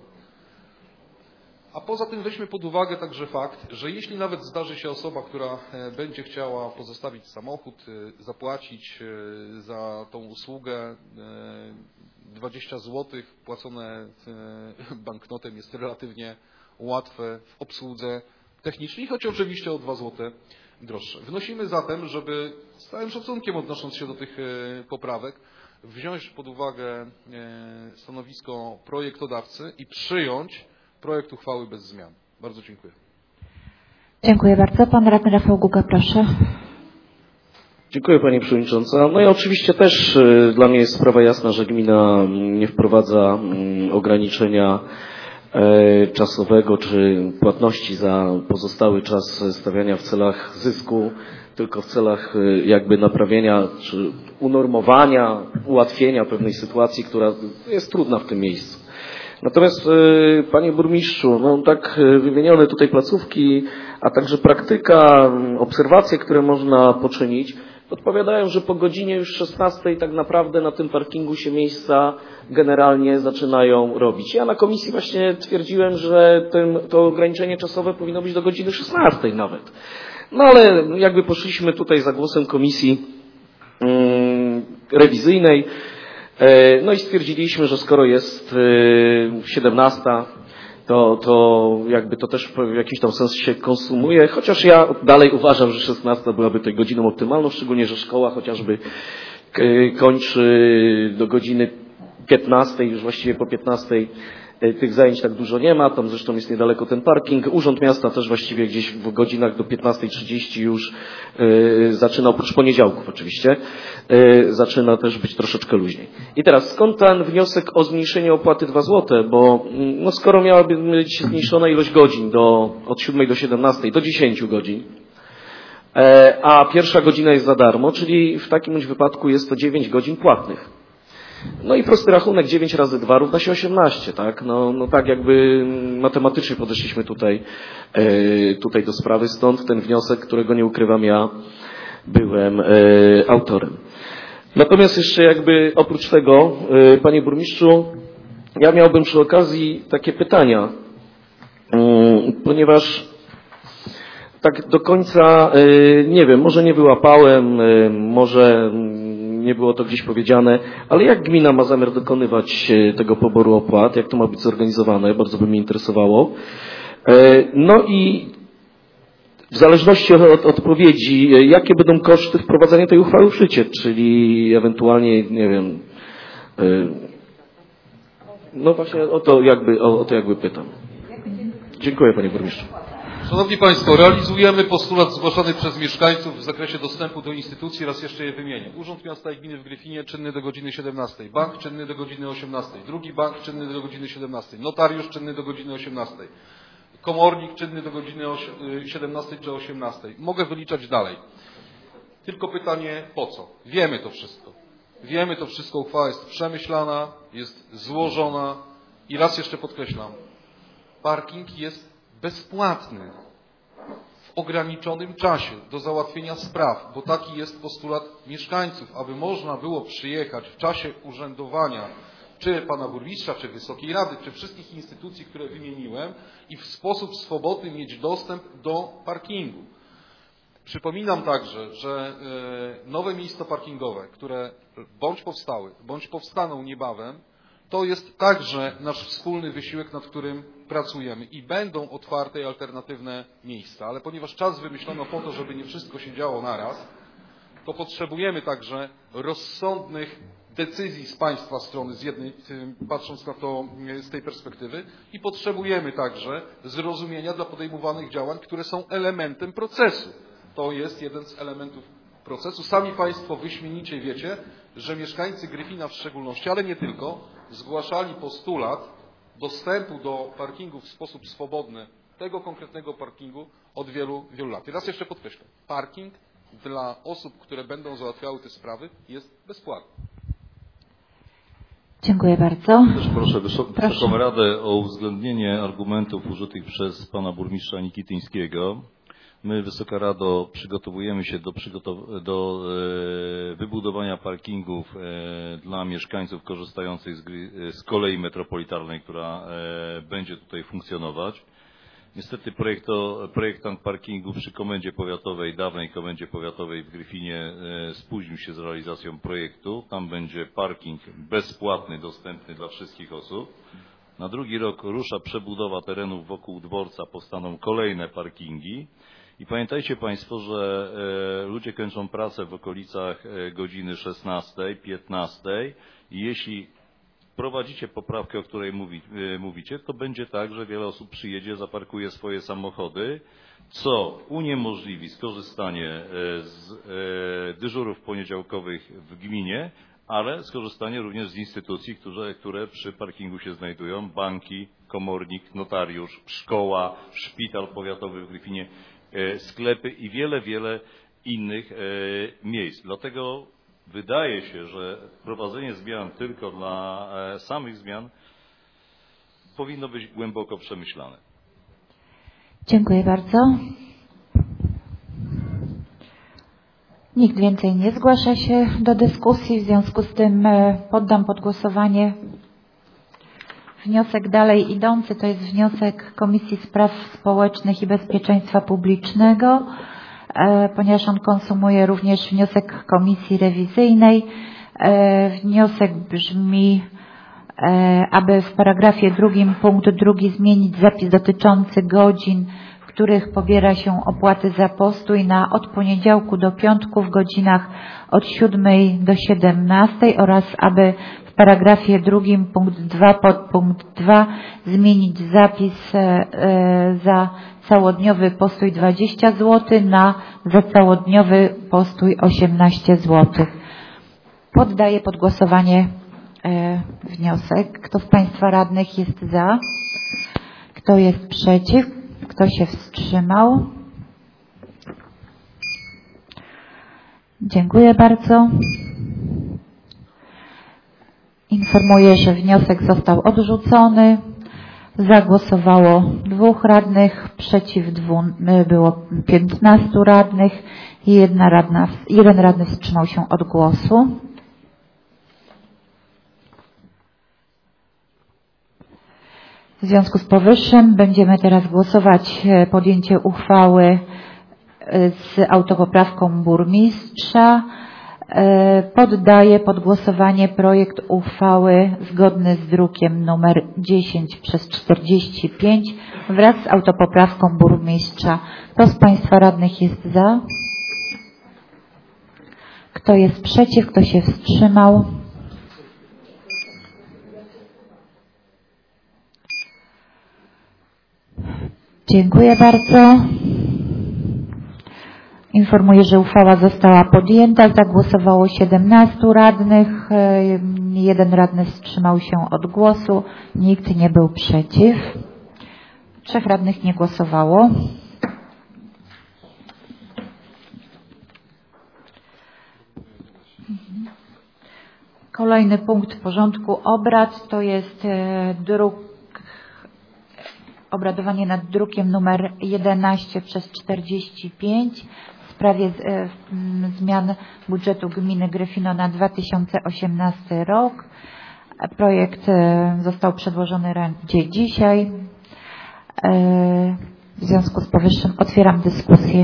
A poza tym weźmy pod uwagę także fakt, że jeśli nawet zdarzy się osoba, która będzie chciała pozostawić samochód, zapłacić za tą usługę dwadzieścia złotych, płacone banknotem jest relatywnie łatwe w obsłudze technicznej, choć oczywiście o dwa złote droższe. Wnosimy zatem, żeby z całym szacunkiem odnosząc się do tych poprawek, wziąć pod uwagę stanowisko projektodawcy i przyjąć projekt uchwały bez zmian. Bardzo dziękuję. Dziękuję bardzo. Pan radny Rafał Guga, proszę. Dziękuję Pani Przewodnicząca. No i oczywiście też y, dla mnie jest sprawa jasna, że gmina nie wprowadza y, ograniczenia y, czasowego czy płatności za pozostały czas stawiania w celach zysku, tylko w celach y, jakby naprawienia czy unormowania, ułatwienia pewnej sytuacji, która jest trudna w tym miejscu. Natomiast y, Panie Burmistrzu, no tak y, wymienione tutaj placówki, a także praktyka, obserwacje, które można poczynić, odpowiadają, że po godzinie już szesnastej tak naprawdę na tym parkingu się miejsca generalnie zaczynają robić. Ja na komisji właśnie twierdziłem, że tym, to ograniczenie czasowe powinno być do godziny szesnastej nawet. No ale jakby poszliśmy tutaj za głosem komisji mm, rewizyjnej, e, no i stwierdziliśmy, że skoro jest e, siedemnasta, To, to jakby to też w jakiś tam sens się konsumuje, chociaż ja dalej uważam, że szesnasta byłaby tej godziną optymalną, szczególnie, że szkoła chociażby kończy do godziny piętnastej, już właściwie po piętnastej tych zajęć tak dużo nie ma, tam zresztą jest niedaleko ten parking. Urząd Miasta też właściwie gdzieś w godzinach do piętnastej trzydzieści już yy, zaczyna, oprócz poniedziałków oczywiście, yy, zaczyna też być troszeczkę luźniej. I teraz skąd ten wniosek o zmniejszenie opłaty dwa złote, bo yy, no skoro miałaby być zmniejszona ilość godzin do, od siódmej do siedemnastej do dziesięciu godzin, yy, a pierwsza godzina jest za darmo, czyli w takim bądź wypadku jest to dziewięć godzin płatnych. No i prosty rachunek, dziewięć razy dwa równa się osiemnaście, tak? No, no tak jakby matematycznie podeszliśmy tutaj, e, tutaj do sprawy, stąd ten wniosek, którego nie ukrywam ja byłem e, autorem. Natomiast jeszcze jakby oprócz tego, e, Panie Burmistrzu, ja miałbym przy okazji takie pytania, e, ponieważ tak do końca, e, nie wiem, może nie wyłapałem, e, może nie było to gdzieś powiedziane, ale jak gmina ma zamiar dokonywać tego poboru opłat, jak to ma być zorganizowane, bardzo by mnie interesowało. No i w zależności od, od odpowiedzi, jakie będą koszty wprowadzenia tej uchwały w życie, czyli ewentualnie, nie wiem, no właśnie o to jakby, o, o to jakby pytam. Dziękuję Panie Burmistrzu. Szanowni Państwo, realizujemy postulat zgłaszany przez mieszkańców w zakresie dostępu do instytucji, raz jeszcze je wymienię. Urząd Miasta i Gminy w Gryfinie czynny do godziny siedemnastej, bank czynny do godziny osiemnastej, drugi bank czynny do godziny siedemnastej, notariusz czynny do godziny osiemnastej, komornik czynny do godziny siedemnastej czy osiemnastej. Mogę wyliczać dalej. Tylko pytanie po co? Wiemy to wszystko. Wiemy to wszystko, uchwała jest przemyślana, jest złożona i raz jeszcze podkreślam, parking jest bezpłatny w ograniczonym czasie do załatwienia spraw, bo taki jest postulat mieszkańców, aby można było przyjechać w czasie urzędowania czy pana burmistrza, czy Wysokiej Rady, czy wszystkich instytucji, które wymieniłem i w sposób swobodny mieć dostęp do parkingu. Przypominam także, że nowe miejsca parkingowe, które bądź powstały, bądź powstaną niebawem, to jest także nasz wspólny wysiłek, nad którym pracujemy i będą otwarte i alternatywne miejsca. Ale ponieważ czas wymyślono po to, żeby nie wszystko się działo naraz, to potrzebujemy także rozsądnych decyzji z Państwa strony, z jednej, patrząc na to z tej perspektywy, i potrzebujemy także zrozumienia dla podejmowanych działań, które są elementem procesu. To jest jeden z elementów procesu. Sami Państwo wyśmienicie wiecie, że mieszkańcy Gryfina w szczególności, ale nie tylko, zgłaszali postulat dostępu do parkingu w sposób swobodny, tego konkretnego parkingu od wielu, wielu lat. I raz jeszcze podkreślę, parking dla osób, które będą załatwiały te sprawy, jest bezpłatny. Dziękuję bardzo. Też proszę Wysoką Proszę. Radę o uwzględnienie argumentów użytych przez pana burmistrza Nikityńskiego. My, Wysoka Rado, przygotowujemy się do, przygotow- do e, wybudowania parkingów e, dla mieszkańców korzystających z, gry- z kolei metropolitalnej, która e, będzie tutaj funkcjonować. Niestety projekto, projektant parkingu przy Komendzie Powiatowej, dawnej Komendzie Powiatowej w Gryfinie e, spóźnił się z realizacją projektu. Tam będzie parking bezpłatny, dostępny dla wszystkich osób. Na drugi rok rusza przebudowa terenów wokół dworca, powstaną kolejne parkingi. I pamiętajcie Państwo, że e, ludzie kończą pracę w okolicach e, godziny szesnastej, piętnastej i jeśli prowadzicie poprawkę, o której mówi, e, mówicie, to będzie tak, że wiele osób przyjedzie, zaparkuje swoje samochody, co uniemożliwi skorzystanie e, z e, dyżurów poniedziałkowych w gminie, ale skorzystanie również z instytucji, które, które przy parkingu się znajdują, banki, komornik, notariusz, szkoła, szpital powiatowy w Gryfinie, sklepy i wiele, wiele innych miejsc. Dlatego wydaje się, że wprowadzenie zmian tylko dla samych zmian powinno być głęboko przemyślane. Dziękuję bardzo. Nikt więcej nie zgłasza się do dyskusji, w związku z tym poddam pod głosowanie wniosek dalej idący, to jest wniosek Komisji Spraw Społecznych i Bezpieczeństwa Publicznego, e, ponieważ on konsumuje również wniosek Komisji Rewizyjnej. E, wniosek brzmi, e, aby w paragrafie drugim punkt drugi zmienić zapis dotyczący godzin, w których pobiera się opłaty za postój na od poniedziałku do piątku w godzinach od siódmej do siedemnastej oraz aby w paragrafie drugim punkt dwa podpunkt dwa zmienić zapis e, za całodniowy postój dwadzieścia złotych na za całodniowy postój osiemnaście złotych. Poddaję pod głosowanie e, wniosek. Kto z Państwa radnych jest za? Kto jest przeciw? Kto się wstrzymał? Dziękuję bardzo. Informuję, że wniosek został odrzucony. Zagłosowało dwóch radnych, przeciw dwóch było piętnastu radnych i jedna radna, jeden radny wstrzymał się od głosu. W związku z powyższym będziemy teraz głosować podjęcie uchwały z autopoprawką burmistrza. Poddaję pod głosowanie projekt uchwały zgodny z drukiem numer dziesięć przez czterdzieści pięć wraz z autopoprawką burmistrza. Kto z Państwa radnych jest za? Kto jest przeciw? Kto się wstrzymał? Dziękuję bardzo. Informuję, że uchwała została podjęta. Zagłosowało siedemnastu radnych. Jeden radny wstrzymał się od głosu. Nikt nie był przeciw. Trzech radnych nie głosowało. Kolejny punkt porządku obrad to jest druk obradowanie nad drukiem numer jedenaście przez czterdzieści pięć w sprawie z, e, zmian budżetu gminy Gryfino na dwa tysiące osiemnasty rok. Projekt e, został przedłożony Radzie dzisiaj. E, w związku z powyższym otwieram dyskusję.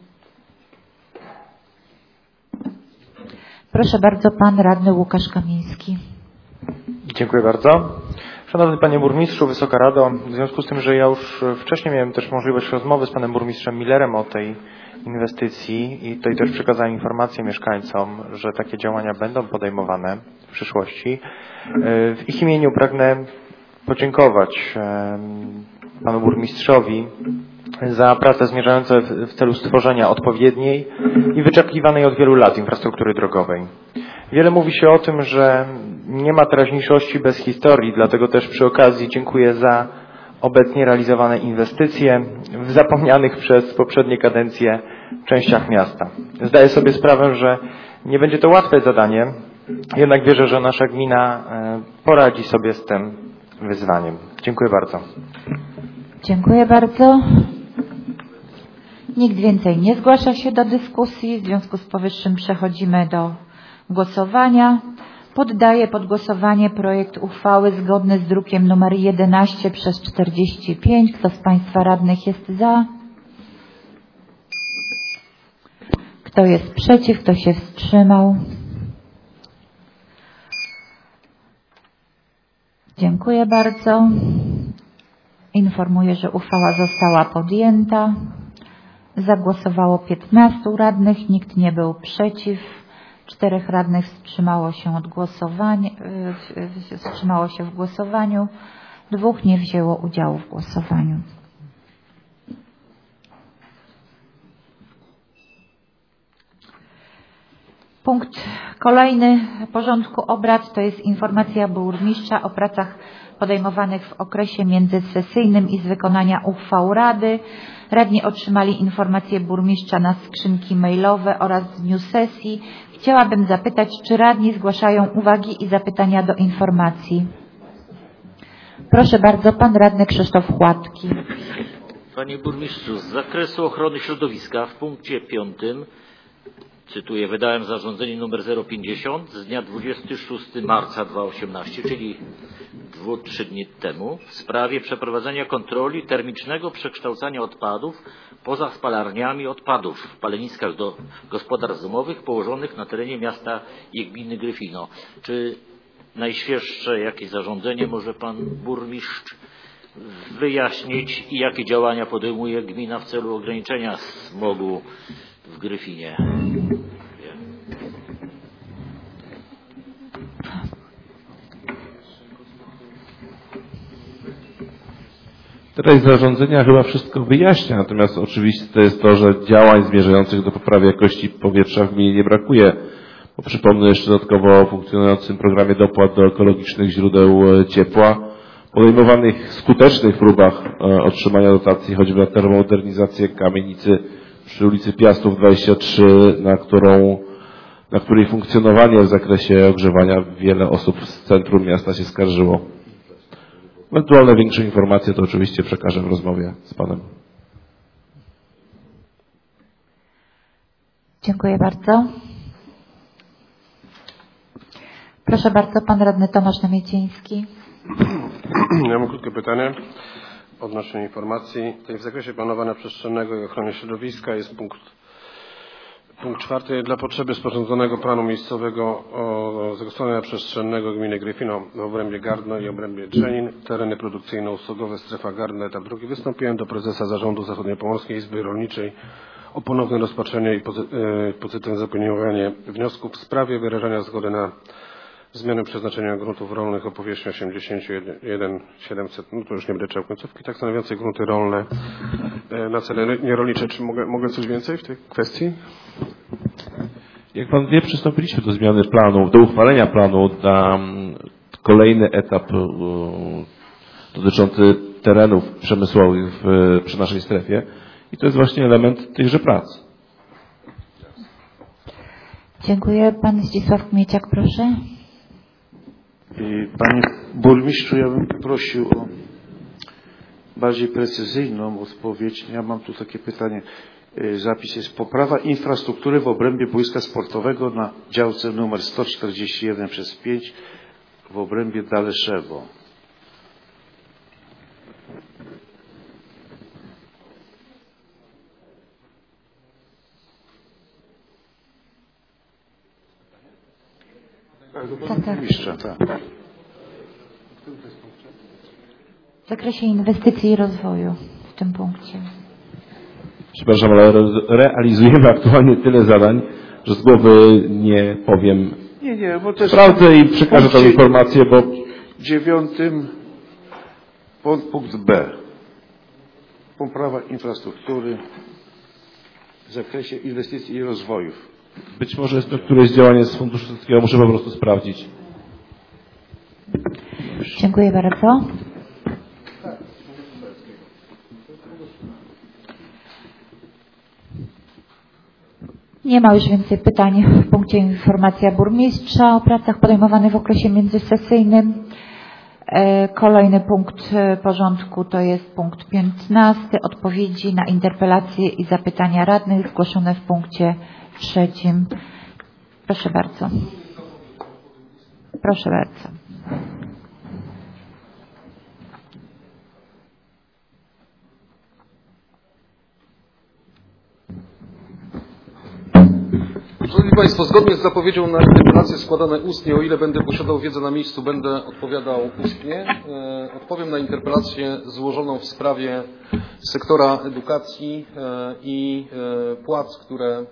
Proszę bardzo, pan radny Łukasz Kamiński. Dziękuję bardzo. Szanowny Panie Burmistrzu, Wysoka Rado, w związku z tym, że ja już wcześniej miałem też możliwość rozmowy z Panem Burmistrzem Millerem o tej inwestycji i tutaj też przekazałem informację mieszkańcom, że takie działania będą podejmowane w przyszłości. W ich imieniu pragnę podziękować panu burmistrzowi za pracę zmierzającą w celu stworzenia odpowiedniej i wyczekiwanej od wielu lat infrastruktury drogowej. Wiele mówi się o tym, że nie ma teraźniejszości bez historii, dlatego też przy okazji dziękuję za obecnie realizowane inwestycje w zapomnianych przez poprzednie kadencje częściach miasta. Zdaję sobie sprawę, że nie będzie to łatwe zadanie, jednak wierzę, że nasza gmina poradzi sobie z tym wyzwaniem. Dziękuję bardzo. Dziękuję bardzo. Nikt więcej nie zgłasza się do dyskusji. W związku z powyższym przechodzimy do głosowania. Poddaję pod głosowanie projekt uchwały zgodny z drukiem nr jedenaście przez czterdzieści pięć. Kto z Państwa radnych jest za? Kto jest przeciw? Kto się wstrzymał? Dziękuję bardzo. Informuję, że uchwała została podjęta. Zagłosowało piętnastu radnych, nikt nie był przeciw. Czterech radnych wstrzymało się od głosowania, wstrzymało się w głosowaniu. Dwóch nie wzięło udziału w głosowaniu. Punkt kolejny porządku obrad to jest informacja burmistrza o pracach podejmowanych w okresie międzysesyjnym i z wykonania uchwał Rady. Radni otrzymali informacje burmistrza na skrzynki mailowe oraz w dniu sesji. Chciałabym zapytać, czy radni zgłaszają uwagi i zapytania do informacji. Proszę bardzo, pan radny Krzysztof Chładki. Panie burmistrzu, z zakresu ochrony środowiska w punkcie piątym, cytuję, wydałem zarządzenie nr zero pięćdziesiąt z dnia dwudziestego szóstego marca dwa tysiące osiemnastego, czyli dwa trzy dni temu, w sprawie przeprowadzenia kontroli termicznego przekształcania odpadów poza spalarniami odpadów w paleniskach do gospodarstw domowych położonych na terenie miasta i gminy Gryfino. Czy najświeższe jakieś zarządzenie może pan burmistrz wyjaśnić i jakie działania podejmuje gmina w celu ograniczenia smogu w Gryfinie? Treść zarządzenia chyba wszystko wyjaśnia, natomiast oczywiste jest to, że działań zmierzających do poprawy jakości powietrza w gminie nie brakuje. Bo przypomnę jeszcze dodatkowo o funkcjonującym programie dopłat do ekologicznych źródeł ciepła, podejmowanych skutecznych próbach otrzymania dotacji choćby na termomodernizację kamienicy przy ulicy Piastów dwadzieścia trzy, na którą, na której funkcjonowanie w zakresie ogrzewania wiele osób z centrum miasta się skarżyło. Ewentualne większe informacje to oczywiście przekażę w rozmowie z panem. Dziękuję bardzo. Proszę bardzo, pan radny Tomasz Namieciński. Ja mam krótkie pytanie odnośnie informacji. Tutaj w zakresie planowania przestrzennego i ochrony środowiska jest punkt, punkt czwarty. Dla potrzeby sporządzonego planu miejscowego o zagospodarowania przestrzennego gminy Gryfino w obrębie Gardno i obrębie Drzenin, tereny produkcyjno-usługowe, strefa Gardno, etap drugi. Wystąpiłem do prezesa Zarządu Zachodniopomorskiej Izby Rolniczej o ponowne rozpatrzenie i pozytywne zaopiniowanie wniosków w sprawie wyrażania zgody na zmianę przeznaczenia gruntów rolnych o powierzchni osiemdziesiąt jeden tysiąc siedemset, no to już nie będę czytał końcówki, tak stanowiącej grunty rolne na cele nierolnicze. Czy mogę, mogę coś więcej w tej kwestii? Jak pan wie, przystąpiliśmy do zmiany planu, do uchwalenia planu na kolejny etap dotyczący terenów przemysłowych w, przy naszej strefie i to jest właśnie element tychże prac. Dziękuję. Pan Zdzisław Kmieciak, proszę. Panie burmistrzu, ja bym prosił o bardziej precyzyjną odpowiedź. Ja mam tu takie pytanie. Zapis jest poprawa infrastruktury w obrębie boiska sportowego na działce numer sto czterdzieści jeden przez pięć w obrębie Daleszewo. Tak, tak. Mistrza, tak. W zakresie inwestycji i rozwoju w tym punkcie. Przepraszam, ale realizujemy aktualnie tyle zadań, że z głowy nie powiem, Nie, nie, bo to sprawdzę i przekażę tą informację, bo... Dziewiątym punkt B. Poprawa infrastruktury w zakresie inwestycji i rozwojów. Być może jest to któreś działanie z Funduszu Sołeckiego, muszę po prostu sprawdzić. Dziękuję bardzo. Nie ma już więcej pytań w punkcie informacja burmistrza o pracach podejmowanych w okresie międzysesyjnym. Kolejny punkt porządku to jest punkt piętnasty. Odpowiedzi na interpelacje i zapytania radnych zgłoszone w punkcie trzecim. Proszę bardzo. Proszę bardzo. Szanowni Państwo, zgodnie z zapowiedzią na interpelacje składane ustnie, o ile będę posiadał wiedzę na miejscu, będę odpowiadał ustnie. E, odpowiem na interpelację złożoną w sprawie sektora edukacji e, i e, płac, które e,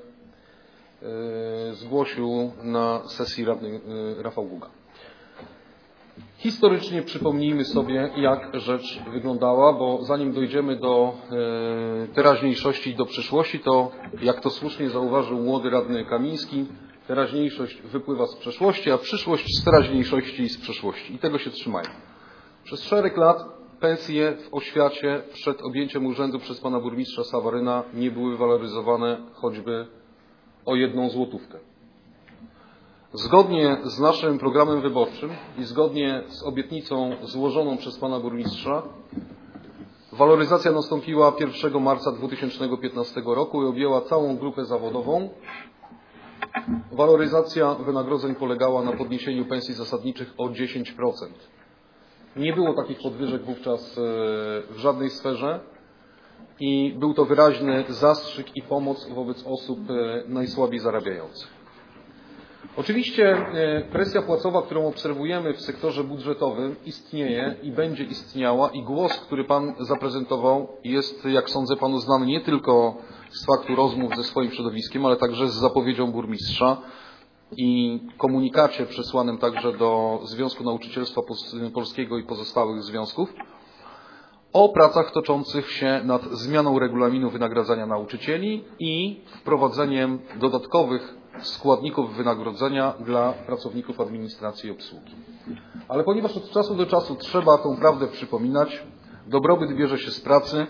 zgłosił na sesji radny e, Rafał Guga. Historycznie przypomnijmy sobie, jak rzecz wyglądała, bo zanim dojdziemy do e, teraźniejszości i do przyszłości, to jak to słusznie zauważył młody radny Kamiński, teraźniejszość wypływa z przeszłości, a przyszłość z teraźniejszości i z przeszłości. I tego się trzymają. Przez szereg lat pensje w oświacie przed objęciem urzędu przez pana burmistrza Sawaryna nie były waloryzowane choćby o jedną złotówkę. Zgodnie z naszym programem wyborczym i zgodnie z obietnicą złożoną przez pana burmistrza, waloryzacja nastąpiła pierwszego marca dwa tysiące piętnastego roku i objęła całą grupę zawodową. Waloryzacja wynagrodzeń polegała na podniesieniu pensji zasadniczych o dziesięć procent. Nie było takich podwyżek wówczas w żadnej sferze i był to wyraźny zastrzyk i pomoc wobec osób najsłabiej zarabiających. Oczywiście presja płacowa, którą obserwujemy w sektorze budżetowym, istnieje i będzie istniała i głos, który pan zaprezentował, jest, jak sądzę, panu znany nie tylko z faktu rozmów ze swoim środowiskiem, ale także z zapowiedzią burmistrza i komunikacie przesłanym także do Związku Nauczycielstwa Polskiego i pozostałych związków o pracach toczących się nad zmianą regulaminu wynagradzania nauczycieli i wprowadzeniem dodatkowych składników wynagrodzenia dla pracowników administracji i obsługi. Ale ponieważ od czasu do czasu trzeba tą prawdę przypominać, dobrobyt bierze się z pracy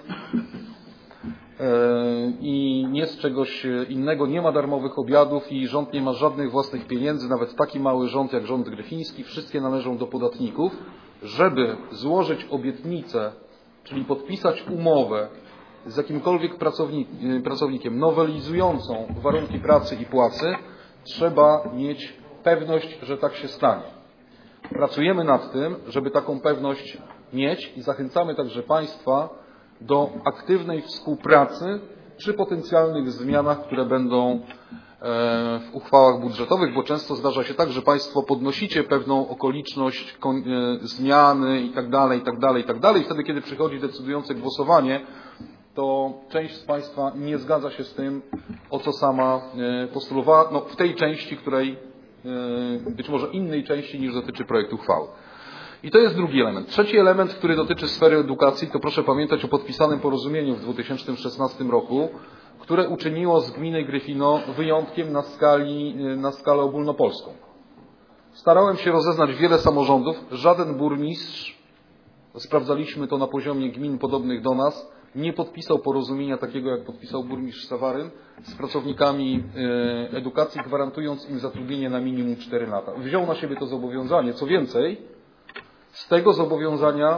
i nie z czegoś innego, nie ma darmowych obiadów i rząd nie ma żadnych własnych pieniędzy, nawet taki mały rząd jak rząd gryfiński, wszystkie należą do podatników, żeby złożyć obietnicę, czyli podpisać umowę z jakimkolwiek pracownik, pracownikiem nowelizującą warunki pracy i płacy, trzeba mieć pewność, że tak się stanie. Pracujemy nad tym, żeby taką pewność mieć i zachęcamy także Państwa do aktywnej współpracy przy potencjalnych zmianach, które będą w uchwałach budżetowych, bo często zdarza się tak, że Państwo podnosicie pewną okoliczność zmiany i tak dalej, i tak dalej, i tak dalej. Wtedy, kiedy przychodzi decydujące głosowanie, to część z Państwa nie zgadza się z tym, o co sama postulowała, no w tej części, której, być może innej części niż dotyczy projektu uchwały. I to jest drugi element. Trzeci element, który dotyczy sfery edukacji, to proszę pamiętać o podpisanym porozumieniu w dwa tysiące szesnastym roku, które uczyniło z gminy Gryfino wyjątkiem na, skali, na skalę ogólnopolską. Starałem się rozeznać wiele samorządów, żaden burmistrz, sprawdzaliśmy to na poziomie gmin podobnych do nas, nie podpisał porozumienia takiego, jak podpisał burmistrz Sawaryn z pracownikami edukacji, gwarantując im zatrudnienie na minimum cztery lata. Wziął na siebie to zobowiązanie. Co więcej, z tego zobowiązania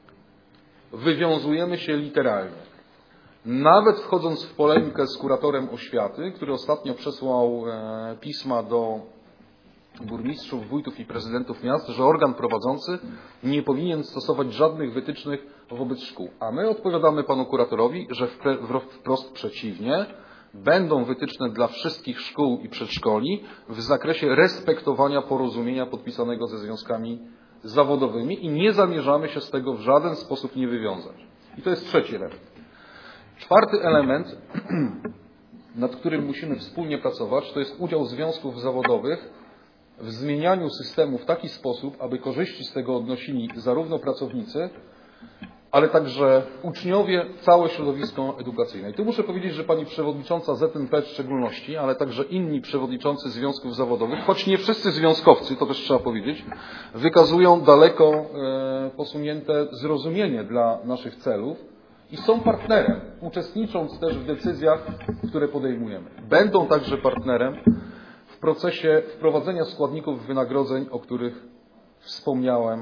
wywiązujemy się literalnie. Nawet wchodząc w polemikę z kuratorem oświaty, który ostatnio przesłał pisma do burmistrzów, wójtów i prezydentów miast, że organ prowadzący nie powinien stosować żadnych wytycznych wobec szkół. A my odpowiadamy panu kuratorowi, że wprost przeciwnie, będą wytyczne dla wszystkich szkół i przedszkoli w zakresie respektowania porozumienia podpisanego ze związkami zawodowymi i nie zamierzamy się z tego w żaden sposób nie wywiązać. I to jest trzeci element. Czwarty element, nad którym musimy wspólnie pracować, to jest udział związków zawodowych w zmienianiu systemu w taki sposób, aby korzyści z tego odnosili zarówno pracownicy, ale także uczniowie, całe środowisko edukacyjne. I tu muszę powiedzieć, że pani przewodnicząca Z N P w szczególności, ale także inni przewodniczący związków zawodowych, choć nie wszyscy związkowcy, to też trzeba powiedzieć, wykazują daleko e, posunięte zrozumienie dla naszych celów i są partnerem, uczestnicząc też w decyzjach, które podejmujemy. Będą także partnerem w procesie wprowadzenia składników wynagrodzeń, o których wspomniałem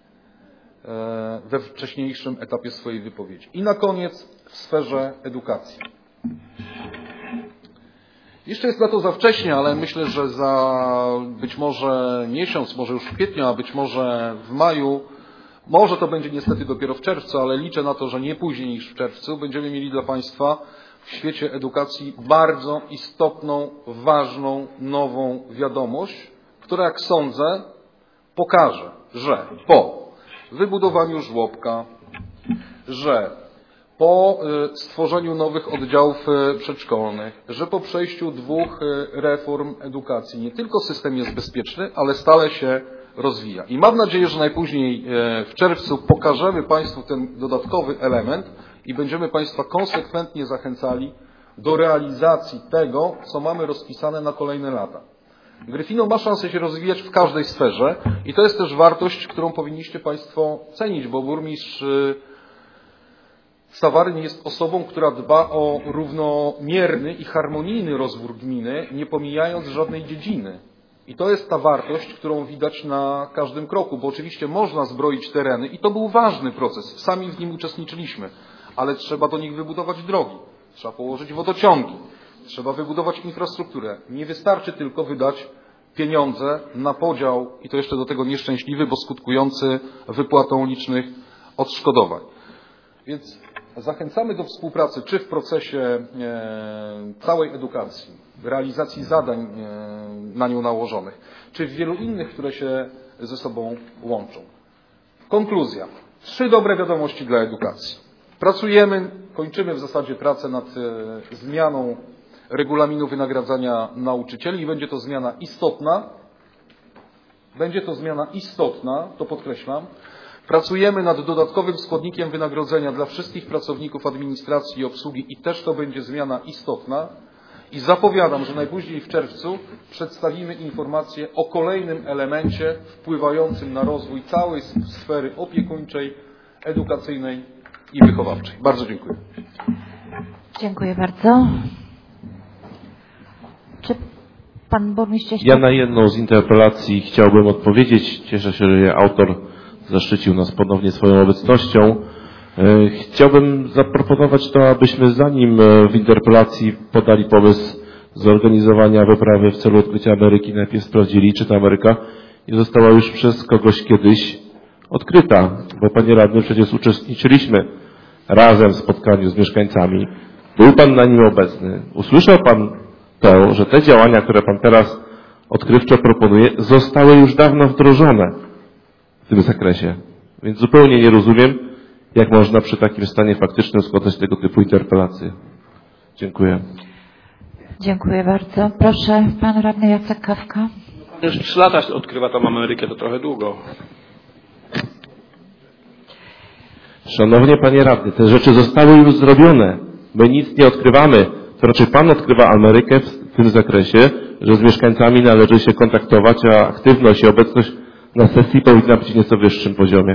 we wcześniejszym etapie swojej wypowiedzi. I na koniec w sferze edukacji. Jeszcze jest na to za wcześnie, ale myślę, że za być może miesiąc, może już w kwietniu, a być może w maju, może to będzie niestety dopiero w czerwcu, ale liczę na to, że nie później niż w czerwcu, będziemy mieli dla Państwa w świecie edukacji bardzo istotną, ważną, nową wiadomość, która, jak sądzę, pokaże, że po wybudowaniu żłobka, że po stworzeniu nowych oddziałów przedszkolnych, że po przejściu dwóch reform edukacji nie tylko system jest bezpieczny, ale stale się rozwija. I mam nadzieję, że najpóźniej w czerwcu pokażemy Państwu ten dodatkowy element i będziemy Państwa konsekwentnie zachęcali do realizacji tego, co mamy rozpisane na kolejne lata. Gryfino ma szansę się rozwijać w każdej sferze i to jest też wartość, którą powinniście Państwo cenić, bo burmistrz Sawaryn jest osobą, która dba o równomierny i harmonijny rozwój gminy, nie pomijając żadnej dziedziny. I to jest ta wartość, którą widać na każdym kroku, bo oczywiście można zbroić tereny i to był ważny proces, sami w nim uczestniczyliśmy, ale trzeba do nich wybudować drogi, trzeba położyć wodociągi, trzeba wybudować infrastrukturę. Nie wystarczy tylko wydać pieniądze na podział, i to jeszcze do tego nieszczęśliwy, bo skutkujący wypłatą licznych odszkodowań. Więc zachęcamy do współpracy, czy w procesie e, całej edukacji, realizacji zadań e, na nią nałożonych, czy w wielu innych, które się ze sobą łączą. Konkluzja. Trzy dobre wiadomości dla edukacji. Pracujemy, kończymy w zasadzie pracę nad e, zmianą regulaminu wynagradzania nauczycieli i będzie to zmiana istotna. Będzie to zmiana istotna, to podkreślam. Pracujemy nad dodatkowym składnikiem wynagrodzenia dla wszystkich pracowników administracji i obsługi i też to będzie zmiana istotna. I zapowiadam, że najpóźniej w czerwcu przedstawimy informację o kolejnym elemencie wpływającym na rozwój całej sfery opiekuńczej, edukacyjnej i wychowawczej. Bardzo dziękuję. Dziękuję bardzo. Czy pan burmistrz jeszcze... Ja na jedną z interpelacji chciałbym odpowiedzieć. Cieszę się, że autor zaszczycił nas ponownie swoją obecnością. Chciałbym zaproponować to, abyśmy zanim w interpelacji podali pomysł zorganizowania wyprawy w celu odkrycia Ameryki, najpierw sprawdzili, czy ta Ameryka nie została już przez kogoś kiedyś odkryta. Bo panie radny, przecież uczestniczyliśmy razem w spotkaniu z mieszkańcami. Był pan na nim obecny. Usłyszał pan to, że te działania, które pan teraz odkrywczo proponuje, zostały już dawno wdrożone w tym zakresie. Więc zupełnie nie rozumiem, jak można przy takim stanie faktycznym składać tego typu interpelacje. Dziękuję. Dziękuję bardzo. Proszę, pan radny Jacek Kawka. Już trzy lata odkrywa tam Amerykę, to trochę długo. Szanownie panie radny, te rzeczy zostały już zrobione. My nic nie odkrywamy. To raczej pan odkrywa Amerykę w tym zakresie, że z mieszkańcami należy się kontaktować, a aktywność i obecność na sesji powinna być nieco wyższym poziomie.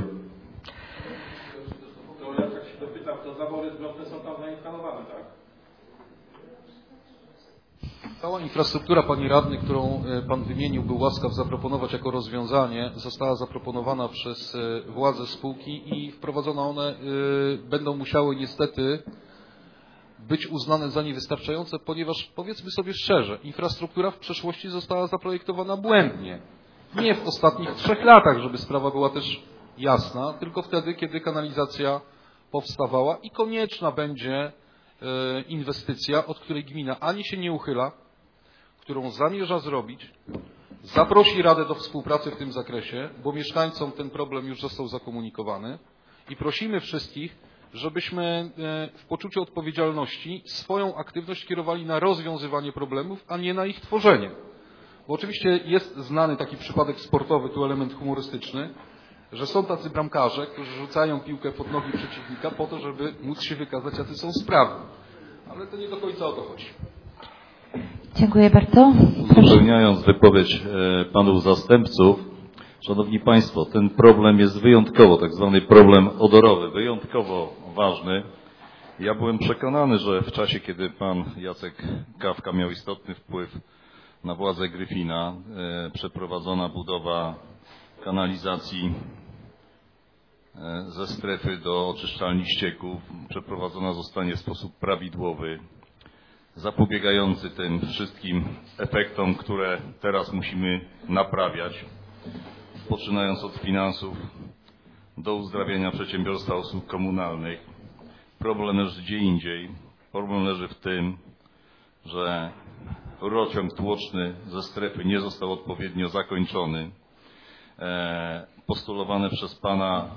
Cała infrastruktura, panie radny, którą pan wymienił, był łaskaw zaproponować jako rozwiązanie, została zaproponowana przez władze spółki i wprowadzone one będą musiały niestety być uznane za niewystarczające, ponieważ powiedzmy sobie szczerze, infrastruktura w przeszłości została zaprojektowana błędnie. Nie w ostatnich trzech latach, żeby sprawa była też jasna, tylko wtedy, kiedy kanalizacja powstawała i konieczna będzie inwestycja, od której gmina ani się nie uchyla, którą zamierza zrobić, zaprosi Radę do współpracy w tym zakresie, bo mieszkańcom ten problem już został zakomunikowany i prosimy wszystkich, żebyśmy w poczuciu odpowiedzialności swoją aktywność kierowali na rozwiązywanie problemów, a nie na ich tworzenie. Bo oczywiście jest znany taki przypadek sportowy, tu element humorystyczny, że są tacy bramkarze, którzy rzucają piłkę pod nogi przeciwnika po to, żeby móc się wykazać, jacy są sprawni. Ale to nie do końca o to chodzi. Dziękuję bardzo. Uzupełniając wypowiedź panów zastępców, Szanowni Państwo, ten problem jest wyjątkowo, tak zwany problem odorowy, wyjątkowo ważny. Ja byłem przekonany, że w czasie, kiedy pan Jacek Kawka miał istotny wpływ na władze Gryfina, e, przeprowadzona budowa kanalizacji e, ze strefy do oczyszczalni ścieków przeprowadzona zostanie w sposób prawidłowy, zapobiegający tym wszystkim efektom, które teraz musimy naprawiać, poczynając od finansów do uzdrawiania przedsiębiorstwa usług komunalnych. Problem leży gdzie indziej. Problem leży w tym, że rurociąg tłoczny ze strefy nie został odpowiednio zakończony. E, postulowane przez Pana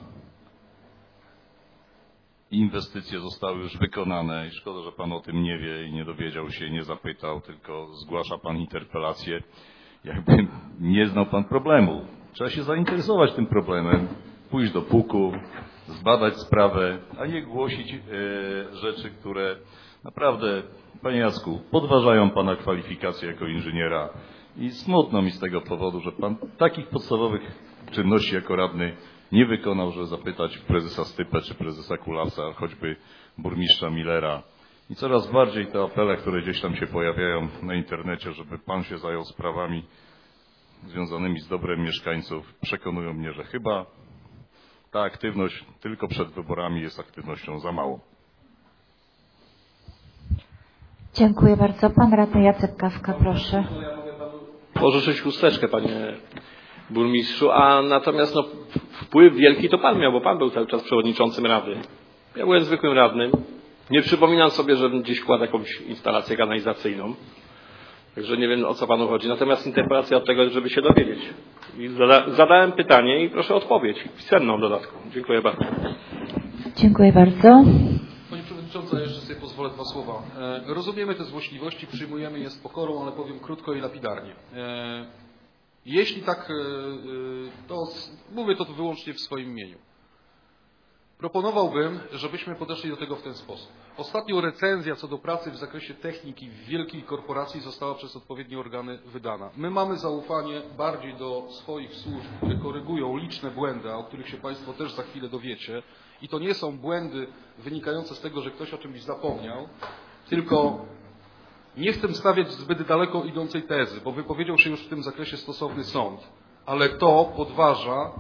inwestycje zostały już wykonane i szkoda, że Pan o tym nie wie i nie dowiedział się, nie zapytał, tylko zgłasza Pan interpelację. Jakby nie znał Pan problemu. Trzeba się zainteresować tym problemem, pójść do puku, zbadać sprawę, a nie głosić e, rzeczy, które naprawdę, Panie Jacku, podważają Pana kwalifikacje jako inżyniera i smutno mi z tego powodu, że Pan takich podstawowych czynności jako radny nie wykonał, żeby zapytać prezesa Stypę czy prezesa Kulasa, choćby burmistrza Millera. I coraz bardziej te apele, które gdzieś tam się pojawiają na internecie, żeby Pan się zajął sprawami związanymi z dobrem mieszkańców, przekonują mnie, że chyba ta aktywność tylko przed wyborami jest aktywnością za małą. Dziękuję bardzo. Pan radny Jacek Kawka, proszę. Pożyczyć chusteczkę, panie burmistrzu, a natomiast no, wpływ wielki to pan miał, bo pan był cały czas przewodniczącym rady. Ja byłem zwykłym radnym. Nie przypominam sobie, żebym gdzieś wkładł jakąś instalację kanalizacyjną. Także nie wiem, o co panu chodzi. Natomiast interpelacja od tego, żeby się dowiedzieć. I zada zadałem pytanie i proszę o odpowiedź. Pisemną w dodatku. Dziękuję bardzo. Dziękuję bardzo. Pani Przewodnicząca, jeszcze sobie pozwolę dwa słowa. E, rozumiemy te złośliwości, przyjmujemy je z pokorą, ale powiem krótko i lapidarnie. E, jeśli tak, e, to mówię to wyłącznie w swoim imieniu. Proponowałbym, żebyśmy podeszli do tego w ten sposób. Ostatnio recenzja co do pracy w zakresie techniki w wielkiej korporacji została przez odpowiednie organy wydana. My mamy zaufanie bardziej do swoich służb, które korygują liczne błędy, o których się Państwo też za chwilę dowiecie. I to nie są błędy wynikające z tego, że ktoś o czymś zapomniał, tylko nie chcę stawiać zbyt daleko idącej tezy, bo wypowiedział się już w tym zakresie stosowny sąd, ale to podważa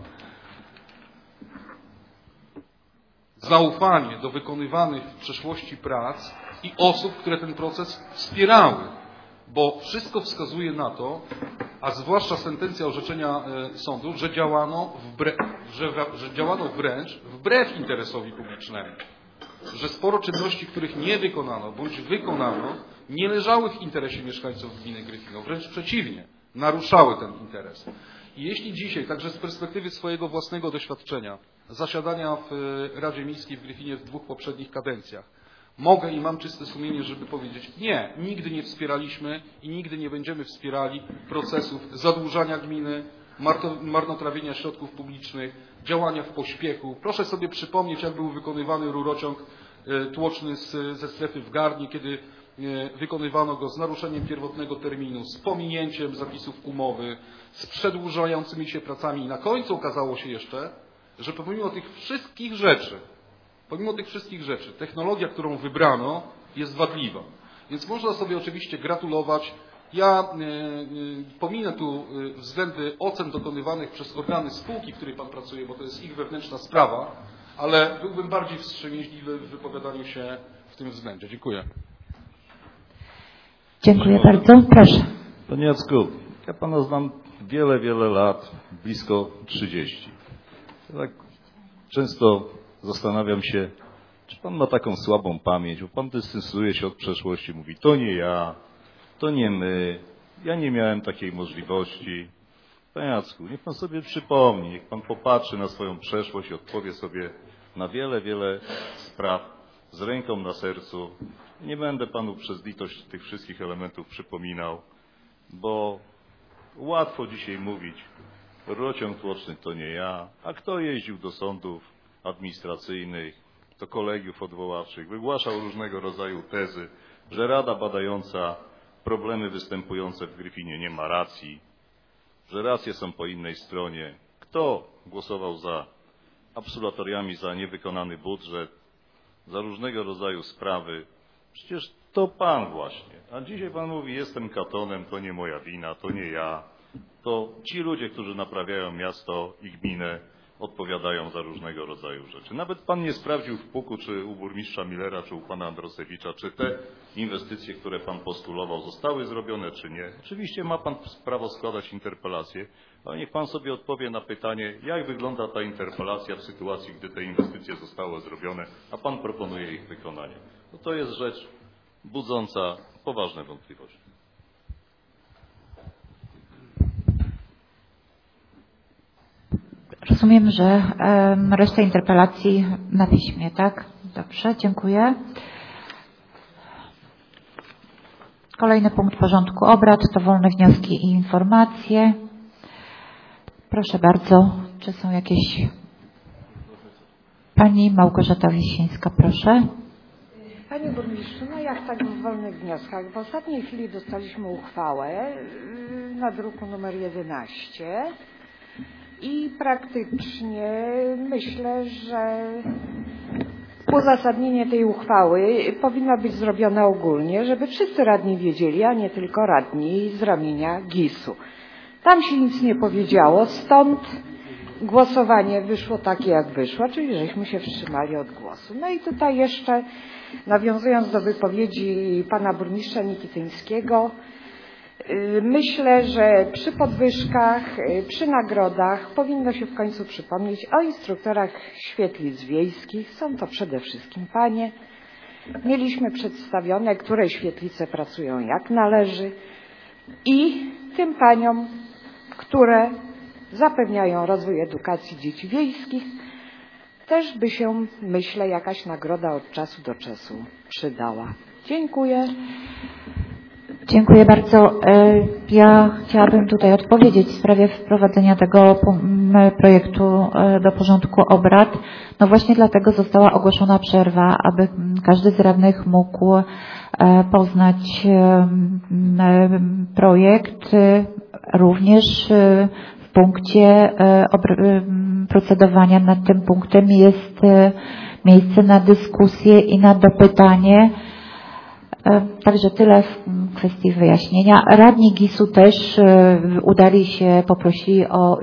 zaufanie do wykonywanych w przeszłości prac i osób, które ten proces wspierały, bo wszystko wskazuje na to, a zwłaszcza sentencja orzeczenia sądu, że działano, wbre, że, że działano wręcz wbrew interesowi publicznemu, że sporo czynności, których nie wykonano bądź wykonano, nie leżały w interesie mieszkańców gminy Gryfino, wręcz przeciwnie, naruszały ten interes. I jeśli dzisiaj, także z perspektywy swojego własnego doświadczenia, zasiadania w Radzie Miejskiej w Gryfinie w dwóch poprzednich kadencjach, mogę i mam czyste sumienie, żeby powiedzieć, nie, nigdy nie wspieraliśmy i nigdy nie będziemy wspierali procesów zadłużania gminy, marnotrawienia środków publicznych, działania w pośpiechu. Proszę sobie przypomnieć, jak był wykonywany rurociąg tłoczny z, ze strefy w Gardnie, kiedy wykonywano go z naruszeniem pierwotnego terminu, z pominięciem zapisów umowy, z przedłużającymi się pracami. I na końcu okazało się jeszcze, że pomimo tych wszystkich rzeczy, pomimo tych wszystkich rzeczy, technologia, którą wybrano, jest wadliwa. Więc można sobie oczywiście gratulować. Ja y, y, pominę tu y, względy ocen dokonywanych przez organy spółki, w której Pan pracuje, bo to jest ich wewnętrzna sprawa, ale byłbym bardziej wstrzemięźliwy w wypowiadaniu się w tym względzie. Dziękuję. Dziękuję bardzo. Proszę. Panie Jacku, ja Pana znam wiele, wiele lat, blisko trzydzieści. Tak często zastanawiam się, czy Pan ma taką słabą pamięć, bo Pan dystansuje się od przeszłości, mówi, to nie ja, to nie my, ja nie miałem takiej możliwości. Panie Jacku, niech Pan sobie przypomni, niech Pan popatrzy na swoją przeszłość i odpowie sobie na wiele, wiele spraw z ręką na sercu. Nie będę Panu przez litość tych wszystkich elementów przypominał, bo Łatwo dzisiaj mówić, rurociąg tłoczny to nie ja, a kto jeździł do sądów administracyjnych, do kolegiów odwoławczych, wygłaszał różnego rodzaju tezy, że Rada badająca problemy występujące w Gryfinie nie ma racji, że racje są po innej stronie. Kto głosował za absolutoriami za niewykonany budżet, za różnego rodzaju sprawy? Przecież to pan właśnie. A dzisiaj pan mówi, jestem katonem, to nie moja wina, to nie ja. To ci ludzie, którzy naprawiają miasto i gminę, odpowiadają za różnego rodzaju rzeczy. Nawet pan nie sprawdził w puku, czy u burmistrza Millera, czy u pana Androsewicza, czy te inwestycje, które pan postulował, zostały zrobione, czy nie. Oczywiście ma pan prawo składać interpelacje, ale niech pan sobie odpowie na pytanie, jak wygląda ta interpelacja w sytuacji, gdy te inwestycje zostały zrobione, a pan proponuje ich wykonanie. No to jest rzecz budząca poważne wątpliwości. Rozumiem, że um, resztę interpelacji na piśmie, tak? Dobrze, dziękuję. Kolejny punkt porządku obrad to wolne wnioski i informacje. Proszę bardzo, czy są jakieś... Pani Małgorzata Wiesińska, proszę. Panie burmistrzu, no jak tak w wolnych wnioskach. W ostatniej chwili dostaliśmy uchwałę na druku numer jedenaście i praktycznie myślę, że uzasadnienie tej uchwały powinno być zrobione ogólnie, żeby wszyscy radni wiedzieli, a nie tylko radni z ramienia gisu. Tam się nic nie powiedziało, stąd głosowanie wyszło takie, jak wyszło, czyli żeśmy się wstrzymali od głosu. No i tutaj jeszcze, nawiązując do wypowiedzi pana burmistrza Nikityńskiego, myślę, że przy podwyżkach, przy nagrodach powinno się w końcu przypomnieć o instruktorach świetlic wiejskich. Są to przede wszystkim panie. Mieliśmy przedstawione, które świetlice pracują jak należy i tym paniom, które zapewniają rozwój edukacji dzieci wiejskich, też by się, myślę, jakaś nagroda od czasu do czasu przydała. Dziękuję. Dziękuję bardzo. Ja chciałabym tutaj odpowiedzieć w sprawie wprowadzenia tego projektu do porządku obrad. No właśnie dlatego została ogłoszona przerwa, aby każdy z radnych mógł poznać projekt. Również w punkcie procedowania nad tym punktem jest miejsce na dyskusję i na dopytanie. Także tyle w kwestii wyjaśnienia. Radni gisu też udali się, poprosili o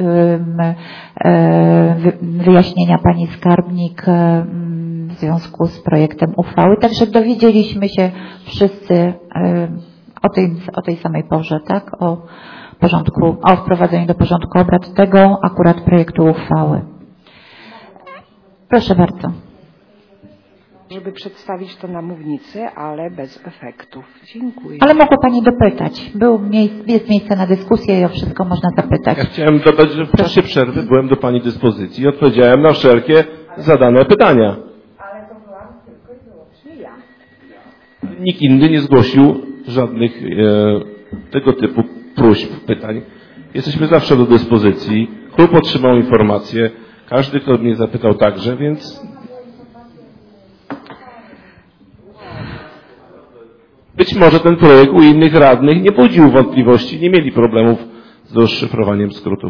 wyjaśnienia pani skarbnik w związku z projektem uchwały. Także dowiedzieliśmy się wszyscy o tej, o tej samej porze, tak? O porządku, o wprowadzeniu do porządku obrad tego akurat projektu uchwały. Proszę bardzo. Żeby przedstawić to na mównicy, ale bez efektów. Dziękuję. Ale mogła pani dopytać. Był miejsce, jest miejsce na dyskusję i o wszystko można zapytać. Ja chciałem dodać, że w czasie przerwy byłem do pani dyspozycji i odpowiedziałem na wszelkie zadane pytania. Ale to byłam tylko i wyłącznie ja. Nikt inny nie zgłosił żadnych e, tego typu próśb, pytań. Jesteśmy zawsze do dyspozycji. Klub otrzymał informację. Każdy, kto mnie zapytał także, więc być może ten projekt u innych radnych nie budził wątpliwości, nie mieli problemów z rozszyfrowaniem skrótów.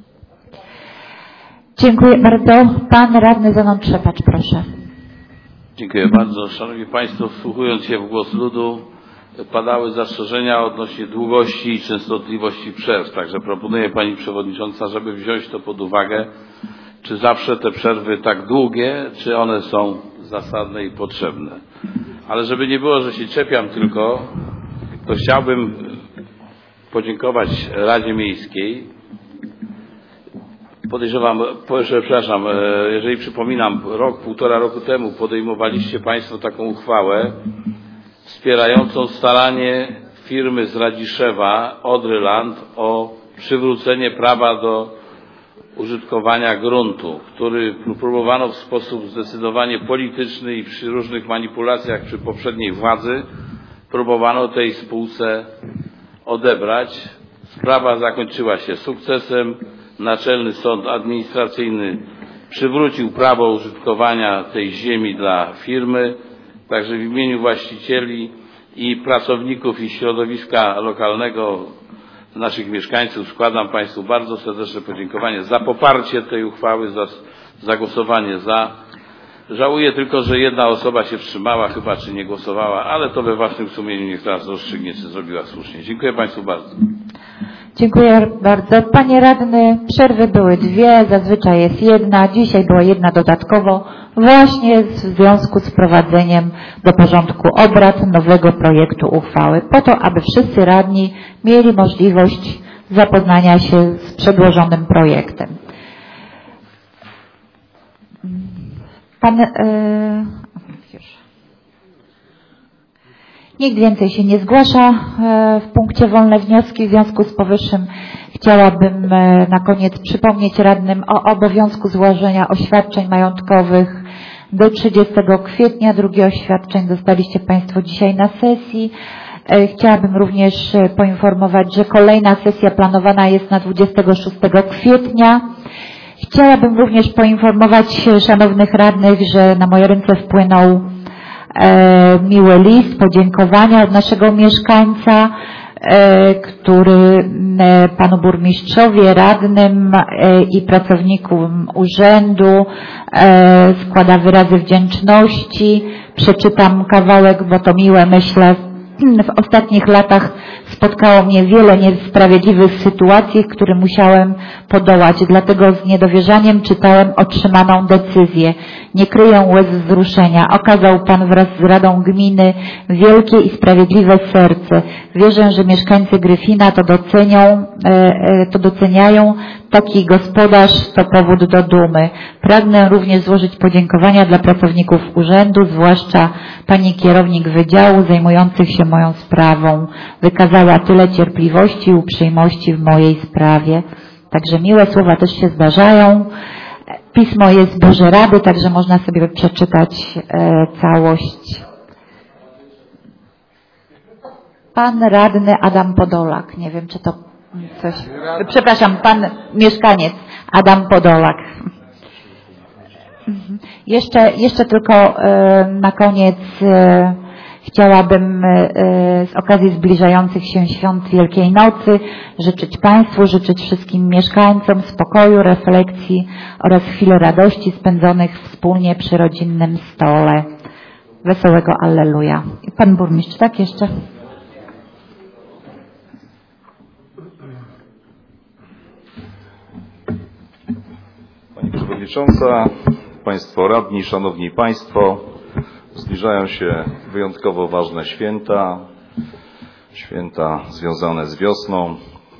Dziękuję bardzo. Pan radny Zenon Trzepacz, proszę. Dziękuję bardzo. Szanowni Państwo, wsłuchując się w głos ludu, padały zastrzeżenia odnośnie długości i częstotliwości przerw. Także proponuję Pani Przewodnicząca, żeby wziąć to pod uwagę, czy zawsze te przerwy tak długie, czy one są zasadne i potrzebne. Ale żeby nie było, że się czepiam tylko, to chciałbym podziękować Radzie Miejskiej. Podejrzewam, przepraszam, jeżeli przypominam, rok, półtora roku temu podejmowaliście Państwo taką uchwałę wspierającą staranie firmy z Radziszewa, Odryland, o przywrócenie prawa do użytkowania gruntu, który próbowano w sposób zdecydowanie polityczny i przy różnych manipulacjach przy poprzedniej władzy próbowano tej spółce odebrać, Sprawa zakończyła się sukcesem. Naczelny Sąd Administracyjny przywrócił prawo użytkowania tej ziemi dla firmy. Także w imieniu właścicieli i pracowników i środowiska lokalnego, naszych mieszkańców, składam Państwu bardzo serdeczne podziękowanie za poparcie tej uchwały, za, za głosowanie za. Żałuję tylko, że jedna osoba się wstrzymała chyba, czy nie głosowała, ale to we własnym sumieniu niech teraz rozstrzygnie, czy zrobiła słusznie. Dziękuję Państwu bardzo. Dziękuję bardzo. Panie radny, przerwy były dwie, zazwyczaj jest jedna, dzisiaj była jedna dodatkowo, właśnie w związku z wprowadzeniem do porządku obrad nowego projektu uchwały, po to, aby wszyscy radni mieli możliwość zapoznania się z przedłożonym projektem. Pan, yy, już. Nikt więcej się nie zgłasza w punkcie wolne wnioski. W związku z powyższym chciałabym na koniec przypomnieć radnym o obowiązku złożenia oświadczeń majątkowych do trzydziestego kwietnia. Drugie oświadczeń dostaliście Państwo dzisiaj na sesji. Chciałabym również poinformować, że kolejna sesja planowana jest na dwudziestego szóstego kwietnia. Chciałabym również poinformować szanownych radnych, że na moje ręce wpłynął e, miły list podziękowania od naszego mieszkańca, e, który e, panu burmistrzowi, radnym e, i pracownikom urzędu e, składa wyrazy wdzięczności. Przeczytam kawałek, bo to miłe, myślę. W ostatnich latach spotkało mnie wiele niesprawiedliwych sytuacji, którym musiałem podołać. Dlatego z niedowierzaniem czytałem otrzymaną decyzję. Nie kryję łez wzruszenia. Okazał Pan wraz z Radą Gminy wielkie i sprawiedliwe serce. Wierzę, że mieszkańcy Gryfina to docenią, to doceniają. Taki gospodarz to powód do dumy. Pragnę również złożyć podziękowania dla pracowników urzędu, zwłaszcza pani kierownik wydziału zajmujących się moją sprawą. Wykazała tyle cierpliwości i uprzejmości w mojej sprawie. Także miłe słowa też się zdarzają. Pismo jest Boże Rady, także można sobie przeczytać e, całość. Pan radny Adam Podolak. Nie wiem, czy to coś... Przepraszam, pan mieszkaniec Adam Podolak. Jeszcze, jeszcze tylko e, na koniec e, chciałabym e, z okazji zbliżających się świąt Wielkiej Nocy życzyć Państwu, życzyć wszystkim mieszkańcom spokoju, refleksji oraz chwil radości spędzonych wspólnie przy rodzinnym stole. Wesołego Alleluja. I pan burmistrz, tak jeszcze? Pani Przewodnicząca, Państwo Radni, Szanowni Państwo, zbliżają się wyjątkowo ważne święta, święta związane z wiosną.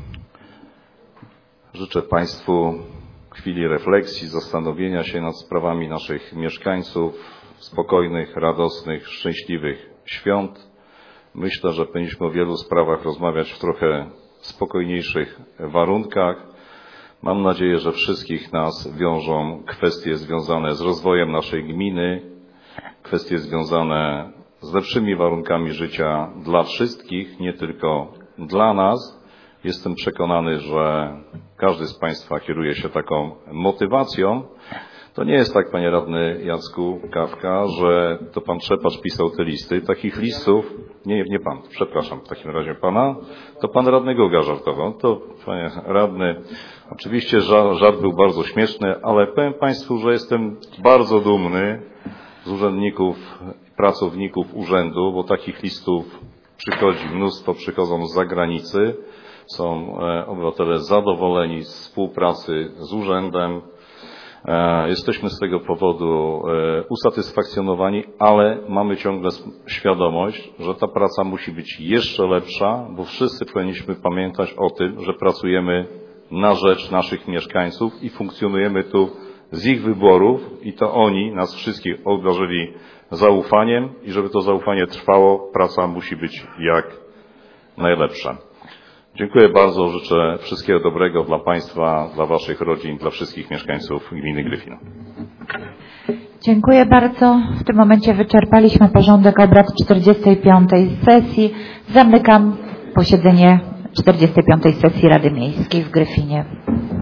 Życzę Państwu chwili refleksji, zastanowienia się nad sprawami naszych mieszkańców, spokojnych, radosnych, szczęśliwych świąt. Myślę, że powinniśmy o wielu sprawach rozmawiać w trochę spokojniejszych warunkach. Mam nadzieję, że wszystkich nas wiążą kwestie związane z rozwojem naszej gminy, kwestie związane z lepszymi warunkami życia dla wszystkich, nie tylko dla nas. Jestem przekonany, że każdy z Państwa kieruje się taką motywacją. To nie jest tak, panie radny Jacku Kawka, że to pan Trzepacz pisał te listy. Takich listów, nie, nie pan, przepraszam, w takim razie pana, to pan radny Goga żartował. To, panie radny, oczywiście żart był bardzo śmieszny, ale powiem Państwu, że jestem bardzo dumny z urzędników, pracowników urzędu, bo takich listów przychodzi mnóstwo, przychodzą z zagranicy. Są obywatele zadowoleni z współpracy z urzędem. Jesteśmy z tego powodu usatysfakcjonowani, ale mamy ciągle świadomość, że ta praca musi być jeszcze lepsza, bo wszyscy powinniśmy pamiętać o tym, że pracujemy na rzecz naszych mieszkańców i funkcjonujemy tu z ich wyborów i to oni nas wszystkich obdarzyli zaufaniem i żeby to zaufanie trwało, praca musi być jak najlepsza. Dziękuję bardzo, życzę wszystkiego dobrego dla Państwa, dla Waszych rodzin, dla wszystkich mieszkańców gminy Gryfino. Dziękuję bardzo. W tym momencie wyczerpaliśmy porządek obrad czterdziestej piątej sesji. Zamykam posiedzenie czterdziestej piątej sesji Rady Miejskiej w Gryfinie.